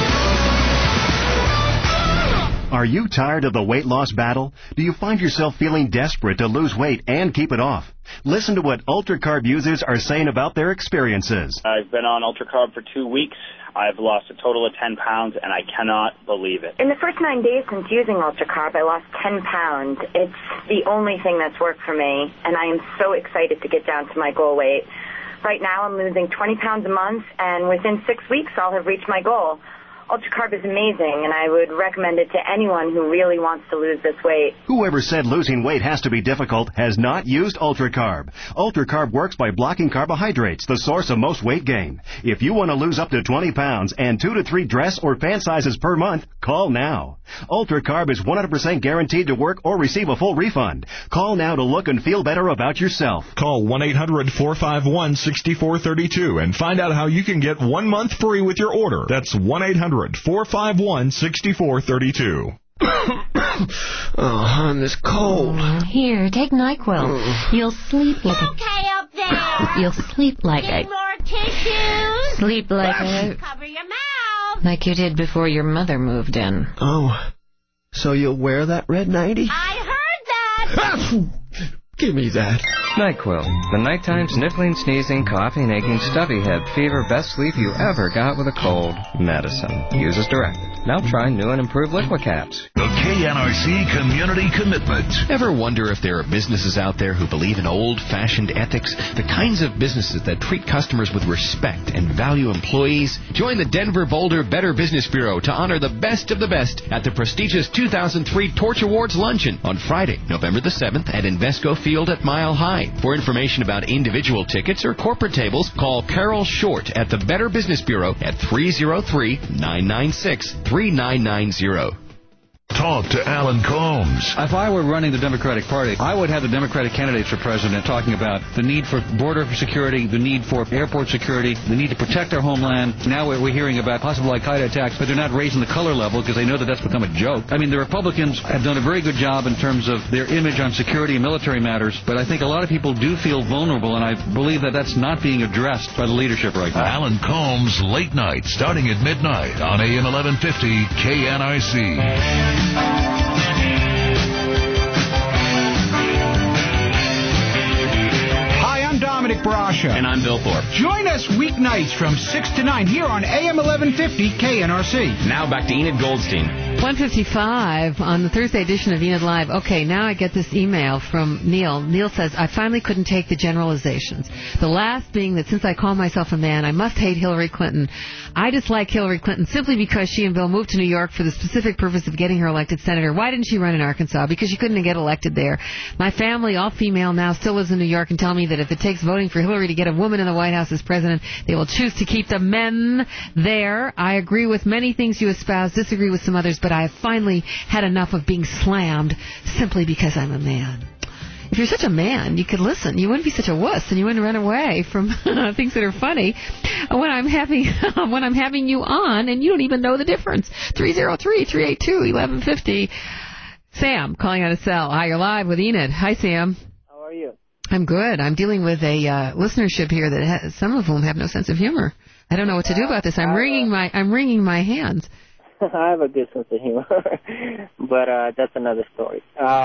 Are you tired of the weight loss battle? Do you find yourself feeling desperate to lose weight and keep it off? Listen to what UltraCarb users are saying about their experiences. I've been on UltraCarb for 2 weeks. I've lost a total of 10 pounds, and I cannot believe it. In the first 9 days since using UltraCarb, I lost 10 pounds. It's the only thing that's worked for me, and I am so excited to get down to my goal weight. Right now, I'm losing 20 pounds a month, and within 6 weeks, I'll have reached my goal. UltraCarb is amazing, and I would recommend it to anyone who really wants to lose this weight. Whoever said losing weight has to be difficult has not used UltraCarb. UltraCarb works by blocking carbohydrates, the source of most weight gain. If you want to lose up to 20 pounds and 2 to 3 dress or pant sizes per month, call now. UltraCarb is 100% guaranteed to work or receive a full refund. Call now to look and feel better about yourself. Call 1-800-451-6432 and find out how you can get 1 month free with your order. That's 1-800-451-6432. Oh, hon, this cold. Here, take NyQuil. You'll sleep like okay up there. You'll sleep like Need more tissues. Sleep like Cover your mouth. like you did before your mother moved in. Oh, so you'll wear that red nightie? I heard that. Give me that. NyQuil, the nighttime sniffling, sneezing, coughing, aching, stuffy head, fever, best sleep you ever got with a cold. Medicine. Use as directed. Now try new and improved Liquicaps. The KNRC Community Commitment. Ever wonder if there are businesses out there who believe in old-fashioned ethics? The kinds of businesses that treat customers with respect and value employees? Join the Denver Boulder Better Business Bureau to honor the best of the best at the prestigious 2003 Torch Awards Luncheon on Friday, November the 7th at Invesco Field at Mile High. For information about individual tickets or corporate tables, call Carol Short at the Better Business Bureau at 303-996-3990. Talk to Alan Combs. If I were running the Democratic Party, I would have the Democratic candidates for president talking about the need for border security, the need for airport security, the need to protect our homeland. Now we're hearing about possible Al-Qaeda attacks, but they're not raising the color level because they know that that's become a joke. I mean, the Republicans have done a very good job in terms of their image on security and military matters, but I think a lot of people do feel vulnerable, and I believe that that's not being addressed by the leadership right now. Alan Combs, late night, starting at midnight on AM 1150 KNRC. Hi, I'm Dominic Brasha. And I'm Bill Thorpe. Join us weeknights from 6 to 9 here on AM 1150 KNRC. Now back to Enid Goldstein. 1:55 on the Thursday edition of Enid Live. Okay, now I get this email from Neil. Neil says, I finally couldn't take the generalizations. The last being that since I call myself a man, I must hate Hillary Clinton. I dislike Hillary Clinton simply because she and Bill moved to New York for the specific purpose of getting her elected senator. Why didn't she run in Arkansas? Because she couldn't get elected there. My family, all female now, still lives in New York and tell me that if it takes voting for Hillary to get a woman in the White House as president, they will choose to keep the men there. I agree with many things you espouse, disagree with some others, but I have finally had enough of being slammed simply because I'm a man. If you're such a man, you could listen. You wouldn't be such a wuss, and you wouldn't run away from things that are funny when I'm having you on, and you don't even know the difference. 303-382-1150. Sam, calling on a cell. Hi, you're live with Enid. Hi, Sam. How are you? I'm good. I'm dealing with a listenership here that some of whom have no sense of humor. I don't know what to do about this. I'm wringing my hands. I have a good sense of humor, but that's another story.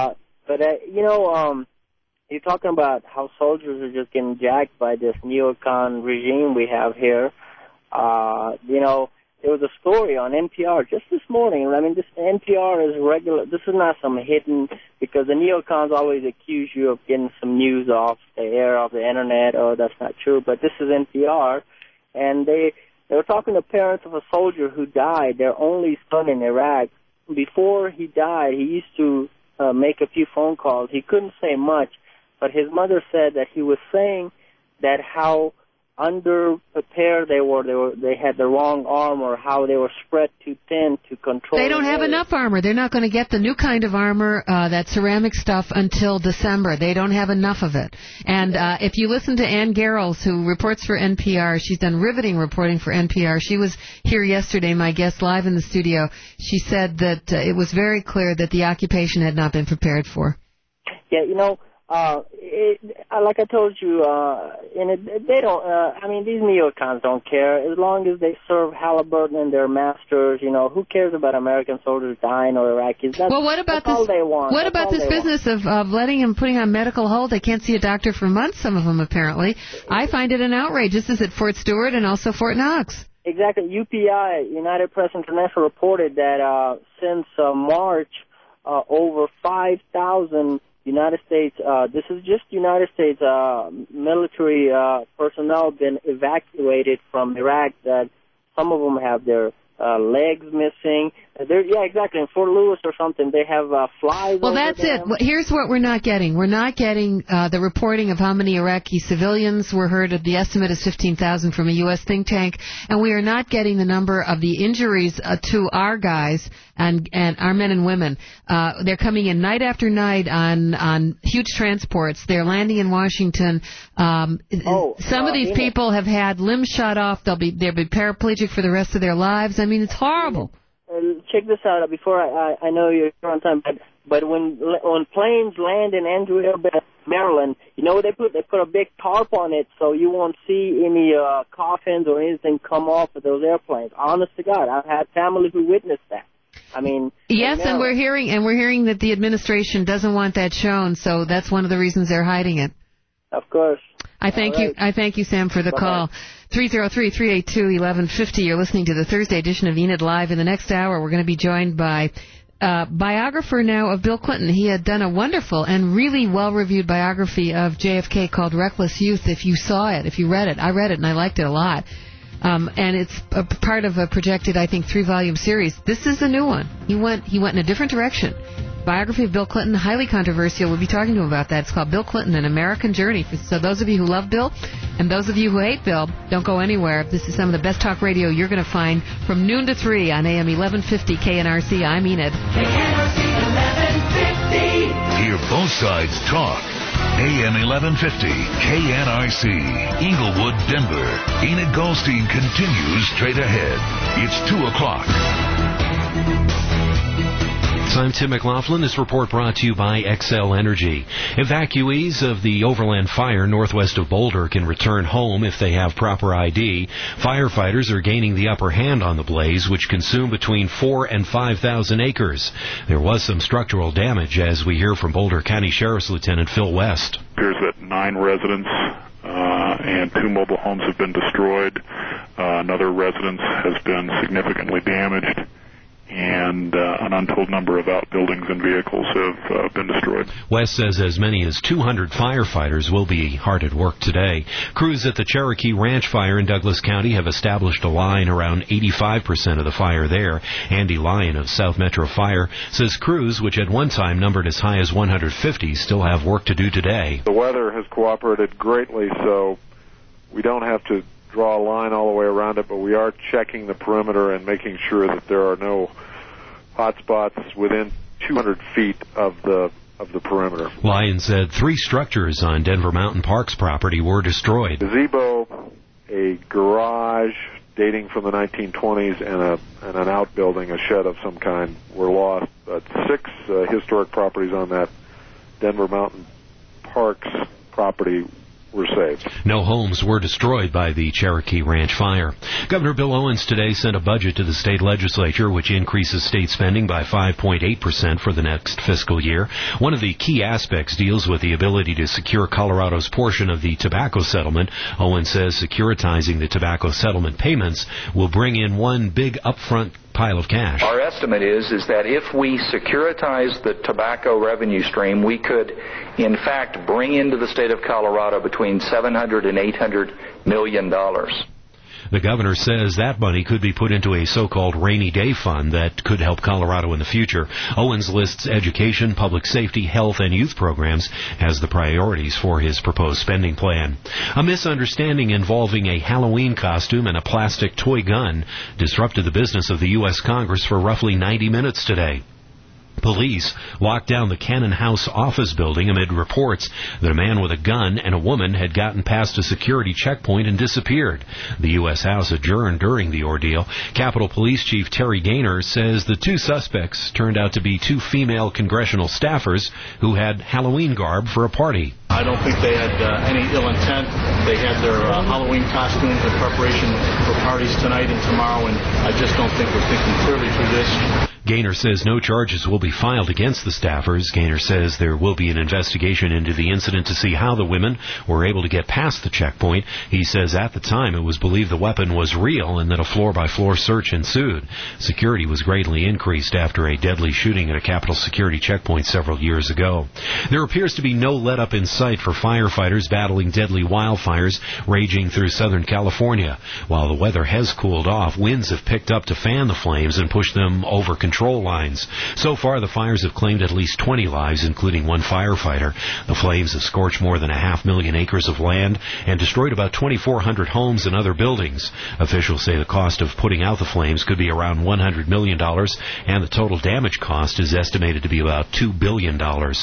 You're talking about how soldiers are just getting jacked by this neocon regime we have here. there was a story on NPR just this morning. I mean, this NPR is regular. This is not some hidden, because the neocons always accuse you of getting some news off the air, off the internet. Oh, that's not true. But this is NPR, and they were talking to parents of a soldier who died, their only son in Iraq. Before he died, he used to make a few phone calls. He couldn't say much, but his mother said that he was saying that how underprepared they were. They had the wrong arm, or how they were spread too thin to control. They don't have enough armor. They're not going to get the new kind of armor, that ceramic stuff, until December. They don't have enough of it. And if you listen to Ann Garrels, who reports for NPR, she's done riveting reporting for NPR. She was here yesterday, my guest, live in the studio. She said that it was very clear that the occupation had not been prepared for. Yeah, you know, like I told you, they don't. I mean, these neocons don't care as long as they serve Halliburton and their masters. You know, who cares about American soldiers dying or Iraqis? Well, what about this? All they want. What about this business of letting them, putting on medical hold? They can't see a doctor for months. Some of them apparently. I find it an outrage. This is at Fort Stewart and also Fort Knox. Exactly. UPI, United Press International, reported that since March, over 5,000 United States, this is just United States military personnel been evacuated from Iraq. That some of them have their legs missing. Yeah, exactly. In Fort Lewis or something, they have flies. Well, that's it. Well, here's what we're not getting. We're not getting the reporting of how many Iraqi civilians were hurt. The estimate is 15,000 from a U.S. think tank. And we are not getting the number of the injuries to our guys and our men and women. They're coming in night after night on huge transports. They're landing in Washington. Some of these people have had limbs shot off. They'll be paraplegic for the rest of their lives. I mean, it's horrible. Check this out before I know you're on time, but when planes land in Andrew, Maryland, you know they put a big tarp on it so you won't see any coffins or anything come off of those airplanes. Honest to God, I've had family who witnessed that. I mean, yes, and we're hearing that the administration doesn't want that shown, so that's one of the reasons they're hiding it. Of course. I thank you, Sam, for the call. 303-382-1150. You're listening to the Thursday edition of Enid Live. In the next hour, we're going to be joined by biographer now of Bill Clinton. He had done a wonderful and really well-reviewed biography of JFK called Reckless Youth. If you saw it, if you read it, I read it and I liked it a lot. And it's a part of a projected, I think, 3-volume series. This is a new one. He went in a different direction. Biography of Bill Clinton, highly controversial. We'll be talking to him about that. It's called Bill Clinton, An American Journey. So those of you who love Bill and those of you who hate Bill, don't go anywhere. This is some of the best talk radio you're going to find from noon to 3 on AM 1150 KNRC. I'm Enid. KNRC 1150. Hear both sides talk. AM 1150 KNRC, Inglewood, Denver. Enid Goldstein continues straight ahead. It's 2 o'clock. I'm Tim McLaughlin. This report brought to you by Xcel Energy. Evacuees of the Overland Fire northwest of Boulder can return home if they have proper ID. Firefighters are gaining the upper hand on the blaze, which consumed between 4,000 and 5,000 acres. There was some structural damage, as we hear from Boulder County Sheriff's Lieutenant Phil West. It appears that 9 residents and 2 mobile homes have been destroyed. Another residence has been significantly damaged, and an untold number of outbuildings and vehicles have been destroyed. West says as many as 200 firefighters will be hard at work today. Crews at the Cherokee Ranch Fire in Douglas County have established a line around 85% of the fire there. Andy Lyon of South Metro Fire says crews, which at one time numbered as high as 150, still have work to do today. The weather has cooperated greatly, so we don't have to draw a line all the way around it, but we are checking the perimeter and making sure that there are no hot spots within 200 feet of the perimeter. Lyon said 3 structures on Denver Mountain Park's property were destroyed. Gazebo, a garage dating from the 1920s, and an outbuilding, a shed of some kind, were lost. 6 historic properties on that Denver Mountain Park's property were saved. No homes were destroyed by the Cherokee Ranch fire. Governor Bill Owens today sent a budget to the state legislature which increases state spending by 5.8% for the next fiscal year. One of the key aspects deals with the ability to secure Colorado's portion of the tobacco settlement. Owens says securitizing the tobacco settlement payments will bring in one big upfront pile of cash. Our estimate is that if we securitize the tobacco revenue stream, we could, in fact, bring into the state of Colorado between $700 and $800 million. The governor says that money could be put into a so-called rainy day fund that could help Colorado in the future. Owens lists education, public safety, health, and youth programs as the priorities for his proposed spending plan. A misunderstanding involving a Halloween costume and a plastic toy gun disrupted the business of the U.S. Congress for roughly 90 minutes today. Police locked down the Cannon House office building amid reports that a man with a gun and a woman had gotten past a security checkpoint and disappeared. The U.S. House adjourned during the ordeal. Capitol Police Chief Terry Gaynor says the two suspects turned out to be two female congressional staffers who had Halloween garb for a party. I don't think they had any ill intent. They had their Halloween costumes in preparation for parties tonight and tomorrow, and I just don't think we're thinking clearly through this. Gaynor says no charges will be filed against the staffers. Gaynor says there will be an investigation into the incident to see how the women were able to get past the checkpoint. He says at the time it was believed the weapon was real and that a floor-by-floor search ensued. Security was greatly increased after a deadly shooting at a Capitol security checkpoint several years ago. There appears to be no let-up in sight for firefighters battling deadly wildfires raging through Southern California. While the weather has cooled off, winds have picked up to fan the flames and push them over control lines. So far, the fires have claimed at least 20 lives, including one firefighter. The flames have scorched more than 500,000 acres of land and destroyed about 2,400 homes and other buildings. Officials say the cost of putting out the flames could be around $100 million, and the total damage cost is estimated to be about $2 billion.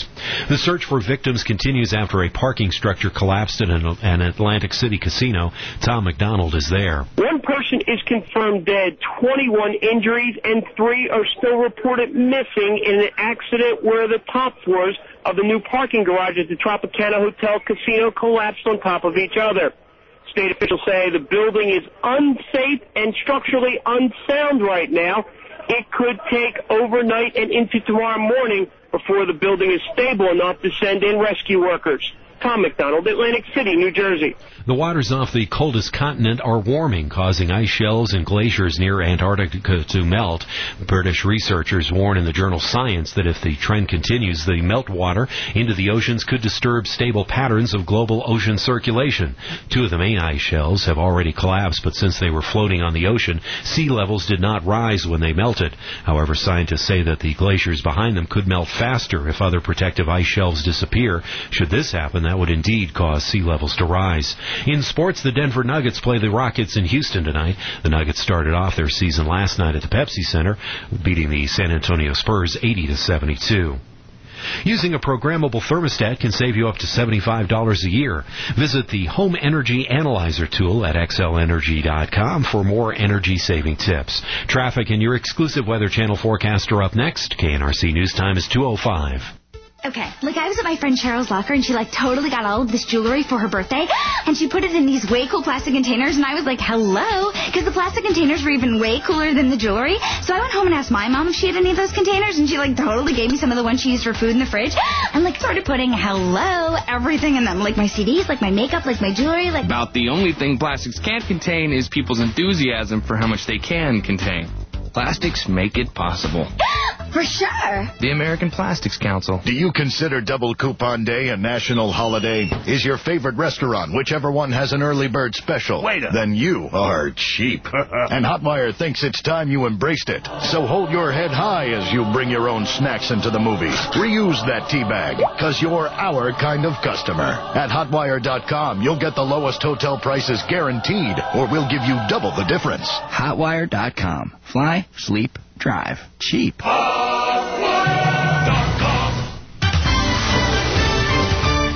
The search for victims continues after a parking structure collapsed at an Atlantic City casino. Tom McDonald is there. One person is confirmed dead, 21 injuries, and 3 are still reported missing in an accident where the top floors of the new parking garage at the Tropicana Hotel Casino collapsed on top of each other. State officials say the building is unsafe and structurally unsound right now. It could take overnight and into tomorrow morning before the building is stable enough to send in rescue workers. Tom McDonald, Atlantic City, New Jersey. The waters off the coldest continent are warming, causing ice shelves and glaciers near Antarctica to melt. British researchers warn in the journal Science that if the trend continues, the meltwater into the oceans could disturb stable patterns of global ocean circulation. 2 of the main ice shelves have already collapsed, but since they were floating on the ocean, sea levels did not rise when they melted. However, scientists say that the glaciers behind them could melt faster if other protective ice shelves disappear. Should this happen, that would indeed cause sea levels to rise. In sports, the Denver Nuggets play the Rockets in Houston tonight. The Nuggets started off their season last night at the Pepsi Center, beating the San Antonio Spurs 80-72. Using a programmable thermostat can save you up to $75 a year. Visit the Home Energy Analyzer tool at xlenergy.com for more energy-saving tips. Traffic and your exclusive Weather Channel forecast are up next. KNRC News Time is 2:05. Okay, I was at my friend Cheryl's locker, and she, totally got all of this jewelry for her birthday, and she put it in these way cool plastic containers, and I was like, hello, because the plastic containers were even way cooler than the jewelry. So I went home and asked my mom if she had any of those containers, and she, totally gave me some of the ones she used for food in the fridge, and, started putting, everything in them, my CDs, my makeup, my jewelry, About the only thing plastics can't contain is people's enthusiasm for how much they can contain. Plastics make it possible. For sure. The American Plastics Council. Do you consider Double Coupon Day a national holiday? Is your favorite restaurant, whichever one has an early bird special? Then you are cheap. And Hotwire thinks it's time you embraced it. So hold your head high as you bring your own snacks into the movies. Reuse that tea bag, because you're our kind of customer. At Hotwire.com, you'll get the lowest hotel prices guaranteed, or we'll give you double the difference. Hotwire.com. Fly, sleep, drive. Cheap. KNRC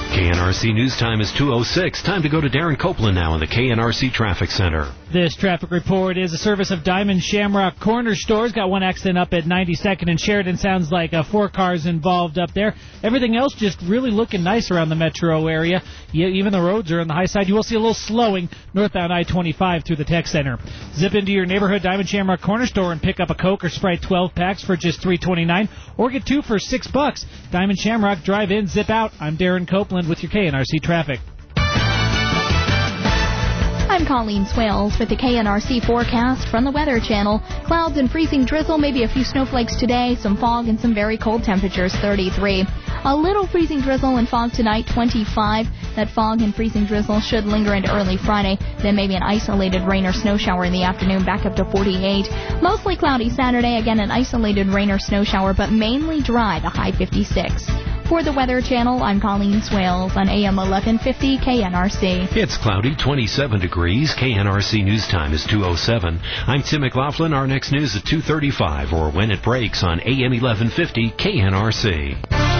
KNRC News Time is 2:06. Time to go to Darren Copeland now in the KNRC Traffic Center. This traffic report is a service of Diamond Shamrock Corner Stores. Got one accident up at 92nd and Sheridan. Sounds like 4 cars involved up there. Everything else just really looking nice around the metro area. Yeah, even the roads are on the high side. You will see a little slowing northbound I-25 through the tech center. Zip into your neighborhood Diamond Shamrock Corner Store and pick up a Coke or Sprite 12 packs for just $3.29, or get 2 for $6. Diamond Shamrock, drive in, zip out. I'm Darren Copeland with your KNRC traffic. I'm Colleen Swales with the KNRC forecast from the Weather Channel. Clouds and freezing drizzle, maybe a few snowflakes today, some fog and some very cold temperatures, 33. A little freezing drizzle and fog tonight, 25. That fog and freezing drizzle should linger into early Friday. Then maybe an isolated rain or snow shower in the afternoon, back up to 48. Mostly cloudy Saturday, again an isolated rain or snow shower, but mainly dry, the high 56. For the Weather Channel, I'm Colleen Swales on AM 1150 KNRC. It's cloudy, 27 degrees. KNRC News Time is 2:07. I'm Tim McLaughlin. Our next news at 2:35 or when it breaks on AM 1150 KNRC.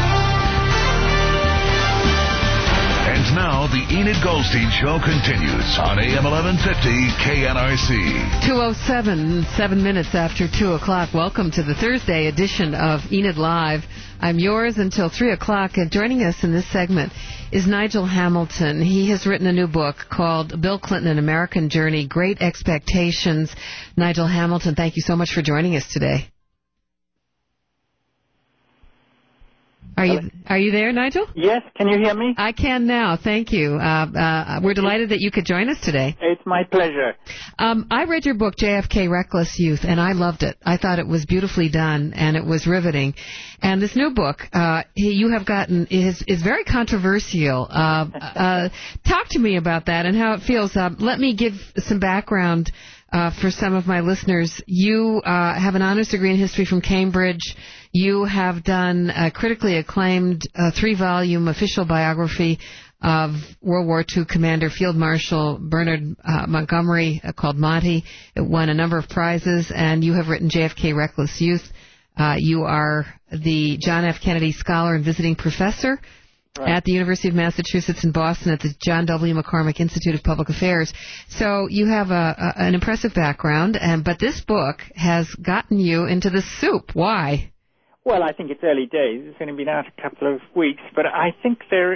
And now the Enid Goldstein Show continues on AM 1150 KNRC. 2:07, 7 minutes after 2 o'clock. Welcome to the Thursday edition of Enid Live. I'm yours until 3 o'clock, and joining us in this segment is Nigel Hamilton. He has written a new book called Bill Clinton, An American Journey, Great Expectations. Nigel Hamilton, thank you so much for joining us today. Are you there, Nigel? Yes, can you hear me? I can now, thank you. We're delighted that you could join us today. It's my pleasure. I read your book, JFK, Reckless Youth, and I loved it. I thought it was beautifully done, and it was riveting. And this new book you have gotten is very controversial. Talk to me about that and how it feels. Let me give some background for some of my listeners. You have an honors degree in history from Cambridge. You have done a critically acclaimed 3-volume official biography of World War II Commander Field Marshal Bernard Montgomery called Monty. It won a number of prizes, and you have written JFK Reckless Youth. You are the John F. Kennedy Scholar and Visiting Professor at the University of Massachusetts in Boston at the John W. McCormick Institute of Public Affairs. So you have an impressive background, but this book has gotten you into the soup. Why? Well, I think it's early days. It's only been out a couple of weeks, but I think there's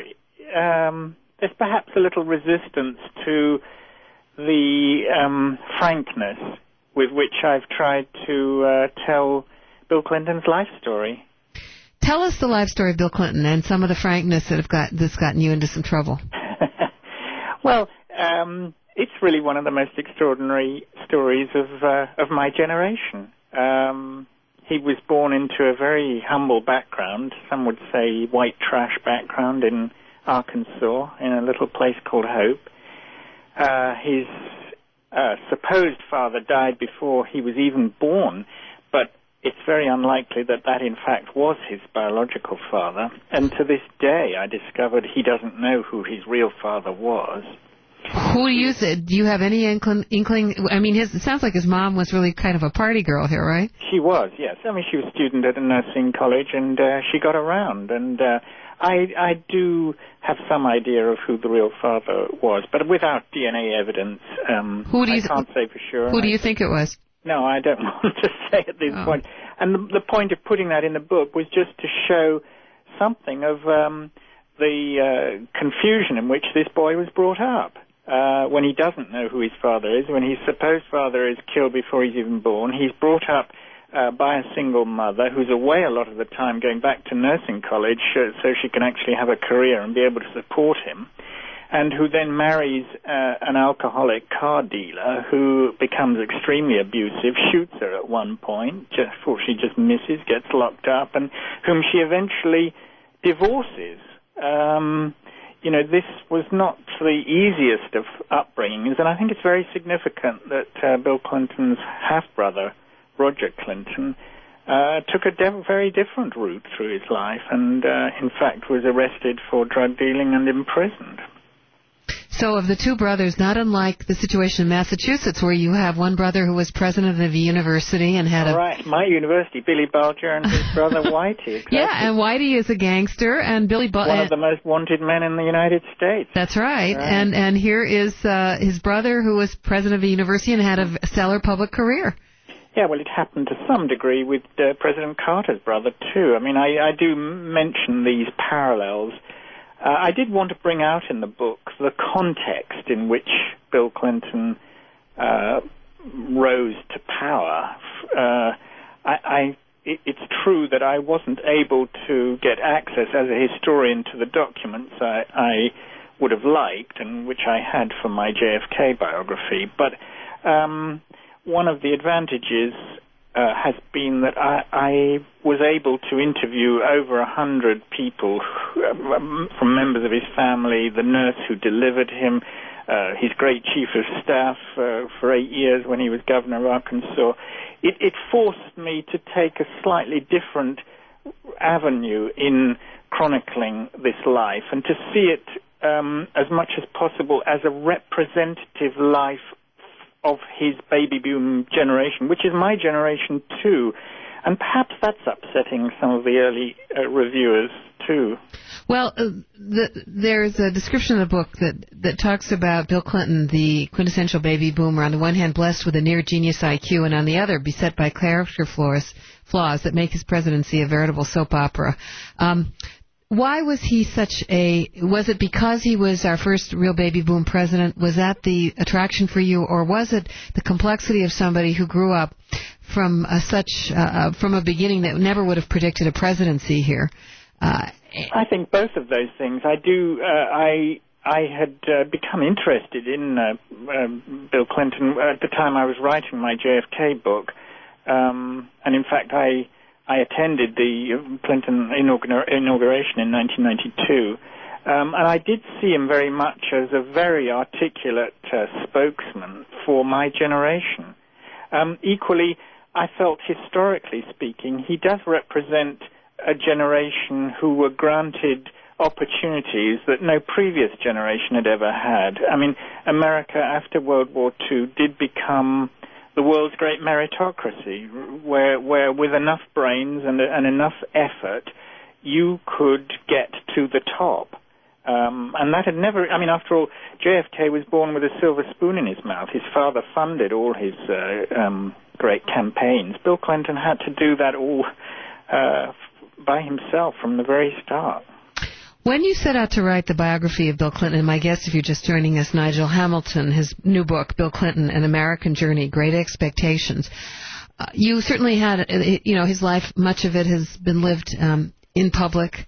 perhaps a little resistance to the frankness with which I've tried to tell Bill Clinton's life story. Tell us the life story of Bill Clinton and some of the frankness that's gotten you into some trouble. Well, it's really one of the most extraordinary stories of my generation. He was born into a very humble background, some would say white trash background in Arkansas, in a little place called Hope. His supposed father died before he was even born, but it's very unlikely that in fact was his biological father. And to this day, I discovered he doesn't know who his real father was. Who do you say? Do you have any inkling? I mean, it sounds like his mom was really kind of a party girl here, right? She was, yes. I mean, she was a student at a nursing college, and she got around. And I do have some idea of who the real father was, but without DNA evidence, I can't say for sure. Who do you think it was? No, I don't want to say at this point. And the point of putting that in the book was just to show something of the confusion in which this boy was brought up. When he doesn't know who his father is, when his supposed father is killed before he's even born, he's brought up by a single mother who's away a lot of the time going back to nursing college so she can actually have a career and be able to support him, and who then marries an alcoholic car dealer who becomes extremely abusive, shoots her at one point, just before she just misses, gets locked up, and whom she eventually divorces. This was not the easiest of upbringings, and I think it's very significant that Bill Clinton's half-brother, Roger Clinton, took a very different route through his life and, in fact, was arrested for drug dealing and imprisoned. So of the two brothers, not unlike the situation in Massachusetts, where you have one brother who was president of a university and had Right, my university, Billy Bulger and his brother Whitey. Exactly. Yeah, and Whitey is a gangster, and Billy Bulger... one of the most wanted men in the United States. That's right. And here is his brother who was president of a university and had a stellar public career. Yeah, well, it happened to some degree with President Carter's brother, too. I mean, I do mention these parallels. I did want to bring out in the book the context in which Bill Clinton rose to power. It's true that I wasn't able to get access as a historian to the documents I would have liked and which I had for my JFK biography, but one of the advantages has been that I was able to interview over 100 people from members of his family, the nurse who delivered him, his great chief of staff for 8 years when he was governor of Arkansas. It forced me to take a slightly different avenue in chronicling this life and to see it as much as possible as a representative life of his baby boom generation, which is my generation too. And perhaps that's upsetting some of the early reviewers too. Well, there's a description in the book that talks about Bill Clinton, the quintessential baby boomer, on the one hand blessed with a near-genius IQ, and on the other beset by character flaws that make his presidency a veritable soap opera. Why was he was it because he was our first real baby boom president? Was that the attraction for you, or was it the complexity of somebody who grew up from a beginning that never would have predicted a presidency here? I think both of those things. I had become interested in Bill Clinton at the time I was writing my JFK book, and in fact I attended the Clinton inauguration in 1992, and I did see him very much as a very articulate spokesman for my generation. Equally, I felt, historically speaking, he does represent a generation who were granted opportunities that no previous generation had ever had. I mean, America after World War II did become the world's great meritocracy, where with enough brains and enough effort, you could get to the top. And that had never, I mean, after all, JFK was born with a silver spoon in his mouth. His father funded all his great campaigns. Bill Clinton had to do that all by himself from the very start. When you set out to write the biography of Bill Clinton, and my guest, if you're just joining us, Nigel Hamilton, his new book, Bill Clinton, An American Journey, Great Expectations, you certainly had, his life, much of it has been lived in public,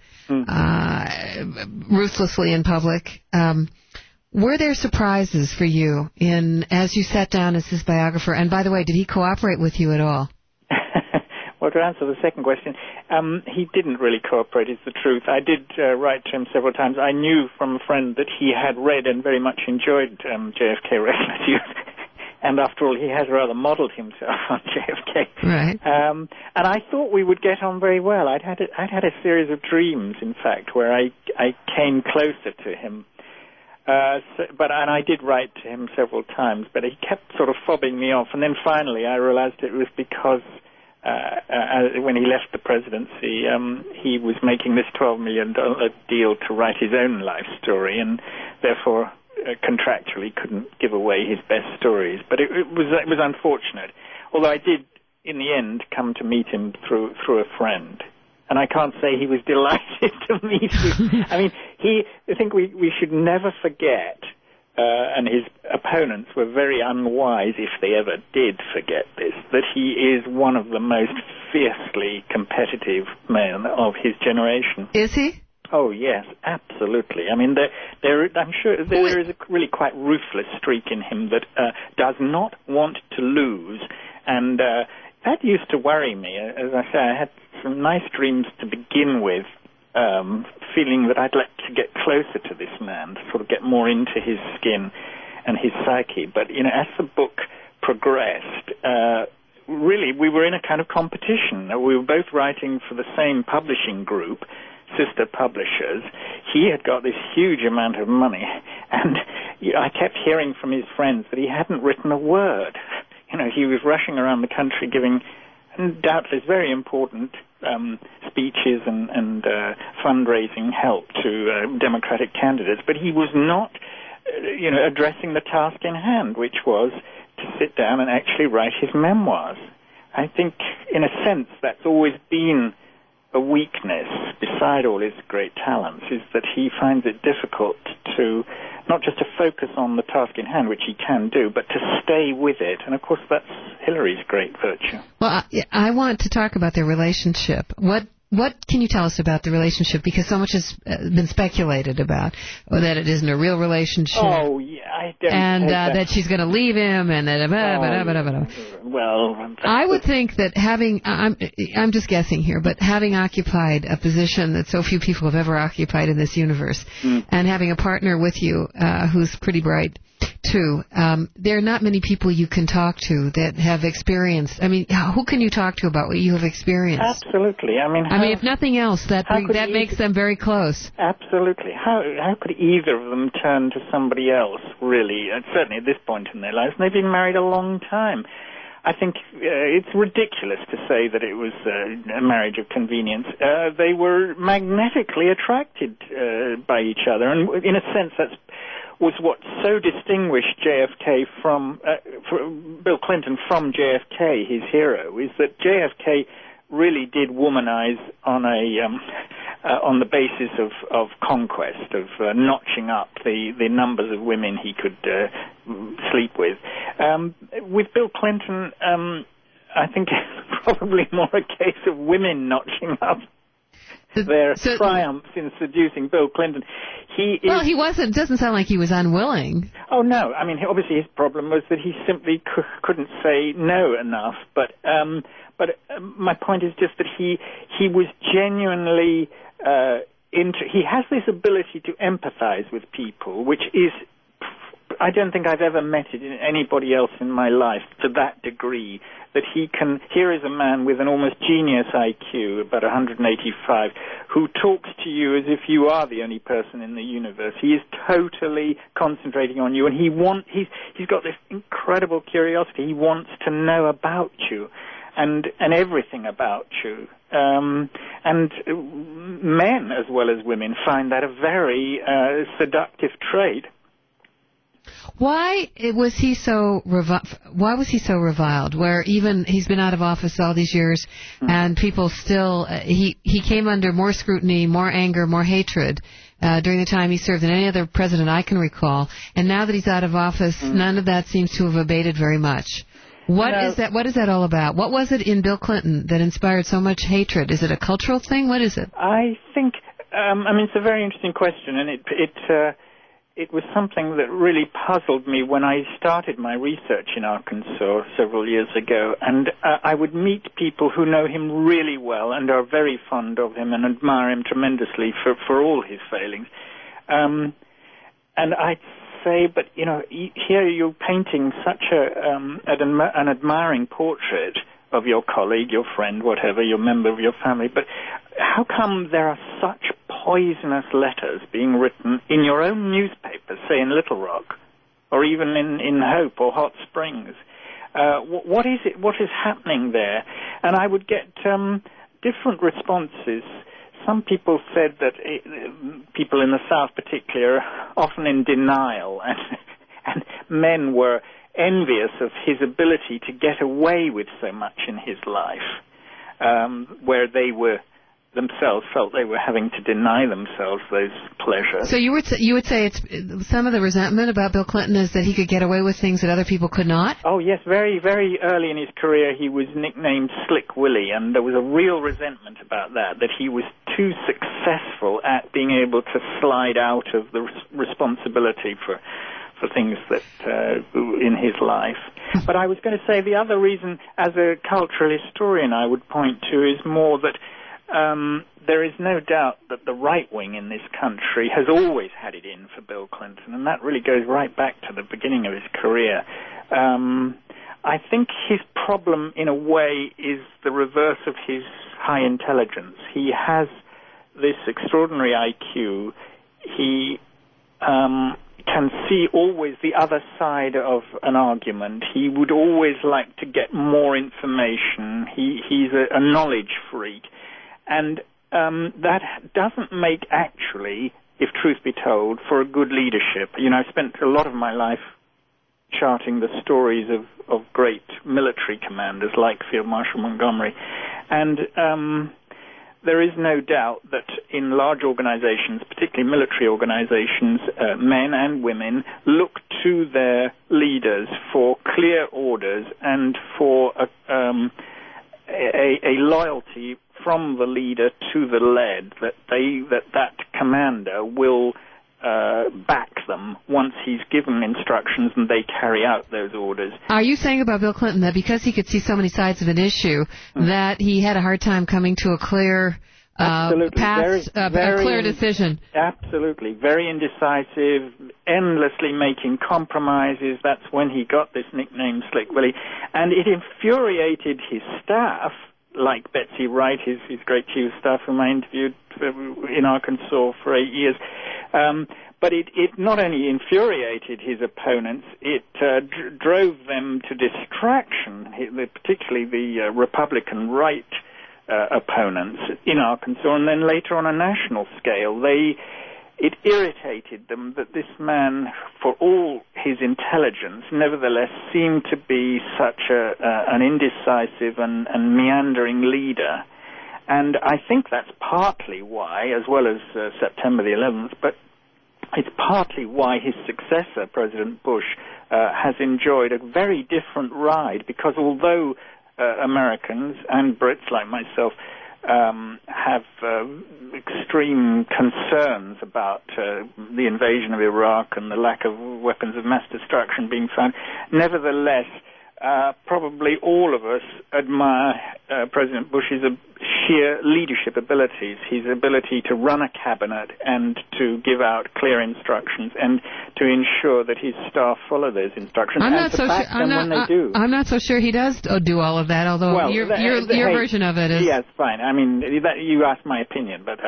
ruthlessly in public. Were there surprises for you as you sat down as his biographer? And by the way, did he cooperate with you at all? Well, to answer the second question, he didn't really cooperate, is the truth. I did write to him several times. I knew from a friend that he had read and very much enjoyed JFK Reckless Youth. And after all, he has rather modeled himself on JFK. Right. And I thought we would get on very well. I'd had a series of dreams, in fact, where I came closer to him. And I did write to him several times, but he kept sort of fobbing me off. And then finally I realized it was because when he left the presidency, he was making this $12 million deal to write his own life story, and therefore contractually couldn't give away his best stories. But it was unfortunate. Although I did, in the end, come to meet him through a friend. And I can't say he was delighted to meet me. I mean, I think we should never forget, and his opponents were very unwise if they ever did forget this, that he is one of the most fiercely competitive men of his generation. Is he? Oh, yes, absolutely. I mean, I'm sure there is a really quite ruthless streak in him that does not want to lose, and that used to worry me. As I say, I had some nice dreams to begin with, feeling that I'd like to get closer to this man, to sort of get more into his skin and his psyche. But, as the book progressed, really we were in a kind of competition. We were both writing for the same publishing group, sister publishers. He had got this huge amount of money, and I kept hearing from his friends that he hadn't written a word. He was rushing around the country giving, doubtless, very important speeches and fundraising help to Democratic candidates, but he was not, addressing the task in hand, which was to sit down and actually write his memoirs. I think, in a sense, that's always been a weakness, beside all his great talents, is that he finds it difficult to, not just to focus on the task in hand, which he can do, but to stay with it. And, of course, that's Hillary's great virtue. Well, I want to talk about their relationship. What can you tell us about the relationship? Because so much has been speculated about, that it isn't a real relationship. Oh, yeah, I don't. And that she's going to leave him, and that. Well, I would think that I'm just guessing here, but having occupied a position that so few people have ever occupied in this universe, and having a partner with you who's pretty bright too, there are not many people you can talk to that have experienced. I mean, who can you talk to about what you have experienced? Absolutely. I mean, if nothing else, that makes them very close. Absolutely. How could either of them turn to somebody else, really? Certainly at this point in their lives. And they've been married a long time. I think it's ridiculous to say that it was a marriage of convenience. They were magnetically attracted by each other, and in a sense was what so distinguished JFK from Bill Clinton from JFK, his hero, is that JFK really did womanize on the basis of conquest, of notching up the numbers of women he could sleep with. With Bill Clinton, I think it's probably more a case of women notching up their triumphs in seducing Bill Clinton. He wasn't. Doesn't sound like he was unwilling. Oh no! I mean, obviously his problem was that he simply couldn't say no enough. But my point is just that he was genuinely he has this ability to empathize with people, which is, I don't think I've ever met it in anybody else in my life to that degree, that he can. Here is a man with an almost genius IQ, about 185, who talks to you as if you are the only person in the universe. He is totally concentrating on you, and he's got this incredible curiosity. He wants to know about you and everything about you. And men as well as women find that a very seductive trait. Why was he so reviled? Where even he's been out of office all these years, and people still he came under more scrutiny, more anger, more hatred during the time he served than any other president I can recall. And now that he's out of office, none of that seems to have abated very much. What is that? What is that all about? What was it in Bill Clinton that inspired so much hatred? Is it a cultural thing? What is it? I think. It's a very interesting question, and it was something that really puzzled me when I started my research in Arkansas several years ago. And I would meet people who know him really well and are very fond of him and admire him tremendously for all his failings. And I'd say, but, here you're painting such an admiring portrait of your colleague, your friend, whatever, your member of your family, but how come there are such poisonous letters being written in your own newspaper, say in Little Rock, or even in Hope or Hot Springs? What is it? What is happening there? And I would get different responses. Some people said that people in the South particularly are often in denial, and men were envious of his ability to get away with so much in his life, where they were themselves felt they were having to deny themselves those pleasures. So you would say it's some of the resentment about Bill Clinton is that he could get away with things that other people could not? Oh yes, very, very early in his career he was nicknamed Slick Willie, and there was a real resentment about that he was too successful at being able to slide out of the responsibility for things that in his life. But I was going to say the other reason, as a cultural historian, I would point to is more that there is no doubt that the right wing in this country has always had it in for Bill Clinton, and that really goes right back to the beginning of his career. I think his problem, in a way, is the reverse of his high intelligence. He has this extraordinary IQ. He can see always the other side of an argument. He would always like to get more information. He's a knowledge freak. And that doesn't make, actually, if truth be told, for a good leadership. You know, I've spent a lot of my life charting the stories of great military commanders like Field Marshal Montgomery. And there is no doubt that in large organizations, particularly military organizations, men and women look to their leaders for clear orders and for a loyalty from the leader to the led, that commander will back them once he's given instructions and they carry out those orders. Are you saying about Bill Clinton that because he could see so many sides of an issue that he had a hard time coming to a clear path, a clear decision? Absolutely. Very indecisive, endlessly making compromises. That's when he got this nickname, Slick Willie. And it infuriated his staff, like Betsy Wright, his great chief of staff, whom I interviewed in Arkansas for 8 years. But it not only infuriated his opponents, it drove them to distraction, particularly the Republican right opponents in Arkansas, and then later on a national scale. It irritated them that this man, for all his intelligence, nevertheless seemed to be such an indecisive and meandering leader. And I think that's partly why, as well as September the 11th, but it's partly why his successor, President Bush, has enjoyed a very different ride, because although Americans and Brits like myself have extreme concerns about the invasion of Iraq and the lack of weapons of mass destruction being found, nevertheless, probably all of us admire President Bush's sheer leadership abilities, his ability to run a cabinet and to give out clear instructions and to ensure that his staff follow those instructions when they do. I'm not so sure he does do all of that, although your version of it is... Yes, fine. I mean, you asked my opinion, but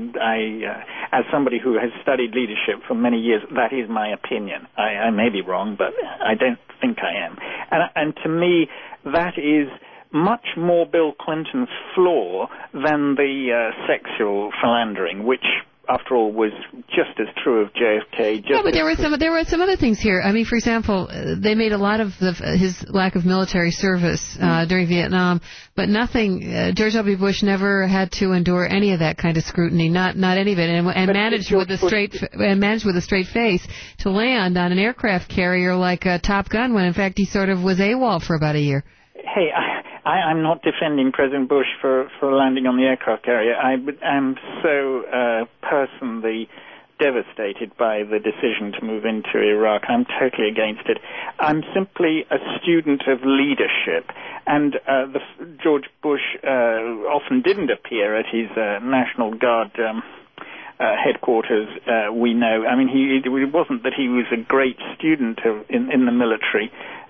as somebody who has studied leadership for many years, that is my opinion. I may be wrong, but I don't think I am. And to me, that is much more Bill Clinton's flaw than the sexual philandering, which, after all, was just as true of JFK. But there were some other things here. I mean, for example, they made a lot of his lack of military service during Vietnam, but nothing. George W. Bush never had to endure any of that kind of scrutiny, not any of it, and managed with a straight face to land on an aircraft carrier like Top Gun, when in fact he sort of was AWOL for about a year. Hey, I'm not defending President Bush for landing on the aircraft carrier. I'm so personally devastated by the decision to move into Iraq. I'm totally against it. I'm simply a student of leadership, and George Bush often didn't appear at his National Guard headquarters, we know. I mean, it wasn't that he was a great student in the military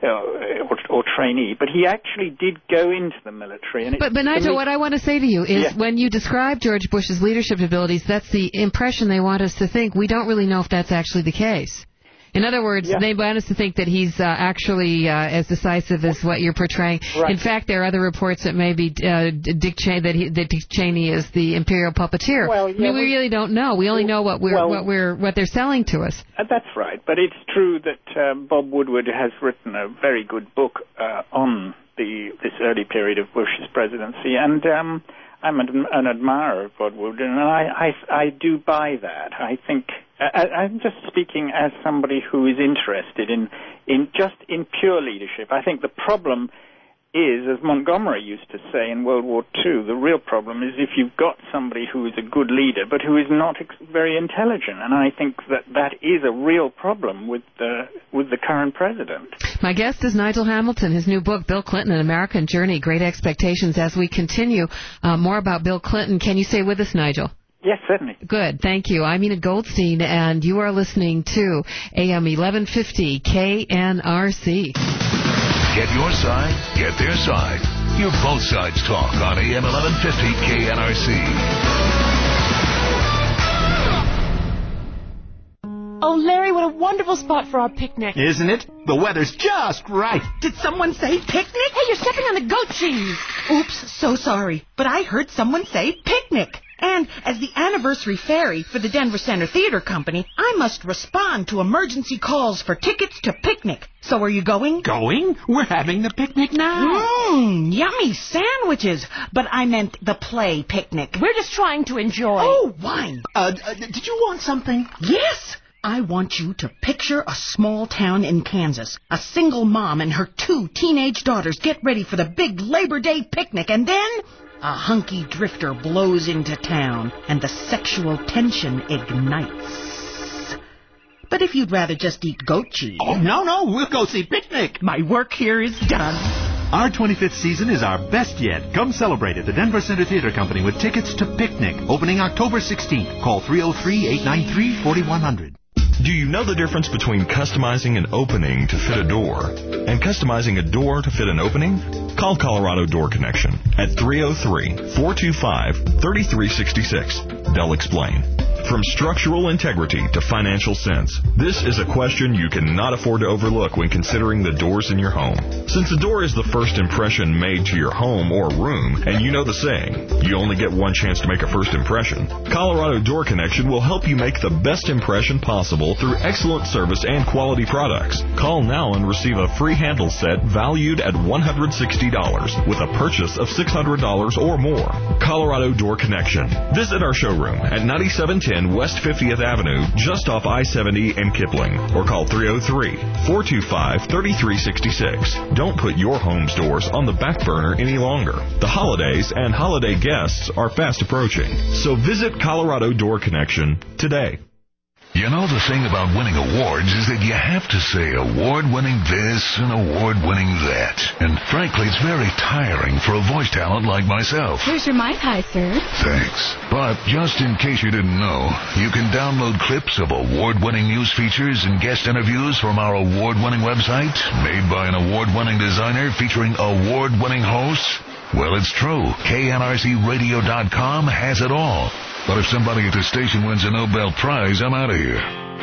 or trainee, but he actually did go into the military. And but Nigel, what I want to say to you is when you describe George Bush's leadership abilities, that's the impression they want us to think. We don't really know if that's actually the case. In other words, they want us to think that he's actually as decisive as what you're portraying. Right. In fact, there are other reports that maybe Dick Cheney is the imperial puppeteer. Well, I mean, we really don't know. We only know what they're selling to us. That's right. But it's true that Bob Woodward has written a very good book on this early period of Bush's presidency, and I'm an admirer of Bob Woodward, and I do buy that. I think. I'm just speaking as somebody who is interested in pure leadership. I think the problem is, as Montgomery used to say in World War II, the real problem is if you've got somebody who is a good leader but who is not very intelligent. And I think that is a real problem with the current president. My guest is Nigel Hamilton. His new book, Bill Clinton, An American Journey, Great Expectations. As we continue more about Bill Clinton, can you stay with us, Nigel? Yes, certainly. Good, thank you. I'm Enid Goldstein, and you are listening to AM 1150 KNRC. Get your side, get their side. Hear both sides talk on AM 1150 KNRC. Oh, Larry, what a wonderful spot for our picnic. Isn't it? The weather's just right. Did someone say picnic? Hey, you're stepping on the goat cheese. Oops, so sorry. But I heard someone say picnic. And as the anniversary fairy for the Denver Center Theater Company, I must respond to emergency calls for tickets to picnic. So are you going? Going? We're having the picnic now. Yummy sandwiches. But I meant the play picnic. We're just trying to enjoy. Oh, wine. Did you want something? Yes. I want you to picture a small town in Kansas. A single mom and her 2 teenage daughters get ready for the big Labor Day picnic, and then a hunky drifter blows into town, and the sexual tension ignites. But if you'd rather just eat goat cheese... Oh, no, we'll go see Picnic. My work here is done. Our 25th season is our best yet. Come celebrate at the Denver Center Theater Company with tickets to Picnic, opening October 16th. Call 303-893-4100. Do you know the difference between customizing an opening to fit a door and customizing a door to fit an opening? Call Colorado Door Connection at 303-425-3366. They'll explain. From structural integrity to financial sense, this is a question you cannot afford to overlook when considering the doors in your home. Since the door is the first impression made to your home or room, and you know the saying, you only get one chance to make a first impression, Colorado Door Connection will help you make the best impression possible through excellent service and quality products. Call now and receive a free handle set valued at $160 with a purchase of $600 or more. Colorado Door Connection. Visit our showroom at 9710 West 50th Avenue, just off I-70 and Kipling, or call 303-425-3366. Don't put your home's doors on the back burner any longer. The holidays and holiday guests are fast approaching, so visit Colorado Door Connection today. You know, the thing about winning awards is that you have to say award-winning this and award-winning that. And frankly, it's very tiring for a voice talent like myself. Here's your Mai Tai, sir. Thanks. But just in case you didn't know, you can download clips of award-winning news features and guest interviews from our award-winning website, made by an award-winning designer featuring award-winning hosts. Well, it's true. KNRCradio.com has it all. But if somebody at the station wins a Nobel Prize, I'm out of here.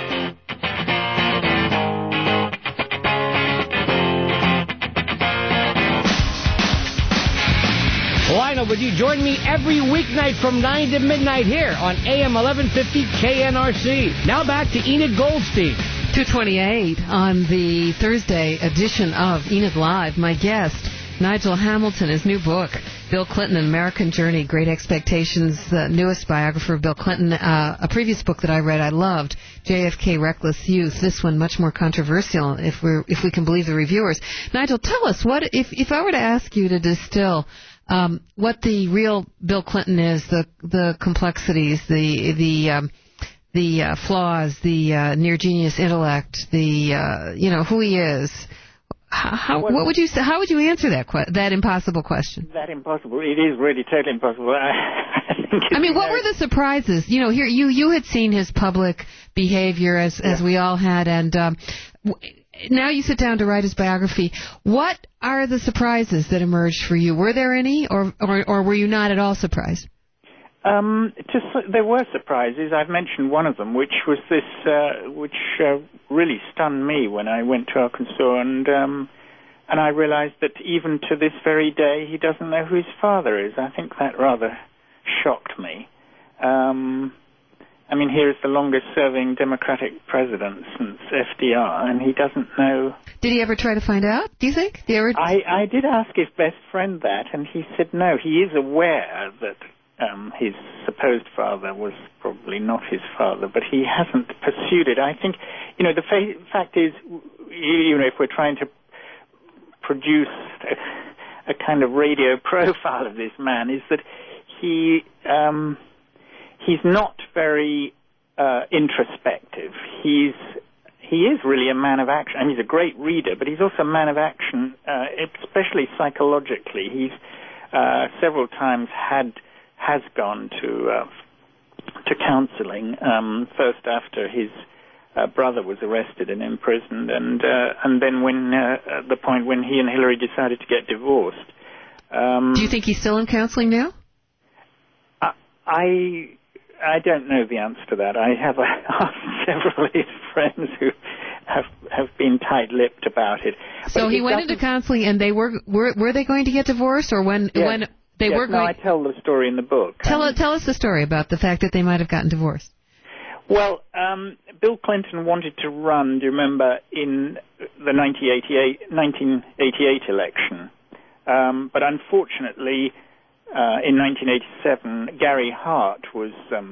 Lionel, would you join me every weeknight from 9 to midnight here on AM 1150 KNRC? Now back to Enid Goldstein. 2:28 on the Thursday edition of Enid Live. My guest, Nigel Hamilton, his new book, Bill Clinton, An American Journey, Great Expectations, the newest biographer of Bill Clinton. A previous book that I read I loved, JFK, Reckless Youth. This one much more controversial, if we can believe the reviewers. Nigel, tell us, what if I were to ask you to distill what the real Bill Clinton is, the complexities, the flaws, the near genius intellect, who he is. What would you say? How would you answer that impossible question? That impossible. It is really totally impossible. I mean, what were the surprises? Here you had seen his public behavior as we all had, and now you sit down to write his biography. What are the surprises that emerged for you? Were there any, or were you not at all surprised? There were surprises. I've mentioned one of them, which was this, which really stunned me when I went to Arkansas, and I realized that even to this very day, he doesn't know who his father is. I think that rather shocked me. I mean, here is the longest-serving Democratic president since FDR, and he doesn't know. Did he ever try to find out, do you think? I did ask his best friend that, and he said no. He is aware that his supposed father was probably not his father, but he hasn't pursued it. I think, the fact is, if we're trying to produce a kind of radio profile of this man, is that he's not very introspective. He is really a man of action. I mean, he's a great reader, but he's also a man of action, especially psychologically. He's several times has gone to counselling, first after his brother was arrested and imprisoned, and then when at the point when he and Hillary decided to get divorced. Do you think he's still in counselling now? I I don't know the answer to that. I have asked several of his friends who have been tight-lipped about it. So he went into counseling, and they were they going to get divorced, or when they were going? No, I tell the story in the book. Tell us the story about the fact that they might have gotten divorced. Well, Bill Clinton wanted to run, do you remember, in the 1988 election. But unfortunately, in 1987, Gary Hart was,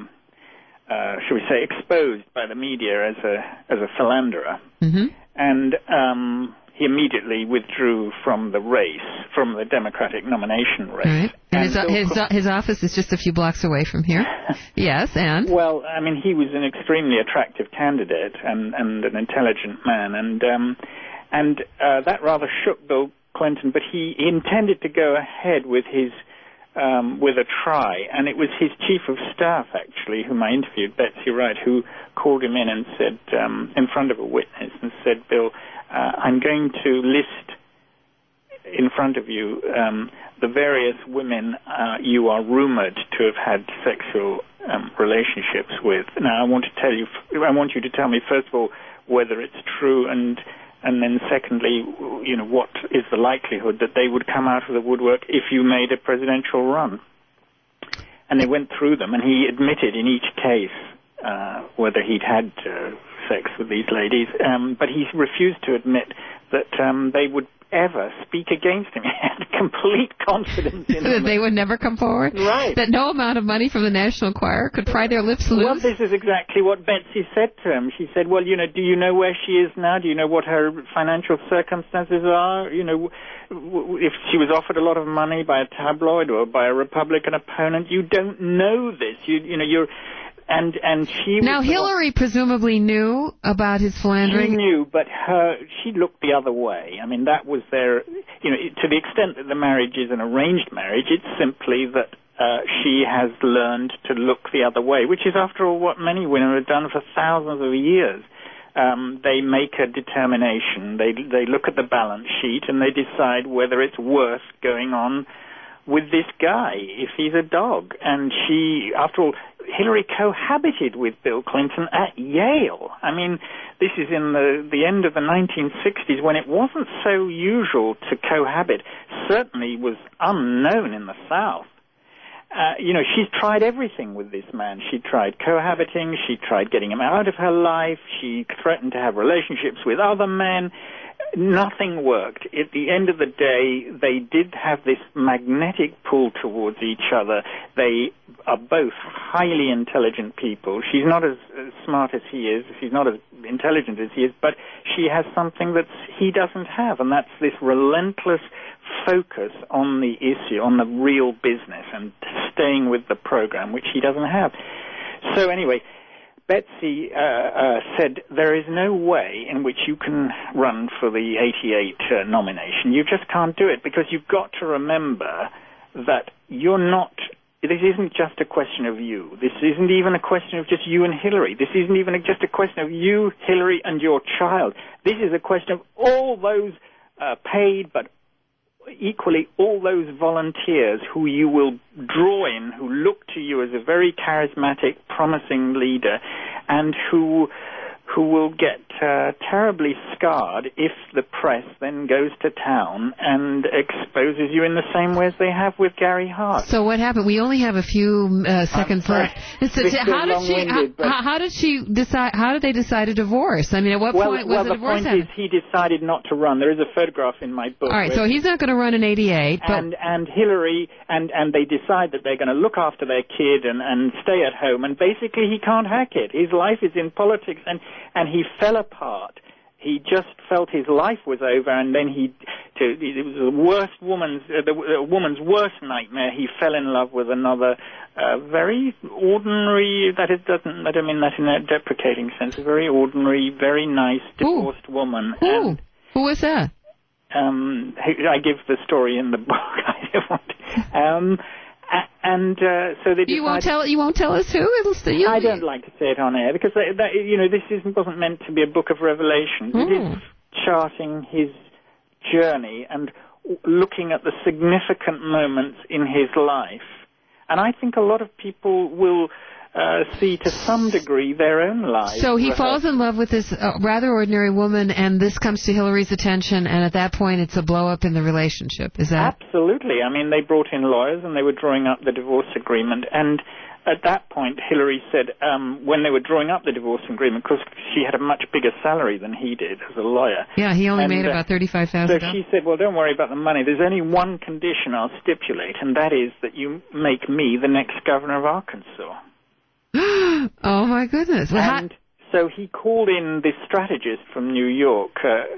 shall we say, exposed by the media as a philanderer. Mm-hmm. And he immediately withdrew from the race, from the Democratic nomination race. Right. And his office is just a few blocks away from here. Yes, and? Well, I mean, he was an extremely attractive candidate and an intelligent man, and that rather shook Bill Clinton, but he intended to go ahead with his with a try, and it was his chief of staff, actually, whom I interviewed, Betsy Wright, who called him in and said, in front of a witness, and said, Bill, I'm going to list in front of you the various women you are rumored to have had sexual relationships with. Now, I want you to tell me, first of all, whether it's true, and then secondly, what is the likelihood that they would come out of the woodwork if you made a presidential run? And they went through them, and he admitted in each case whether he'd had sex with these ladies, but he refused to admit that they would ever speak against him. He had complete confidence in them. That they would never come forward? Right. That no amount of money from the National Enquirer could pry their lips loose? Well, this is exactly what Betsy said to him. She said, well, do you know where she is now? Do you know what her financial circumstances are? If she was offered a lot of money by a tabloid or by a Republican opponent, you don't know this. You're... And she now Hillary presumably knew about his philandering. She knew, but she looked the other way. I mean, that was their, to the extent that the marriage is an arranged marriage, it's simply that she has learned to look the other way, which is, after all, what many women have done for thousands of years. They make a determination. They look at the balance sheet and they decide whether it's worth going on with this guy if he's a dog. And she, after all, Hillary cohabited with Bill Clinton at Yale. I mean, this is in the end of the 1960s, when it wasn't so usual to cohabit. Certainly was unknown in the South. She's tried everything with this man. She tried cohabiting. She tried getting him out of her life. She threatened to have relationships with other men. Nothing worked. At the end of the day, they did have this magnetic pull towards each other. They are both highly intelligent people. She's not as smart as he is. She's not as intelligent as he is, but she has something that he doesn't have, and that's this relentless focus on the issue, on the real business, and staying with the program, which he doesn't have. So anyway, Betsy said there is no way in which you can run for the 88 nomination. You just can't do it, because you've got to remember that this isn't just a question of you. This isn't even a question of just you and Hillary. This isn't even just a question of you, Hillary, and your child. This is a question of all those paid, but equally all those volunteers who you will draw in, who look to you as a very charismatic, promising leader, and who will get terribly scarred if the press then goes to town and exposes you in the same way as they have with Gary Hart. So what happened? We only have a few seconds left. How did they decide a divorce? I mean, at what point was the divorce? Well, the point is he decided not to run. There is a photograph in my book. All right, so he's not going to run in 88. And Hillary, and they decide that they're going to look after their kid and stay at home, and basically he can't hack it. His life is in politics, and he fell apart. He just felt his life was over, and then it was the woman's worst nightmare. He fell in love with another very ordinary, I don't mean that in a deprecating sense, a very ordinary, very nice divorced woman. Who was that? I give the story in the book. I don't want to. So they decided, you won't tell us who? I don't like to say it on air, because this wasn't meant to be a book of revelation. It is charting his journey and looking at the significant moments in his life. And I think a lot of people will see to some degree their own lives. So he falls in love with this rather ordinary woman, and this comes to Hillary's attention, and at that point it's a blow-up in the relationship. Is that... Absolutely. I mean, they brought in lawyers, and they were drawing up the divorce agreement, and at that point, Hillary said, when they were drawing up the divorce agreement, because she had a much bigger salary than he did as a lawyer. Yeah, he only made about $35,000. So she said, well, don't worry about the money. There's only one condition I'll stipulate, and that is that you make me the next governor of Arkansas. Oh, my goodness. And so he called in this strategist from New York,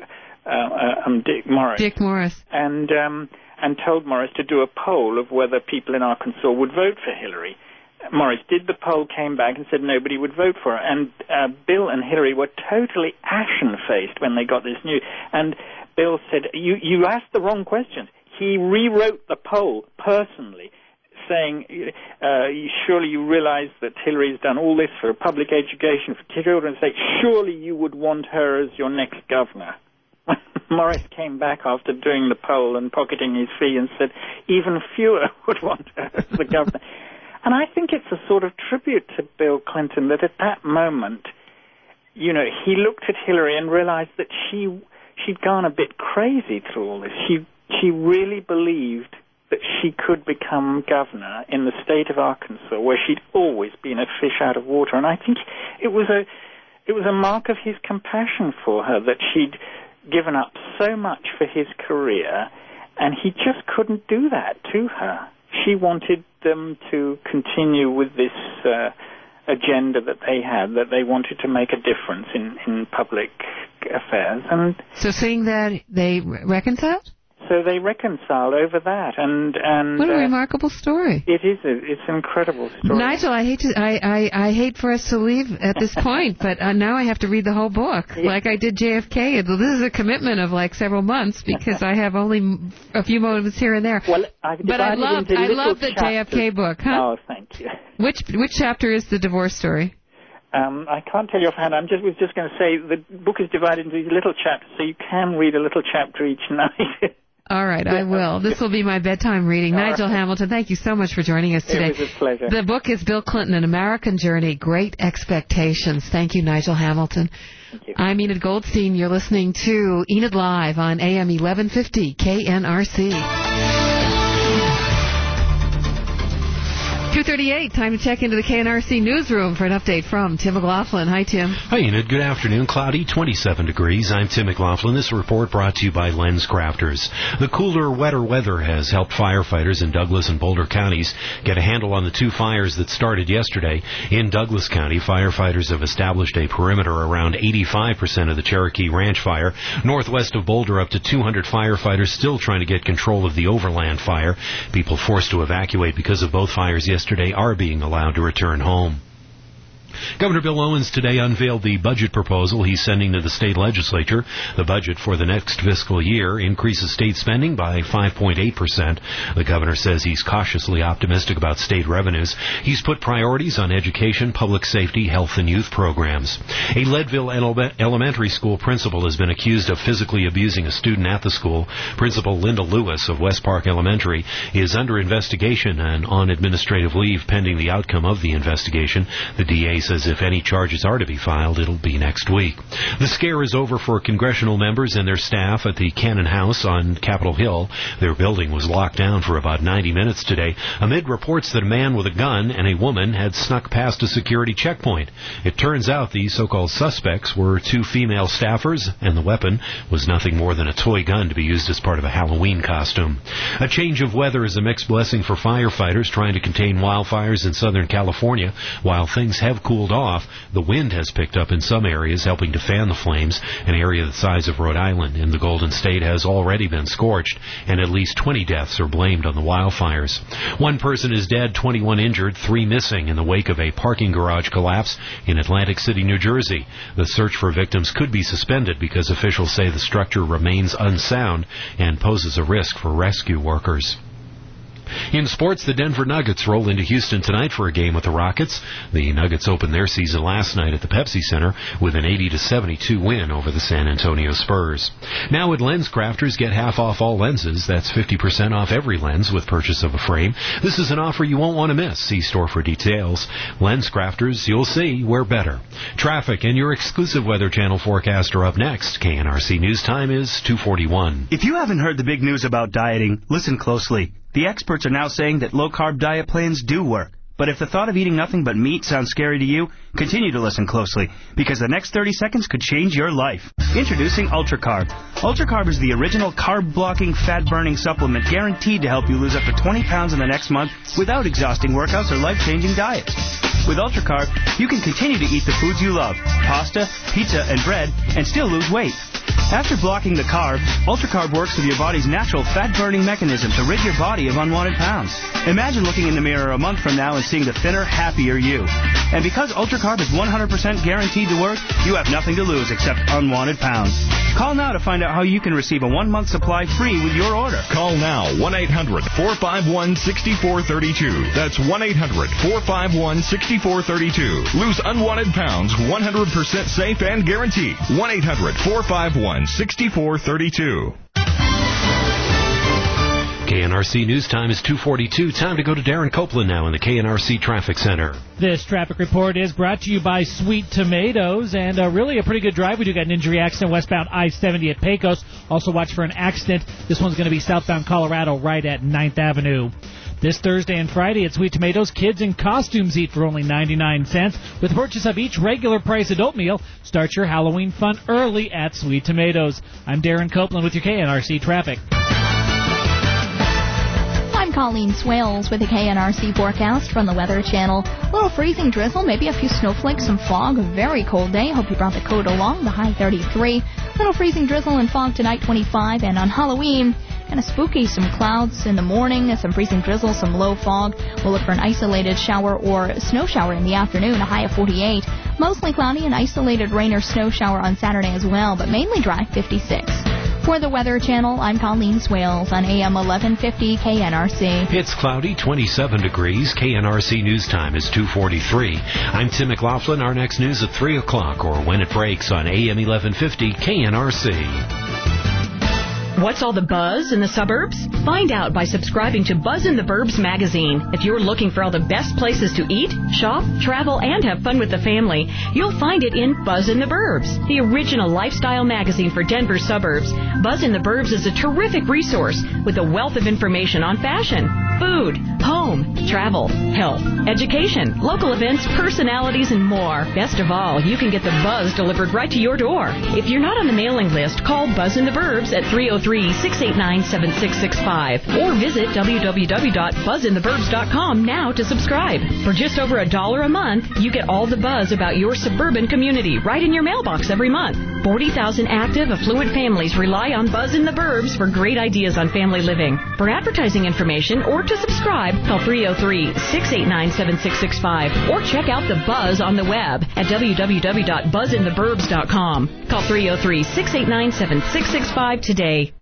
Dick Morris. Dick Morris. And told Morris to do a poll of whether people in Arkansas would vote for Hillary. Morris did the poll, came back and said nobody would vote for her. And Bill and Hillary were totally ashen-faced when they got this news. And Bill said, you asked the wrong questions. He rewrote the poll personally, saying, surely you realize that Hillary's done all this for public education for children. Say, surely you would want her as your next governor. Morris came back after doing the poll and pocketing his fee and said, even fewer would want her as the governor. And I think it's a sort of tribute to Bill Clinton that at that moment, you know, he looked at Hillary and realized that she'd gone a bit crazy through all this. She really believed that she could become governor in the state of Arkansas, where she'd always been a fish out of water. And I think it was a mark of his compassion for her that she'd given up so much for his career, and he just couldn't do that to her. She wanted them to continue with this agenda that they had, that they wanted to make a difference in public affairs. And so seeing that, they reconciled? So they reconciled over that, and what a remarkable story! It is. It's an incredible story. Nigel, I hate for us to leave at this point, but now I have to read the whole book, like I did JFK. This is a commitment of like several months because I have only a few moments here and there. Well, I love the JFK book. Huh? Oh, thank you. Which chapter is the divorce story? I can't tell you offhand. Was just going to say the book is divided into these little chapters, so you can read a little chapter each night. All right, I will. This will be my bedtime reading. Nigel Hamilton, thank you so much for joining us today. It was a pleasure. The book is Bill Clinton, An American Journey, Great Expectations. Thank you, Nigel Hamilton. Thank you. I'm Enid Goldstein. You're listening to Enid Live on AM 1150 KNRC. 2:38, time to check into the KNRC newsroom for an update from Tim McLaughlin. Hi, Tim. Hi, Enid. Good afternoon. Cloudy, 27 degrees. I'm Tim McLaughlin. This report brought to you by LensCrafters. The cooler, wetter weather has helped firefighters in Douglas and Boulder counties get a handle on the two fires that started yesterday. In Douglas County, firefighters have established a perimeter around 85% of the Cherokee Ranch fire. Northwest of Boulder, up to 200 firefighters still trying to get control of the Overland fire. People forced to evacuate because of both fires yesterday are being allowed to return home. Governor Bill Owens today unveiled the budget proposal he's sending to the state legislature. The budget for the next fiscal year increases state spending by 5.8%. The governor says he's cautiously optimistic about state revenues. He's put priorities on education, public safety, health, and youth programs. A Leadville elementary school principal has been accused of physically abusing a student at the school. Principal Linda Lewis of West Park Elementary is under investigation and on administrative leave pending the outcome of the investigation. The DA says if any charges are to be filed, it'll be next week. The scare is over for congressional members and their staff at the Cannon House on Capitol Hill. Their building was locked down for about 90 minutes today amid reports that a man with a gun and a woman had snuck past a security checkpoint. It turns out the so-called suspects were two female staffers, and the weapon was nothing more than a toy gun to be used as part of a Halloween costume. A change of weather is a mixed blessing for firefighters trying to contain wildfires in Southern California. While things have cooled off, the wind has picked up in some areas, helping to fan the flames. An area the size of Rhode Island in the Golden State has already been scorched, and at least 20 deaths are blamed on the wildfires. One person is dead, 21 injured, 3 missing in the wake of a parking garage collapse in Atlantic City, New Jersey. The search for victims could be suspended because officials say the structure remains unsound and poses a risk for rescue workers. In sports, the Denver Nuggets roll into Houston tonight for a game with the Rockets. The Nuggets opened their season last night at the Pepsi Center with an 80-72 win over the San Antonio Spurs. Now at LensCrafters, get half off all lenses. That's 50% off every lens with purchase of a frame. This is an offer you won't want to miss. See store for details. LensCrafters, you'll see we're better. Traffic and your exclusive Weather Channel forecast are up next. KNRC News Time is 2:41. If you haven't heard the big news about dieting, listen closely. The experts are now saying that low-carb diet plans do work. But if the thought of eating nothing but meat sounds scary to you, continue to listen closely, because the next 30 seconds could change your life. Introducing UltraCarb. UltraCarb is the original carb-blocking, fat-burning supplement guaranteed to help you lose up to 20 pounds in the next month without exhausting workouts or life-changing diets. With UltraCarb, you can continue to eat the foods you love, pasta, pizza, and bread, and still lose weight. After blocking the carbs, UltraCarb works with your body's natural fat-burning mechanism to rid your body of unwanted pounds. Imagine looking in the mirror a month from now and seeing the thinner, happier you. And because UltraCarb is 100% guaranteed to work, you have nothing to lose except unwanted pounds. Call now to find out how you can receive a 1-month supply free with your order. Call now, 1-800-451-6432. That's 1-800-451-6432. Lose unwanted pounds 100% safe and guaranteed. 1-800-451-6432. KNRC News Time is 2:42. Time to go to Darren Copeland now in the KNRC Traffic Center. This traffic report is brought to you by Sweet Tomatoes, and really a pretty good drive. We do got an injury accident westbound I-70 at Pecos. Also watch for an accident. This one's going to be southbound Colorado right at 9th Avenue. This Thursday and Friday at Sweet Tomatoes, kids in costumes eat for only 99 cents. With the purchase of each regular price adult meal, start your Halloween fun early at Sweet Tomatoes. I'm Darren Copeland with your KNRC Traffic. I'm Colleen Swales with the KNRC forecast from the Weather Channel. A little freezing drizzle, maybe a few snowflakes, some fog, a very cold day. Hope you brought the coat along, the high 33. Little freezing drizzle and fog tonight, 25. And on Halloween, kind of spooky, some clouds in the morning, some freezing drizzle, some low fog. We'll look for an isolated shower or snow shower in the afternoon, a high of 48. Mostly cloudy, an isolated rain or snow shower on Saturday as well, but mainly dry, 56. For the Weather Channel, I'm Colleen Swales on AM 1150 KNRC. It's cloudy, 27 degrees. KNRC News Time is 2:43. I'm Tim McLaughlin. Our next news at 3 o'clock or when it breaks on AM 1150 KNRC. What's all the buzz in the suburbs? Find out by subscribing to Buzz in the Burbs magazine. If you're looking for all the best places to eat, shop, travel, and have fun with the family, you'll find it in Buzz in the Burbs, the original lifestyle magazine for Denver suburbs. Buzz in the Burbs is a terrific resource with a wealth of information on fashion, food, home, travel, health, education, local events, personalities, and more. Best of all, you can get the buzz delivered right to your door. If you're not on the mailing list, call Buzz in the Burbs at 303-689-7665 or visit www.buzzintheburbs.com now to subscribe. For just over $1 a month, you get all the buzz about your suburban community right in your mailbox every month. 40,000 active, affluent families rely on Buzz in the Burbs for great ideas on family living. For advertising information or to subscribe, call 303-689-7665 or check out the buzz on the web at www.buzzintheburbs.com. Call 303-689-7665 today.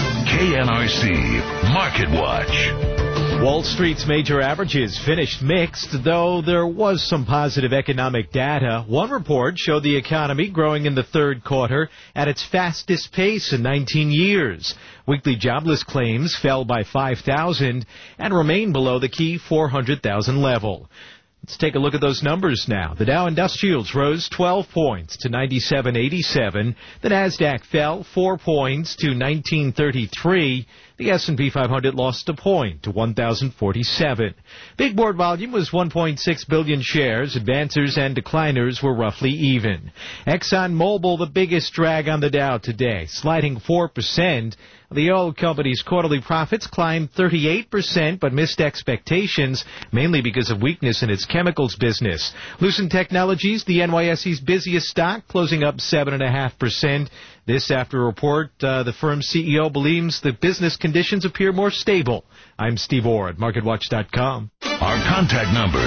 KNRC Market Watch. Wall Street's major averages finished mixed, though there was some positive economic data. One report showed the economy growing in the third quarter at its fastest pace in 19 years. Weekly jobless claims fell by 5,000 and remain below the key 400,000 level. Let's take a look at those numbers now. The Dow Industrials rose 12 points to 97.87. The Nasdaq fell 4 points to 1933. The S&P 500 lost a point to 1,047. Big board volume was 1.6 billion shares. Advancers and decliners were roughly even. ExxonMobil, the biggest drag on the Dow today, sliding 4%. The oil company's quarterly profits climbed 38%, but missed expectations, mainly because of weakness in its chemicals business. Lucent Technologies, the NYSE's busiest stock, closing up 7.5%. This after a report the firm's CEO believes the business conditions appear more stable. I'm Steve Orr at MarketWatch.com. Our contact number,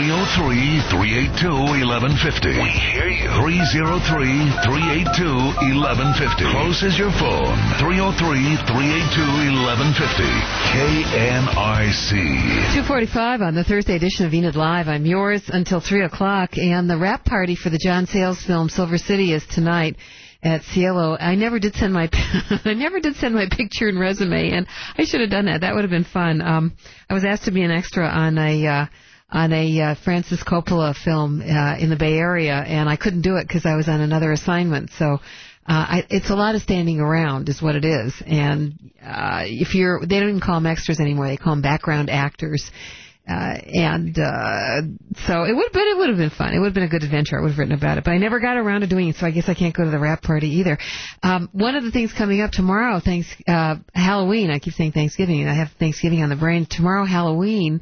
303-382-1150. We hear you. 303-382-1150. Close as your phone. 303-382-1150. KNRC. 2:45 on the Thursday edition of Enid Live. I'm yours until 3 o'clock, and the wrap party for the John Sayles film Silver City is tonight at Cielo. I never did send my picture and resume, and I should have done that. That would have been fun. I was asked to be an extra on a Francis Coppola film in the Bay Area, and I couldn't do it because I was on another assignment. So it's a lot of standing around, is what it is. And they don't even call them extras anymore; they call them background actors. So it would have been fun. It would have been a good adventure. I would have written about it, but I never got around to doing it, so I guess I can't go to the wrap party either. One of the things coming up tomorrow, Halloween. I keep saying Thanksgiving, and I have Thanksgiving on the brain. Tomorrow, Halloween.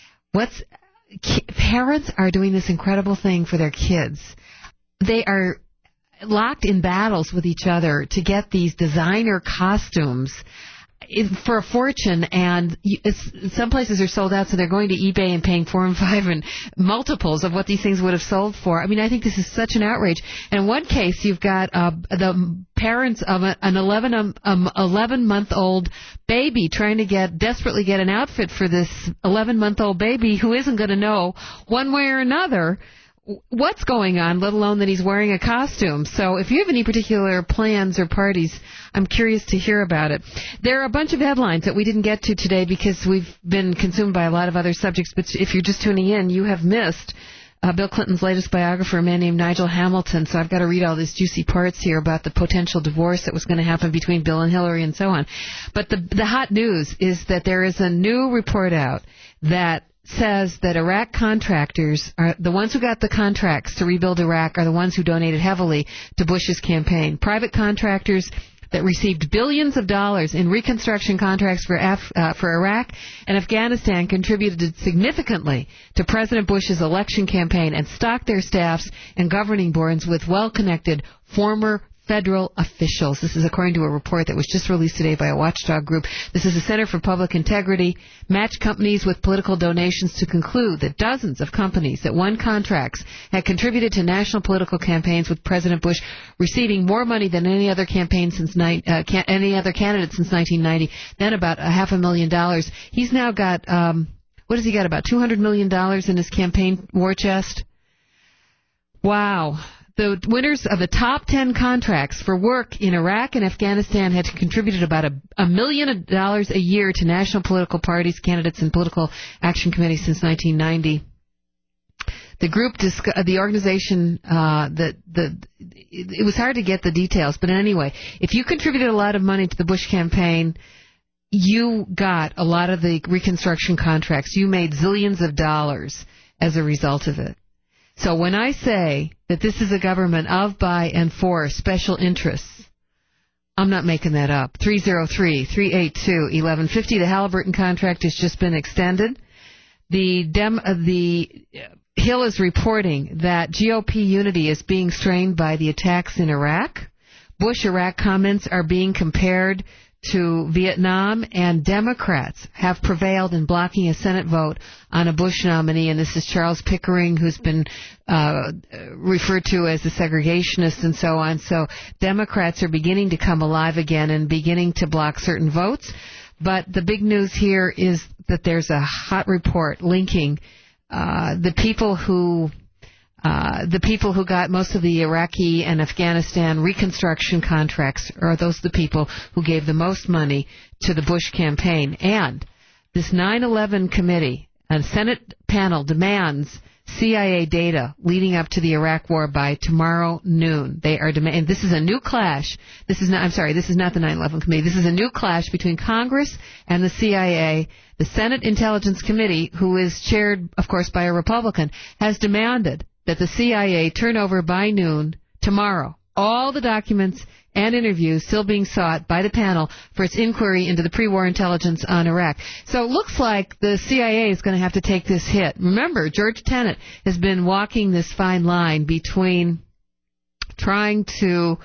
Parents are doing this incredible thing for their kids. They are locked in battles with each other to get these designer costumes for a fortune, and some places are sold out, so they're going to eBay and paying 4 and 5 and multiples of what these things would have sold for. I mean, I think this is such an outrage. And in one case, you've got the parents of an 11-month-old baby trying to desperately get an outfit for this 11-month-old baby who isn't going to know one way or another what's going on, let alone that he's wearing a costume. So if you have any particular plans or parties, I'm curious to hear about it. There are a bunch of headlines that we didn't get to today because we've been consumed by a lot of other subjects, but if you're just tuning in, you have missed Bill Clinton's latest biographer, a man named Nigel Hamilton. So I've got to read all these juicy parts here about the potential divorce that was going to happen between Bill and Hillary and so on. But the hot news is that there is a new report out that says that Iraq contractors, are the ones who got the contracts to rebuild Iraq, are the ones who donated heavily to Bush's campaign. Private contractors that received billions of dollars in reconstruction contracts for Iraq and Afghanistan contributed significantly to President Bush's election campaign and stocked their staffs and governing boards with well-connected former federal officials. This is according to a report that was just released today by a watchdog group. This is the Center for Public Integrity. Matched companies with political donations to conclude that dozens of companies that won contracts had contributed to national political campaigns, with President Bush receiving more money than any other campaign since any other candidate since 1990. Then about $500,000. He's now got what has he got? About $200 million in his campaign war chest. Wow. The winners of the top 10 contracts for work in Iraq and Afghanistan had contributed about $1 million a year to national political parties, candidates, and political action committees since 1990. The group, the organization, it was hard to get the details, but anyway, if you contributed a lot of money to the Bush campaign, you got a lot of the reconstruction contracts. You made zillions of dollars as a result of it. So when I say that this is a government of, by, and for special interests, I'm not making that up. 303-382-1150. The Halliburton contract has just been extended. The Hill is reporting that GOP unity is being strained by the attacks in Iraq. Bush-Iraq comments are being compared to Vietnam, and Democrats have prevailed in blocking a Senate vote on a Bush nominee, and this is Charles Pickering, who's been referred to as the segregationist and so on. So Democrats are beginning to come alive again and beginning to block certain votes. But the big news here is that there's a hot report linking the people who got most of the Iraqi and Afghanistan reconstruction contracts are the people who gave the most money to the Bush campaign. And this 9/11 committee, a Senate panel, demands CIA data leading up to the Iraq war by tomorrow noon. They are and this is a new clash. This is not the 9/11 committee. This is a new clash between Congress and the CIA. The Senate Intelligence Committee, who is chaired, of course, by a Republican, has demanded that the CIA turn over by noon tomorrow all the documents and interviews still being sought by the panel for its inquiry into the pre-war intelligence on Iraq. So it looks like the CIA is going to have to take this hit. Remember, George Tenet has been walking this fine line between trying to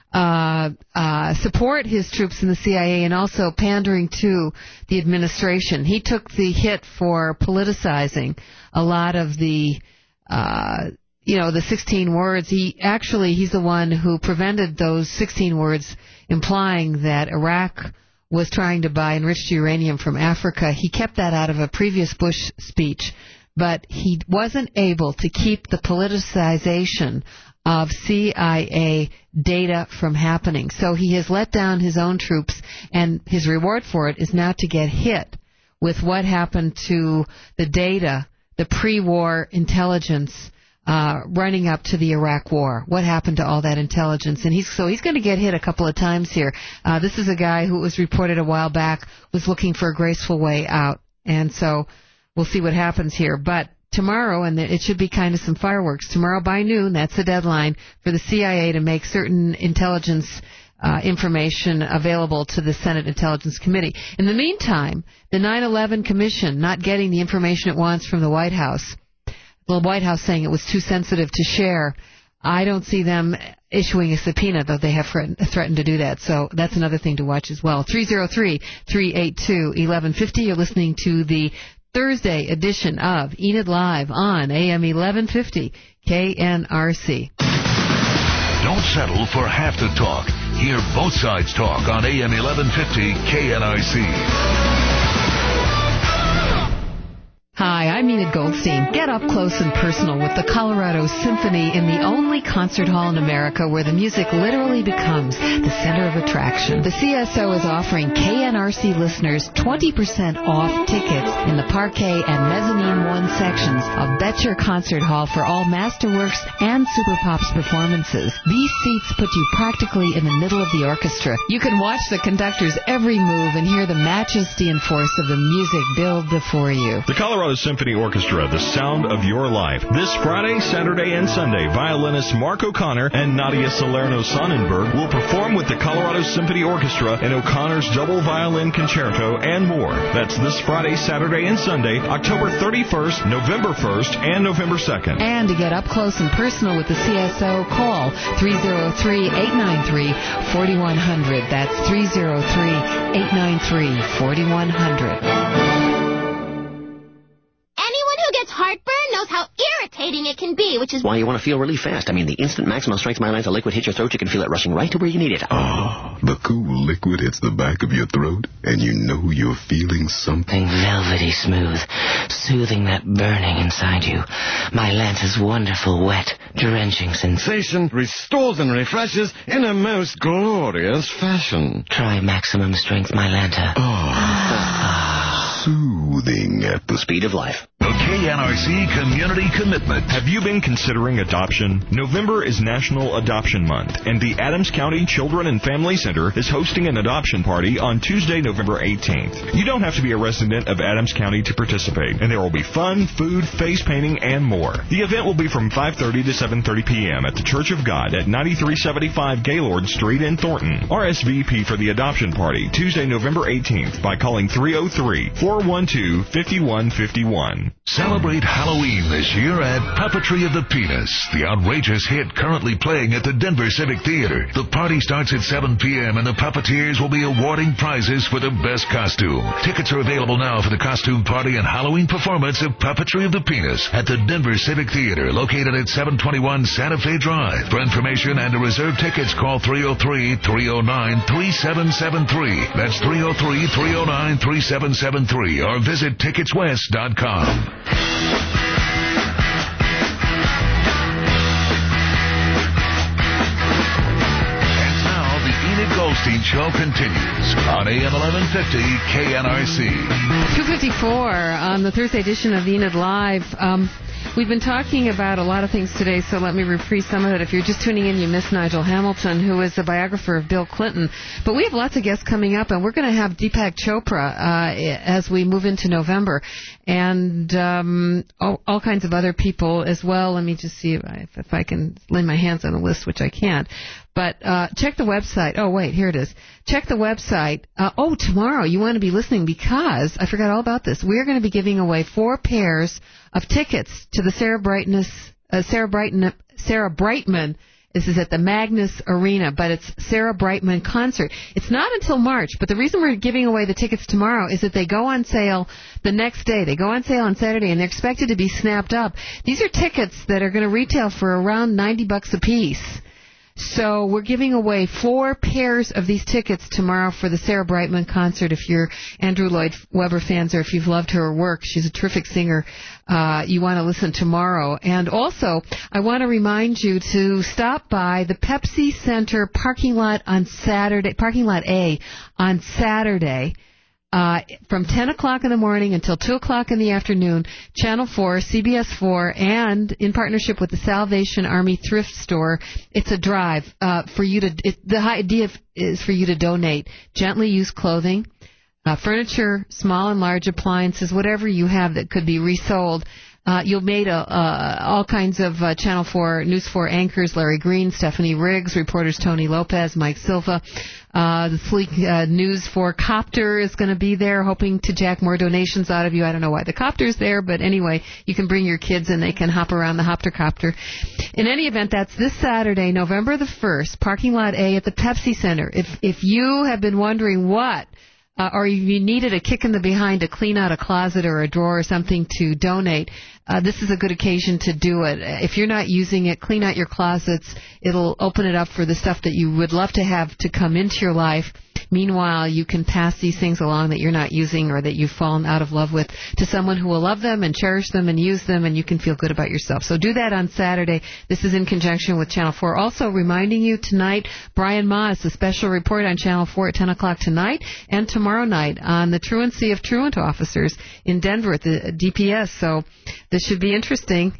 support his troops in the CIA and also pandering to the administration. He took the hit for politicizing a lot of the, the 16 words. He's the one who prevented those 16 words implying that Iraq was trying to buy enriched uranium from Africa. He kept that out of a previous Bush speech, but he wasn't able to keep the politicization of CIA data from happening. So he has let down his own troops, and his reward for it is now to get hit with what happened to the data, the pre-war intelligence running up to the Iraq War. What happened to all that intelligence? And he's going to get hit a couple of times here. This is a guy who was reported a while back was looking for a graceful way out, and so we'll see what happens here. But tomorrow, and it should be kind of some fireworks, tomorrow by noon, that's the deadline for the CIA to make certain intelligence information available to the Senate Intelligence Committee. In the meantime, the 9/11 Commission not getting the information it wants from the White House, the White House saying it was too sensitive to share. I don't see them issuing a subpoena, though they have threatened to do that. So that's another thing to watch as well. 303-382-1150. You're listening to the Thursday edition of Enid Live on AM 1150 KNRC. Don't settle for half the talk. Hear both sides talk on AM 1150 KNRC. Hi, I'm Enid Goldstein. Get up close and personal with the Colorado Symphony in the only concert hall in America where the music literally becomes the center of attraction. The CSO is offering KNRC listeners 20% off tickets in the Parquet and Mezzanine 1 sections of Betcher Concert Hall for all Masterworks and Super Pops performances. These seats put you practically in the middle of the orchestra. You can watch the conductor's every move and hear the majesty and force of the music build before you. The Colorado Symphony Orchestra, the sound of your life. This Friday, Saturday, and Sunday, violinists Mark O'Connor and Nadia Salerno-Sonnenberg will perform with the Colorado Symphony Orchestra in O'Connor's double violin concerto and more. That's this Friday, Saturday, and Sunday, October 31st, November 1st, and November 2nd. And to get up close and personal with the CSO, call 303-893-4100. That's 303-893-4100. Heartburn knows how irritating it can be, which is why you want to feel really fast. I mean, the instant maximum strength Myolanza liquid hits your throat, you can feel it rushing right to where you need it. Oh, the cool liquid hits the back of your throat, and you know you're feeling something velvety smooth, soothing that burning inside you. Myolanza's wonderful, wet, drenching sensation restores and refreshes in a most glorious fashion. Try maximum strength Mylanta. Soothing at the speed of life. A KNRC community commitment. Have you been considering adoption? November is National Adoption Month, and the Adams County Children and Family Center is hosting an adoption party on Tuesday, November 18th. You don't have to be a resident of Adams County to participate, and there will be fun, food, face painting, and more. The event will be from 5:30 to 7:30 p.m. at the Church of God at 9375 Gaylord Street in Thornton. RSVP for the adoption party Tuesday, November 18th by calling 303-412-5151. Celebrate Halloween this year at Puppetry of the Penis, the outrageous hit currently playing at the Denver Civic Theater. The party starts at 7 p.m. and the Puppeteers will be awarding prizes for the best costume. Tickets are available now for the costume party and Halloween performance of Puppetry of the Penis at the Denver Civic Theater, located at 721 Santa Fe Drive. For information and to reserve tickets, call 303-309-3773. That's 303-309-3773 or visit ticketswest.com. And now the Enid Goldstein Show continues on AM 1150 KNRC. 2:54 on the Thursday edition of Enid Live. We've been talking about a lot of things today, so let me reprise some of it. If you're just tuning in, you missed Nigel Hamilton, who is the biographer of Bill Clinton. But we have lots of guests coming up, and we're going to have Deepak Chopra as we move into November, and all kinds of other people as well. Let me just see if I can lay my hands on a list, which I can't. But check the website. Oh, wait, here it is. Check the website. Tomorrow you want to be listening because I forgot all about this. We're going to be giving away 4 pairs of tickets to the Sarah Brightman This is at the Magnus Arena, but it's Sarah Brightman concert. It's not until March, but the reason we're giving away the tickets tomorrow is that they go on sale the next day. They go on sale on Saturday, and they're expected to be snapped up. These are tickets that are going to retail for around $90 a piece. So we're giving away 4 pairs of these tickets tomorrow for the Sarah Brightman concert. If you're Andrew Lloyd Webber fans or if you've loved her work, she's a terrific singer, you want to listen tomorrow. And also, I want to remind you to stop by the Pepsi Center parking lot on Saturday, parking lot A on Saturday. From 10 o'clock in the morning until 2 o'clock in the afternoon, Channel 4, CBS 4, and in partnership with the Salvation Army Thrift Store, it's a drive for you to. The idea is for you to donate gently used clothing, furniture, small and large appliances, whatever you have that could be resold. You'll made all kinds of Channel 4, News 4 anchors, Larry Green, Stephanie Riggs, reporters Tony Lopez, Mike Silva. The sleek News 4 copter is going to be there, hoping to jack more donations out of you. I don't know why the copter's there, but anyway, you can bring your kids and they can hop around the Hoptercopter. In any event, that's this Saturday, November the 1st, parking lot A at the Pepsi Center. If you have been wondering what, or you needed a kick in the behind to clean out a closet or a drawer or something to donate, this is a good occasion to do it. If you're not using it, clean out your closets. It'll open it up for the stuff that you would love to have to come into your life. Meanwhile, you can pass these things along that you're not using or that you've fallen out of love with to someone who will love them and cherish them and use them, and you can feel good about yourself. So do that on Saturday. This is in conjunction with Channel 4. Also reminding you tonight, Brian Moss, a special report on Channel 4 at 10 o'clock tonight and tomorrow night on the truancy of truant officers in Denver at the DPS. So this should be interesting.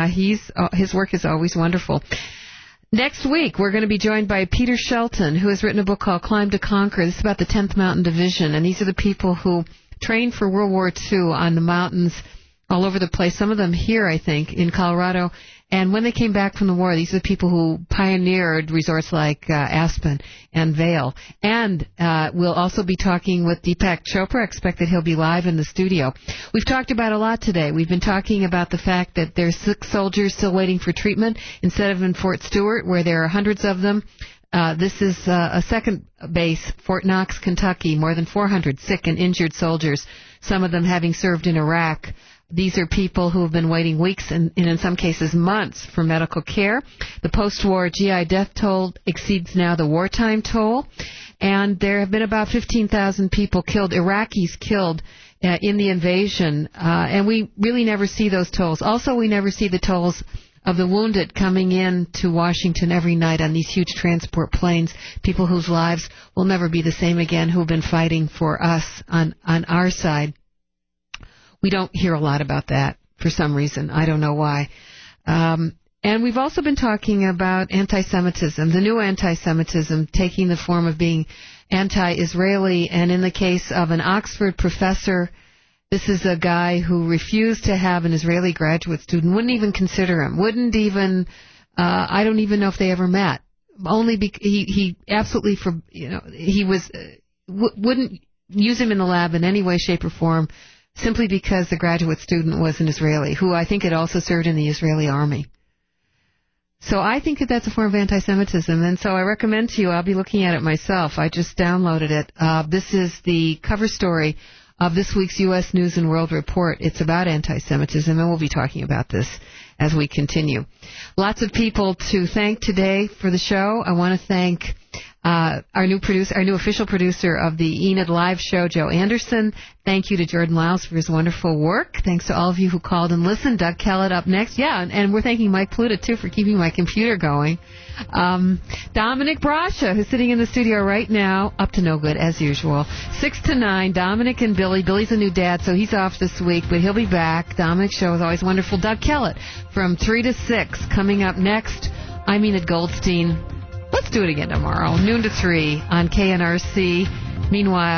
His work is always wonderful. Next week, we're going to be joined by Peter Shelton, who has written a book called Climb to Conquer. This is about the 10th Mountain Division, and these are the people who trained for World War II on the mountains all over the place, some of them here, I think, in Colorado. And when they came back from the war, these are the people who pioneered resorts like Aspen and Vail. And we'll also be talking with Deepak Chopra. I expect that he'll be live in the studio. We've talked about a lot today. We've been talking about the fact that there's 6 soldiers still waiting for treatment instead of in Fort Stewart, where there are hundreds of them. This is a second base, Fort Knox, Kentucky, more than 400 sick and injured soldiers, some of them having served in Iraq. These are people who have been waiting weeks and in some cases months for medical care. The post-war GI death toll exceeds now the wartime toll. And there have been about 15,000 people killed, Iraqis killed in the invasion. And we really never see those tolls. Also, we never see the tolls of the wounded coming in to Washington every night on these huge transport planes, people whose lives will never be the same again, who have been fighting for us on our side. We don't hear a lot about that for some reason. I don't know why. And we've also been talking about anti-Semitism, the new anti-Semitism taking the form of being anti-Israeli. And in the case of an Oxford professor, this is a guy who refused to have an Israeli graduate student, wouldn't even consider him, wouldn't even, I don't even know if they ever met. Only he absolutely, he was, wouldn't use him in the lab in any way, shape, or form, simply because the graduate student was an Israeli, who I think had also served in the Israeli army. So I think that that's a form of anti-Semitism, and so I recommend to you, I'll be looking at it myself. I just downloaded it. This is the cover story of this week's U.S. News and World Report. It's about anti-Semitism, and we'll be talking about this as we continue. Lots of people to thank today for the show. I want to thank our new official producer of the Enid Live show, Joe Anderson. Thank you to Jordan Lyles for his wonderful work. Thanks to all of you who called and listened. Doug Kellett up next. Yeah, and we're thanking Mike Pluta, too, for keeping my computer going. Dominic Brascia, who's sitting in the studio right now, up to no good, as usual. 6 to 9, Dominic and Billy. Billy's a new dad, so he's off this week, but he'll be back. Dominic's show is always wonderful. Doug Kellett from 3 to 6. Coming up next, I'm Enid Goldstein. Let's do it again tomorrow, noon to 3 on KNRC. Meanwhile,